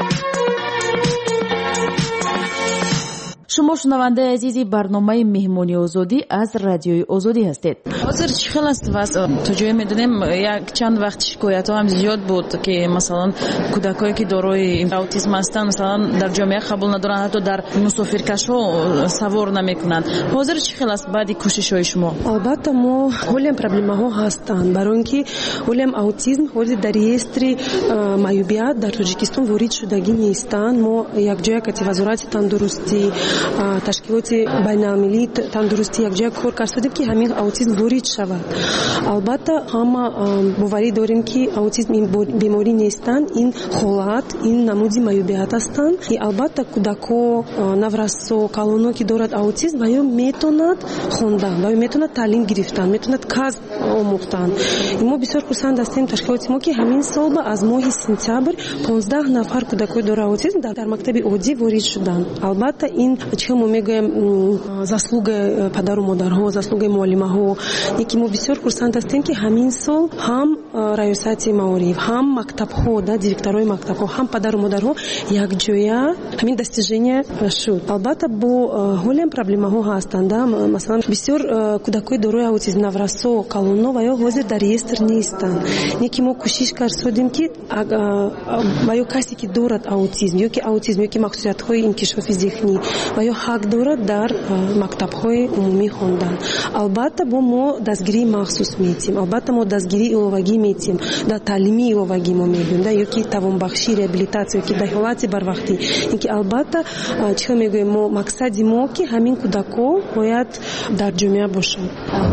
шумо шунавандаи азизи барномаи меҳмони озодӣ аз Радиои Озодӣ ҳастед. ҳозир чӣ хел аст ваз? то ҷое медонем як чанд вақт шикоятҳо ҳам зиёд буд ки масалан кӯдакое ки дорои аутизм ҳастанд масалан дар ҷомеа қабул надоранд, ҳатто дар мусофиркашҳо савор намекунанд. ҳозир чӣ хел аст баъди кӯшишҳои шумо? албатта мо ҳолем проблемаҳо ҳастанд, барои ин ки ҳолем аутизм ҳоли дар реестри майюбият дар Тоҷикистон ворид шудагӣ нестанд. мо якҷоя кати вазорати тандурустӣ, ташкилоти байналмилли тандурустӣ якҷоя кор кардем ки ҳамин аутизм ворид шавад. албатта ҳама боварӣ дорем ки аутизм ин беморӣ нестанд, ин ҳолат, ин намуди майюбият ҳастанд. албатта кӯдако, наврассо, калоно ки дорад аутизм ва ё метавонад хондан ва ё метавонад таълим гирифтан, метавонад касб омӯхтан. мо бисёр хурсанд ҳастем ташкилоти мо ки ҳамин сол ба аз моҳи сентябр 15 нафар кӯдакои дора аутизм дар мактаби оддӣ ворид шуданд. албатта ин чӣ мо мегӯем заслугаи падару модарҳо, заслугаи муаллимаҳо. яке мо бисёр хурсанд ҳастем ки ҳамин сол ҳам раёсати маориф, ҳам мактабҳо, директорои мактабҳо, ҳам падару модарҳо якҷоя ҳамин достижение шуд. албатта бо ҳолем проблемаҳо ҳастанд. масалан бисёр кӯдакои дорои аутизм, наврассо, калоно ва ё ҳозир дар реестр нестанд. яке мо кӯшиш кардем ки ва ё касе ки дорад аутизм ёки махсусиятҳои инкишофи зеҳнӣ ва ё ҳақ дорад дар мактабҳои умумӣ хондан. албатта бо мо дастгирии махсус метим, албатта мо дастгирии иловагӣ метим, дар таълими иловагӣ мо мегӯем ёки тавонбахшӣ, реабилитатсия ёки даҳолати барвақтӣ. инки албатта чӣ мегӯем мо мақсади мо ки ҳамин кӯдако бояд дар ҷомеа бошанд.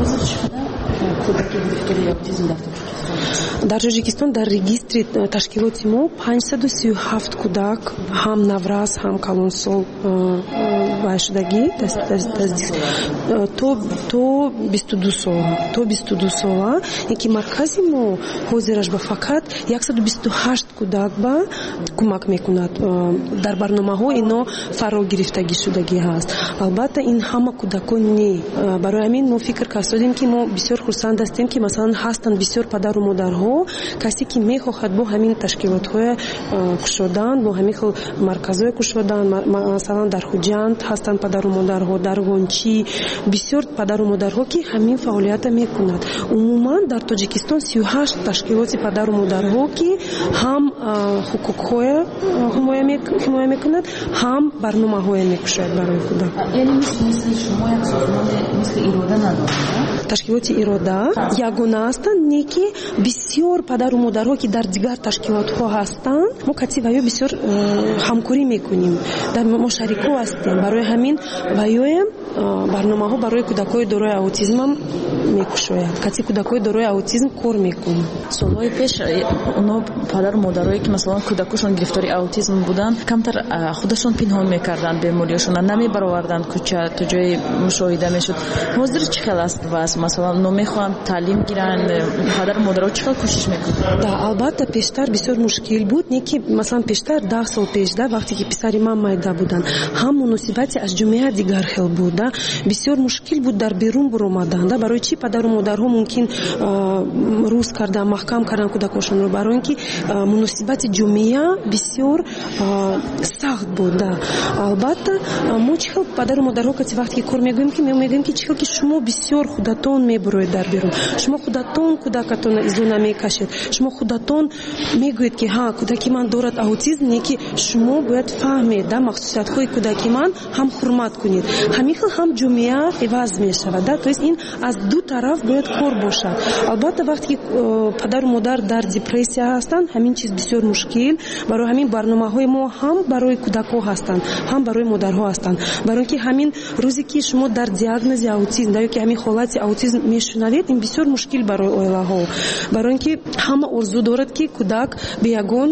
дар Тоҷикистон дар регистри ташкилоти мо 537 кӯдак ҳам наврас, ҳам калонсол вайшудагӣ то 22 сола. яки маркази мо ҳозираш ба фақат 128 кӯдак ба кӯмак мекунад. дар барномаҳо ино фаро гирифтагӣ шудагӣ ҳаст. албатта ин ҳама кӯдакон не. барои ҳамин мо фикр кардем ки мо бисёр хурсанд ҳастем ки масалан ҳастанд бисёр падару модарҳо, касе ки мехоҳад бо ҳамин ташкилотҳои кушодан, бо ҳамин хел марказҳои кушодан, масалан дар Хуҷанд ҳастанд падару модарҳо, дар Ғончӣ бисёр падару модарҳо ки ҳамин фаъолията мекунад. умуман дар Тоҷикистон 38 ташкилоти падару модарҳо ки ҳам ҳуқуқҳои ҳимоя мекунад, ҳам барномаҳое мекушояд барои кӯдак. яъне мисли шумо як сохтмони мисли ирода надоред? ташкилоти ирода ягона ҳастанд, не ки бисёр падару модарҳо ки дар дигар ташкилотҳо ҳастанд, мо кати ва ё бисёр ҳамкорӣ мекунем, мо шарикҳо ҳастем. барои ҳамин ва ёем барномаҳо барои кӯдакои дорои аутизмам мекушояд. кати кӯдакои дорои аутизм кор мекунем. солҳои пеш оно падару модарое ки масалан кӯдакошон гирифтори аутизм буданд, камтар худашон пинҳон мекарданд бемориашон, намебароварданд кӯча, то ҷои мушоҳида мешуд. ҳозир чӣ хел аст вазъ? масалан номехоҳанд таълим гиранд, падару модарҳо чӣ хел кӯшиш мекунанд? албатта пештар бисёр мушкил буд, не ки масалан пештар 10 сол пеш вақте ки писари ман майда буданд, ҳам муносибати аз ҷомеа дигар хел буд. бисёр мушкил буд дар берун буромадан. барои чӣ падару модарҳо мумкин рӯз кардан, маҳкам кардан кӯдакошонро, барои ин ки муносибати ҷомеа бисёр сахт буд. албатта мо чӣ хел падару модарҳо кати вақте ки кор мегӯем ки чӣ хел ки шумо бисёр худатон мебуроед дар берун, шумо худатон кӯдакатонро изо намекашед, шумо худатон мегӯед ки ҳа кӯдаки ман дорад аутизм, не ки шумо бояд фаҳмед махсусиятҳои кӯдаки ман ҳам ҳурмат кунед. ҳамин ҳамихел ҳам ҷомеа иваз мешавад. То есть ин аз ду тараф бояд кор бошад. албатта вақте ки падару модар дар депрессия ҳастанд, ҳамин чиз бисёр мушкил. барои ҳамин барномаҳои мо ҳам барои кӯдакҳо ҳастанд, ҳам барои модарҳо ҳастанд. барои ки ҳамин рӯзе ки шумо дар диагнози аутизм дар ёки ҳамин ҳолати аутизм мешунавед, ин бисёр мушкил барои оилаҳо. барои ки ҳама орзу дорад ки кӯдак бе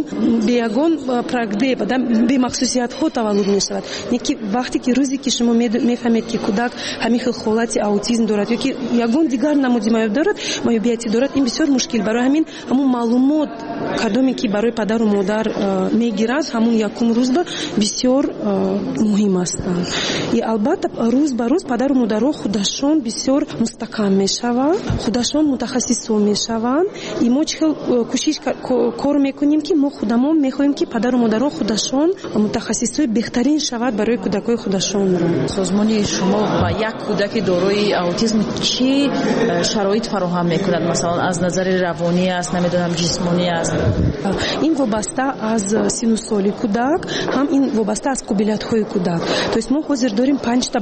ягон прагбе бемахсусиятҳо таваллуд мешавад. неки вақте ки рӯзе ки шумо мефаҳмед ки кӯдак ҳамин хел ҳолати аутизм дорад ёки ягон дигар намуди маёбияти дорад, ин бисёр мушкил. барои ҳамин ҳамун маълумот кадоме ки барои падару модар мегирад, ҳамун якум рӯзба бисёр муҳим ҳастанд. и албатта рӯз ба рӯз падару модарҳо худашон бисёр мустаҳкам мешаванд, худашон мутахассисо мешаванд. и мо чӣ хел кӯшиш кор мекунем ки мо худамон мехоҳем ки падару модарҳо худашон мутахассисои беҳтарин шавад барои кӯдакҳои худашонро. созмони шумо ба як кӯдаки дорои аутизм чӣ шароит фароҳам мекунад? масалан аз назари равонӣ аст, намедонам ҷисмонӣ аст. ин вобаста аз сину соли кӯдак, ҳам ин вобаста аз қобилиятҳои кӯдак. то есть мо ҳозир дорем 5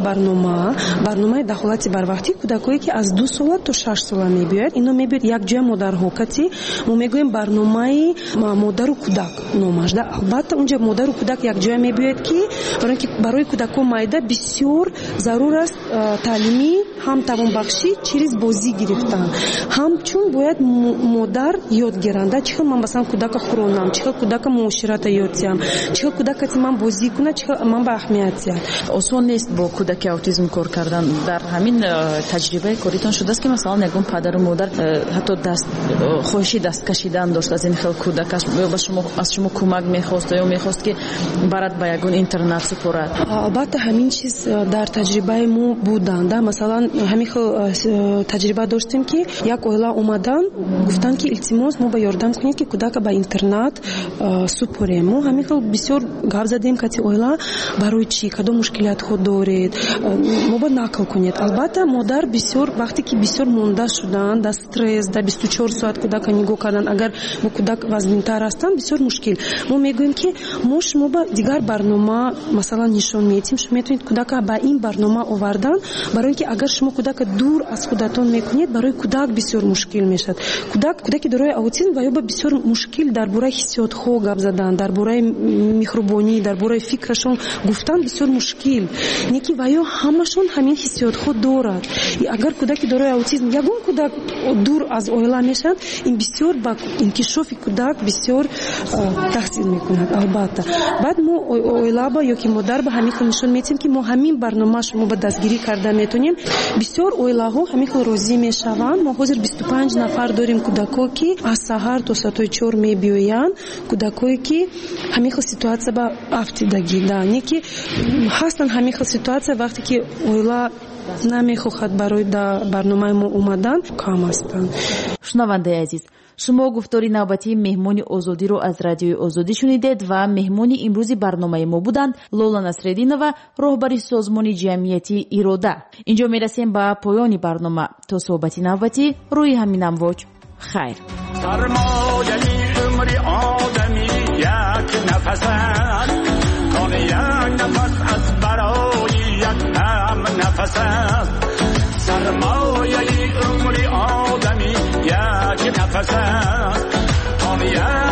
барномаи дахолати барвақтӣ кӯдакҳое ки аз 2 сола то 6 сола мебиёяд. ино мебиёд якҷоя модарҳо кати мо мегӯем барномаи модару кӯдак номаш. албатта унҷа модару кӯдак якҷоя мебиёяд ки барои кӯдакҳо майда бисёр зарур аст таълимӣ ҳам тавонбахшӣ чириз бозӣ гирифтан, ҳам чун бояд модар ёд гиранда чӣ хел ман масалан кӯдака хӯронам, чӣ хел кӯдака муоширата ёдсиям, чӣ хел кӯдак кати ман бозӣ кунад, чӣ хел ман ба аҳамиятсиям. осон нест бо кӯдаки аутизм кор кардан. дар ҳамин таҷрибаи коритон шудааст ки масалан ягон падару модар ҳатто хоҳиши даст кашидан дошт аз ин хел кӯдакаш, ё аз шумо кӯмак мехост ё мехост ки барад ба ягон интернат супорад. албатта ҳамин чиз дар таҷрибаи мо буданд. масалан ҳамин хел таҷриба доштем ки як оила омадан гуфтанд ки илтимос мо ба ёрдам кунед ки кӯдака ба интернат супорем. мо ҳамин хел бисёр гап задем кати оила барои чӣ, кадом мушкилиятҳо доред, мо ба накл кунед. албатта модар бисёр вақте ки бисёр монда шуданд дар стресс, дар 24 соат кӯдака нигоҳ кардан, агар бо кӯдак вазнинтар ҳастанд бисёр мушкил. мо мегӯем ки мо шумо ба дигар барнома масалан нишон медиҳем, шумо метавонед кӯдака ба ин барнома овардан, барои ки агар шумо кӯдака дур аз худатон мекунед, барои кӯдак бисёр мушкил мешавад. кӯдаки дорои аутизм ва ё ба бисёр мушкил дар бораи ҳиссиётҳо гап задан, дар бораи меҳрубонӣ, дар бораи фикрашон гуфтан бисёр мушкил. неки ва ё ҳамашон ҳамин ҳиссиётҳо дорад. и агар кӯдаки дорои аутизм ягон кӯдак дур аз оила мешавад, ин бисёр ба инкишофи кӯдак бисёр таъсир мекунад. албатта баъд мо оилаба ёки модарба ҳамин хел нишон медиҳем ки мо ҳамин барнома шумо ба дастгирӣ карда метавонем. бисёр оилаҳо ҳамин хел розӣ мешаванд. мо ҳозир 25 нафар дорем кӯдакҳо ки аз саҳар то соати 4 мебиёянд, кӯдакҳое ки ҳамин хел ситуатсия ба афтидагӣ да неки ҳастанд ҳамин хел ситуатсия вақте ки оила намехоҳад барои барномаи мо омадан кам ҳастанд. шунавандаи азиз, шумо гуфтори навбатии меҳмони озодиро аз радиои озодӣ шунидед ва меҳмони имрӯзи барномаи мо буданд Лола Насреддинова, роҳбари созмони ҷамъияти Ирода. инҷо мерасем ба поёни барнома. то суҳбати навбатӣ рӯи ҳамин амвоҷ. хайр. سرمایه‌ی عمر آدمی یک نفس است کان یک نفس از برای یک هم نفس است سرمایه‌ی عمر آدمی یک نفس است کان یک